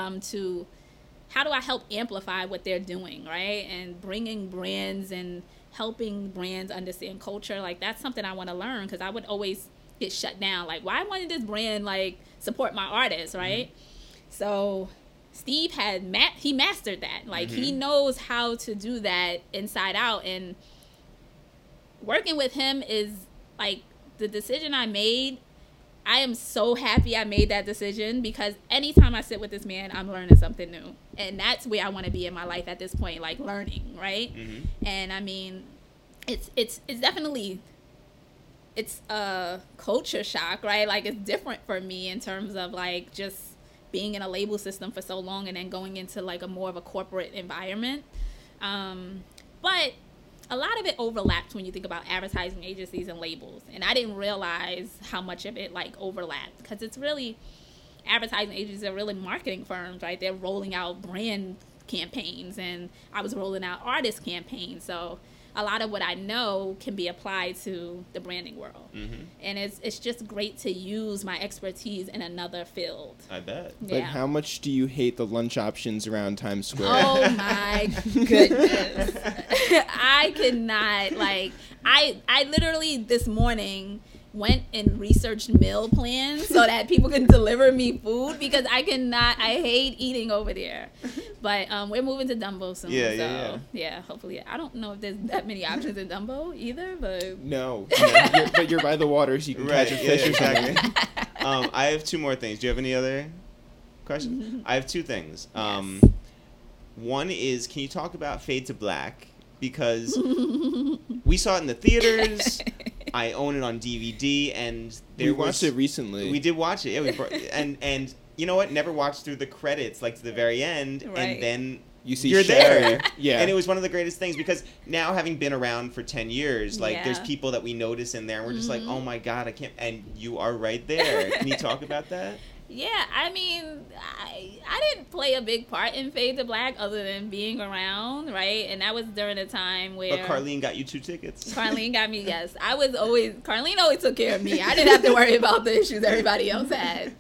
[SPEAKER 5] amplify what they're doing, right? And bringing brands and helping brands understand culture, like that's something I want to learn, because I would always get shut down. Like, why wouldn't this brand like support my artists, right? So Steve he mastered that. Like, he knows how to do that inside out, and working with him is like the decision I made. I am so happy I made that decision, because anytime I sit with this man, I'm learning something new. And that's where I want to be in my life at this point, like learning, right? And I mean, it's definitely, it's a culture shock, right? Like, it's different for me in terms of like just being in a label system for so long and then going into like a more of a corporate environment. But a lot of it overlaps when you think about advertising agencies and labels. And I didn't realize how much of it like overlapped, because it's really, advertising agencies are really marketing firms, right? They're rolling out brand campaigns, and I was rolling out artist campaigns. So a lot of what I know can be applied to the branding world. And it's just great to use my expertise in another field.
[SPEAKER 1] I bet.
[SPEAKER 4] But how much do you hate the lunch options around Times Square?
[SPEAKER 5] Oh my goodness. I cannot, like, I literally this morning went and researched meal plans so that people can deliver me food, because I hate eating over there. But we're moving to Dumbo soon. Yeah, hopefully. I don't know if there's that many options in Dumbo either, but
[SPEAKER 4] No. But you're by the water, so you can catch a fish or something.
[SPEAKER 1] I have two more things. Do you have any other questions? I have two things.
[SPEAKER 5] Yes.
[SPEAKER 1] One is, can you talk about Fade to Black? Because we saw it in the theaters. I own it on DVD, and
[SPEAKER 4] we watched it recently.
[SPEAKER 1] We did watch it, yeah. And you know what? Never watched through the credits, like to the very end,
[SPEAKER 5] Right.
[SPEAKER 1] and then
[SPEAKER 4] You see
[SPEAKER 1] you're
[SPEAKER 4] Cher.
[SPEAKER 1] there.
[SPEAKER 4] Yeah.
[SPEAKER 1] And it was one of the greatest things, because now, having been around for 10 years, like,
[SPEAKER 5] Yeah.
[SPEAKER 1] there's people that we notice in there, and we're just like, oh my God, I can't. And you are right there. Can you talk about that?
[SPEAKER 5] yeah, I mean, I didn't play a big part in Fade to Black other than being around, right? And that was during a time where
[SPEAKER 1] But Carlene got you 2 tickets.
[SPEAKER 5] Carlene got me, yes. Carlene always took care of me. I didn't have to worry about the issues everybody else had.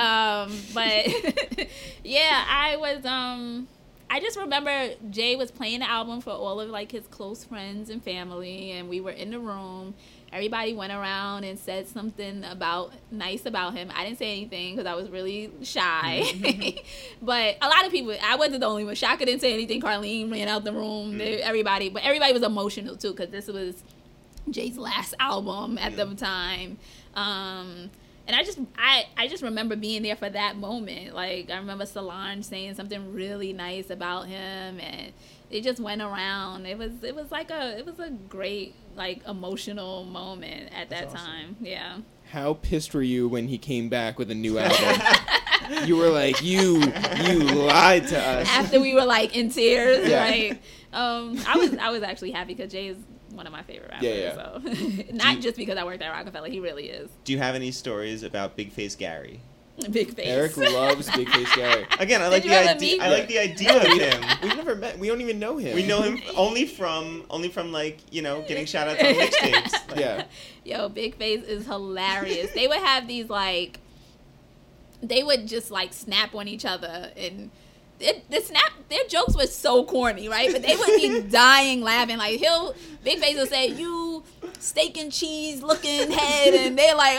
[SPEAKER 5] But yeah, I just remember Jay was playing the album for all of like his close friends and family, and we were in the room. Everybody went around and said something nice about him. I didn't say anything because I was really shy. But a lot of people, I wasn't the only one. Shaka didn't say anything. Carlene ran out the room. Everybody was emotional too, because this was Jay's last album at the time. And I just remember being there for that moment. Like, I remember Solange saying something really nice about him, and it just went around. It was a great, like, emotional moment at that time. Yeah.
[SPEAKER 4] How pissed were you when he came back with a new album? You were like, you lied to us.
[SPEAKER 5] After we were like in tears,
[SPEAKER 4] Yeah.
[SPEAKER 5] right? I was actually happy because Jay is one of my favorite rappers.
[SPEAKER 4] Yeah.
[SPEAKER 5] So not just because I worked at Rockefeller, he really is.
[SPEAKER 1] Do you have any stories about Big Face Gary?
[SPEAKER 5] Big face.
[SPEAKER 4] Eric loves Big Face Gary.
[SPEAKER 1] Again, I like
[SPEAKER 5] you
[SPEAKER 1] the
[SPEAKER 5] ever
[SPEAKER 1] idea.
[SPEAKER 5] meet
[SPEAKER 1] I like the idea of him.
[SPEAKER 4] We've never met. We don't even know him.
[SPEAKER 1] We know him only from like, you know, getting shout outs on mixtapes. Like,
[SPEAKER 4] Yeah.
[SPEAKER 5] Yo, Big Face is hilarious. They would have these like, they would just like snap on each other, and their jokes were so corny, right? But they would be dying laughing. Like, Big Face will say, "You steak and cheese looking head," and they're like,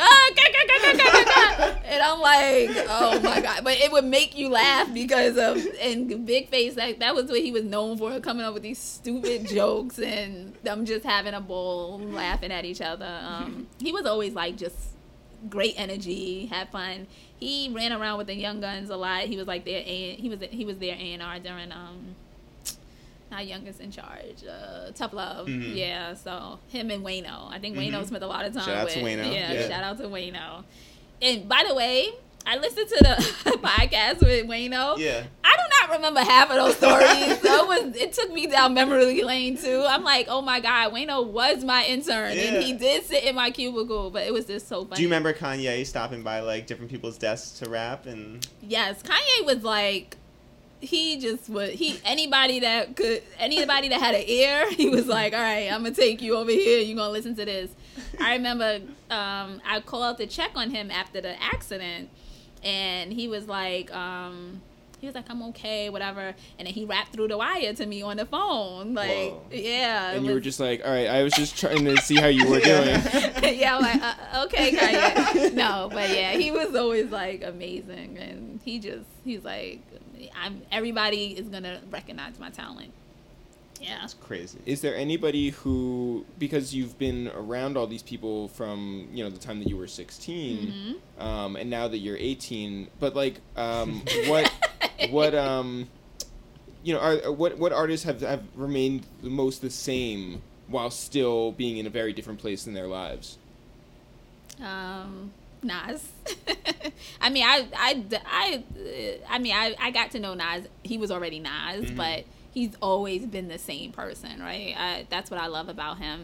[SPEAKER 5] and I'm like, oh my God. But it would make you laugh because and Big Face, that was what he was known for, coming up with these stupid jokes and them just having a ball, laughing at each other. He was always like just great energy, had fun. He ran around with the Young Guns a lot. He was like he was their A&R during not Youngest in Charge, Tough Love.
[SPEAKER 1] Mm-hmm.
[SPEAKER 5] Yeah, so him and Wayno. I think Wayno spent a lot of time
[SPEAKER 1] Shout out
[SPEAKER 5] with.
[SPEAKER 1] to Wayno.
[SPEAKER 5] Yeah, shout out to Wayno. And by the way, I listened to the podcast with Wayno.
[SPEAKER 1] Yeah.
[SPEAKER 5] I do not remember half of those stories. So it took me down memory lane too. I'm like, oh my God, Wayno was my intern, and he did sit in my cubicle, but it was just so funny.
[SPEAKER 1] Do you remember Kanye stopping by like different people's desks to rap? And
[SPEAKER 5] Yes, Kanye was like, anybody that had an ear, he was like, all right, I'm gonna take you over here, you're gonna listen to this. I remember I called to check on him after the accident, and he was like, I'm okay, whatever, and then he rapped through the wire to me on the phone, like,
[SPEAKER 1] Whoa.
[SPEAKER 5] yeah.
[SPEAKER 4] And you were just like, all right, I was just trying to see how you were doing.
[SPEAKER 5] Yeah, I'm like, okay, Kanye. No, but yeah, he was always like amazing, and he's like, everybody is gonna recognize my talent. Yeah.
[SPEAKER 1] It's crazy.
[SPEAKER 2] Is there anybody who, because you've been around all these people from, you know, the time that you were 16, and now that you're 18, but like, what, you know, what artists have remained the most the same while still being in a very different place in their lives?
[SPEAKER 5] Nas. I mean, I got to know Nas. He was already Nas, but he's always been the same person, right? That's what I love about him.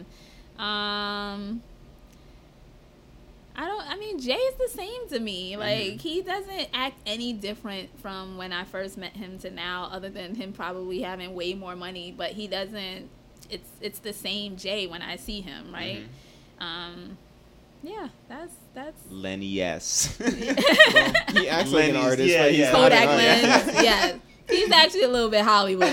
[SPEAKER 5] Jay's the same to me. Like, he doesn't act any different from when I first met him to now, other than him probably having way more money, but he doesn't, it's the same Jay when I see him, right? Yeah, that's
[SPEAKER 1] Lenny, yes.
[SPEAKER 2] Well, he acts like an
[SPEAKER 1] Lenny's-
[SPEAKER 2] artist,
[SPEAKER 1] yeah,
[SPEAKER 2] but he's
[SPEAKER 1] yeah.
[SPEAKER 2] not an
[SPEAKER 5] Kodak
[SPEAKER 2] artist.
[SPEAKER 5] lens. Yeah, he's actually a little bit Hollywood.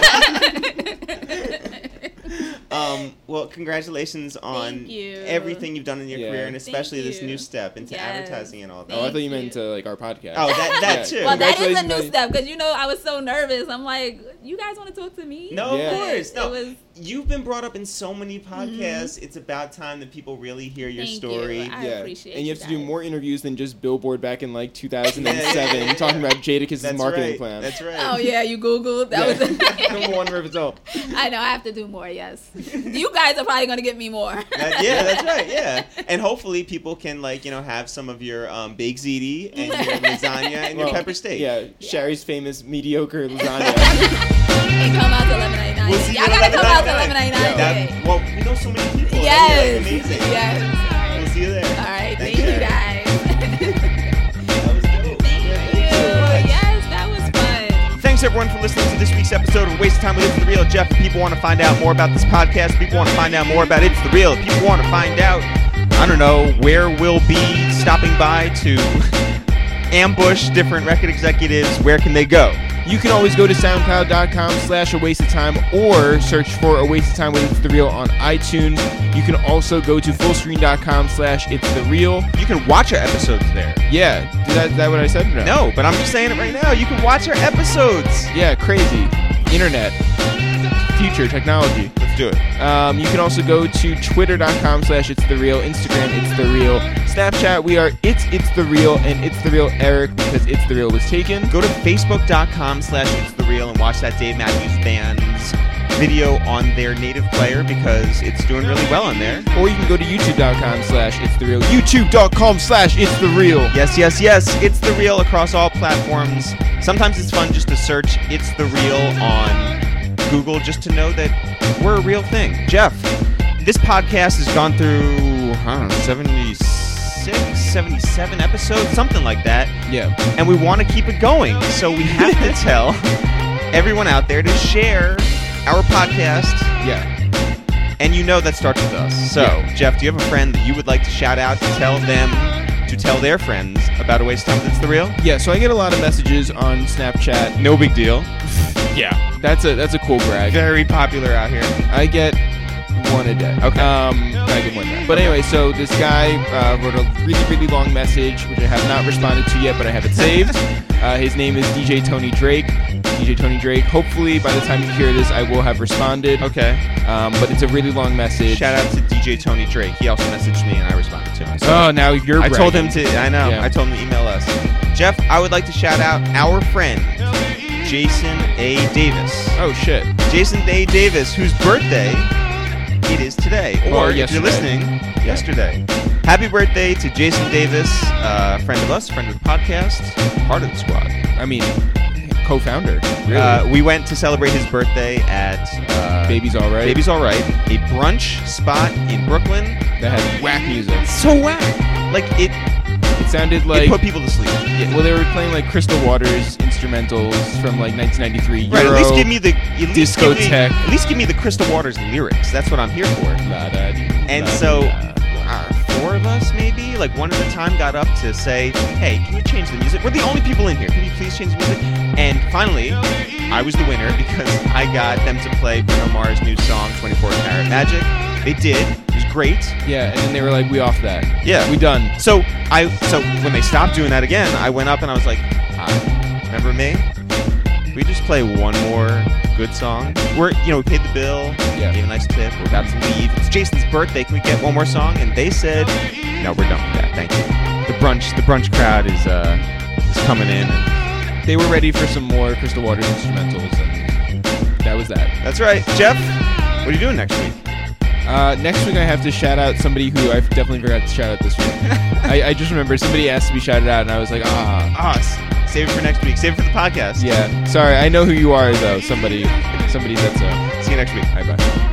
[SPEAKER 1] Well, congratulations on
[SPEAKER 5] Thank you.
[SPEAKER 1] everything you've done in your
[SPEAKER 2] Yeah.
[SPEAKER 1] career, and especially
[SPEAKER 5] Thank
[SPEAKER 1] this
[SPEAKER 5] you.
[SPEAKER 1] new step into
[SPEAKER 5] Yes.
[SPEAKER 1] advertising and all that.
[SPEAKER 2] Oh, I
[SPEAKER 5] Thank
[SPEAKER 2] thought you
[SPEAKER 5] you.
[SPEAKER 2] meant like our podcast.
[SPEAKER 1] Oh, that
[SPEAKER 2] Yeah.
[SPEAKER 1] too.
[SPEAKER 5] Well, that is a
[SPEAKER 2] Congratulations
[SPEAKER 5] new
[SPEAKER 2] on-
[SPEAKER 5] step because I was so nervous. I'm like, you guys want to talk to me?
[SPEAKER 1] No,
[SPEAKER 2] Yeah.
[SPEAKER 1] of course. No,
[SPEAKER 5] It was-
[SPEAKER 1] you've been brought up in so many podcasts. It's about time that people really hear your
[SPEAKER 5] Thank
[SPEAKER 1] story.
[SPEAKER 5] you. I appreciate
[SPEAKER 2] and you have to do
[SPEAKER 5] guys.
[SPEAKER 2] more interviews than just Billboard back in like 2007 talking about Jadakiss'
[SPEAKER 1] That's
[SPEAKER 2] marketing
[SPEAKER 1] right.
[SPEAKER 2] plan.
[SPEAKER 1] That's right.
[SPEAKER 5] Oh yeah, you Googled. That was.
[SPEAKER 2] Number one result.
[SPEAKER 5] I know. I have to do more. Yes, you guys are probably gonna get me more.
[SPEAKER 1] Yeah, that's right. Yeah, and hopefully people can have some of your baked ziti and your lasagna and your
[SPEAKER 2] Well,
[SPEAKER 1] pepper steak.
[SPEAKER 2] Yeah, Sherry's famous mediocre lasagna.
[SPEAKER 5] And come out to 11.99.
[SPEAKER 1] We'll see
[SPEAKER 5] Y'all
[SPEAKER 1] you at
[SPEAKER 5] gotta come out to
[SPEAKER 1] 11.99.
[SPEAKER 5] 11.99.
[SPEAKER 1] That- well, we know so many people.
[SPEAKER 5] Yes.
[SPEAKER 1] That'd be amazing.
[SPEAKER 5] Yes.
[SPEAKER 1] We'll see you there.
[SPEAKER 5] All right. Thank you guys.
[SPEAKER 1] That was dope.
[SPEAKER 5] Thank you. Yes, that was fun.
[SPEAKER 1] Thanks everyone for listening to this week's episode of Waste of Time with It's the Real. Jeff, if people want to find out more about this podcast, people want to find out more about It's the Real, if people want to find out, I don't know, where we'll be stopping by to ambush different record executives, where can they go?
[SPEAKER 2] You can always go to soundcloud.com/awasteoftime or search for A Waste of Time with It's the Real on iTunes. You can also go to fullscreen.com/itsthereal.
[SPEAKER 1] You can watch our episodes there.
[SPEAKER 2] Yeah, is that what I said?
[SPEAKER 1] No, but I'm just saying it right now. You can watch our episodes.
[SPEAKER 2] Yeah, crazy. Internet. Future technology.
[SPEAKER 1] Let's do it.
[SPEAKER 2] You can also go to twitter.com/itsthereal, Instagram It's The Real, Snapchat we are It's The Real, and It's The Real Eric because It's The Real was taken.
[SPEAKER 1] Go to facebook.com/itsthereal and watch that Dave Matthews Band's video on their native player because it's doing really well on there.
[SPEAKER 2] Or you can go to youtube.com/itsthereal, youtube.com/itsthereal.
[SPEAKER 1] Yes, yes, yes. It's The Real across all platforms. Sometimes it's fun just to search It's The Real on Google just to know that we're a real thing. Jeff, this podcast has gone through, 76, 77 episodes, something like that.
[SPEAKER 2] Yeah.
[SPEAKER 1] And we want to keep it going. So we have to tell everyone out there to share our podcast.
[SPEAKER 2] Yeah.
[SPEAKER 1] And that starts with us. So,
[SPEAKER 2] Yeah.
[SPEAKER 1] Jeff, do you have a friend that you would like to shout out to tell them to tell their friends about A Waste of Time That's The Real?
[SPEAKER 2] Yeah, so I get a lot of messages on Snapchat.
[SPEAKER 1] No big deal.
[SPEAKER 2] Yeah. That's a cool brag.
[SPEAKER 1] Very popular out here.
[SPEAKER 2] I get one a day.
[SPEAKER 1] Okay.
[SPEAKER 2] I get one a day. But anyway, so this guy wrote a really, really long message, which I have not responded to yet, but I have it saved. His name is DJ Tony Drake. DJ Tony Drake. Hopefully, by the time you hear this, I will have responded.
[SPEAKER 1] Okay.
[SPEAKER 2] But it's a really long message.
[SPEAKER 1] Shout out to DJ Tony Drake. He also messaged me and I responded to him. So
[SPEAKER 2] Oh, now you're
[SPEAKER 1] I told him
[SPEAKER 2] bragging.
[SPEAKER 1] to, I know.
[SPEAKER 2] Yeah.
[SPEAKER 1] I told him to email us. Jeff, I would like to shout out our friend, Jason A. Davis.
[SPEAKER 2] Oh, shit.
[SPEAKER 1] Jason A. Davis, whose birthday it is today. Or
[SPEAKER 2] Well,
[SPEAKER 1] if you're
[SPEAKER 2] yesterday.
[SPEAKER 1] listening, yesterday. Happy birthday to Jason Davis, friend of us, friend of the podcast, part of the squad.
[SPEAKER 2] I mean, co-founder. Really.
[SPEAKER 1] We went to celebrate his birthday at
[SPEAKER 2] Baby's All Right.
[SPEAKER 1] Baby's All Right, a brunch spot in Brooklyn.
[SPEAKER 2] That had whack music.
[SPEAKER 1] So whack. Like, it
[SPEAKER 2] Sounded like...
[SPEAKER 1] put people to sleep.
[SPEAKER 2] Yeah, well, they were playing like Crystal Waters instrumentals from like 1993.
[SPEAKER 1] Right,
[SPEAKER 2] Euro,
[SPEAKER 1] at least give me the
[SPEAKER 2] discotheque.
[SPEAKER 1] At least give me the Crystal Waters lyrics. That's what I'm here for. And so, 4 of us maybe, like one at a time, got up to say, "Hey, can you change the music? We're the only people in here. Can you please change the music?" And finally, I was the winner because I got them to play Bruno Mars' new song, 24 Karat Magic. They did. It was great.
[SPEAKER 2] Yeah, and then they were like, "We off that.
[SPEAKER 1] Yeah.
[SPEAKER 2] We done."
[SPEAKER 1] So when they stopped doing that again, I went up and I was like, "Hi, remember me? we just play one more good song? We paid the bill, gave a nice tip, we're about to leave. It's Jason's birthday. Can we get one more song? And they said, no, we're done with that. Thank you. The brunch crowd is coming in. And
[SPEAKER 2] they were ready for some more Crystal Waters instrumentals, and that was that.
[SPEAKER 1] That's right. Jeff, what are you doing next week?
[SPEAKER 2] Next week I have to shout out somebody who I definitely forgot to shout out this week. I just remember somebody asked to be shouted out, and I was like,
[SPEAKER 1] save it for next week. Save it for the podcast.
[SPEAKER 2] Yeah. Sorry, I know who you are, though. Somebody said so.
[SPEAKER 1] See you next week.
[SPEAKER 2] Bye-bye.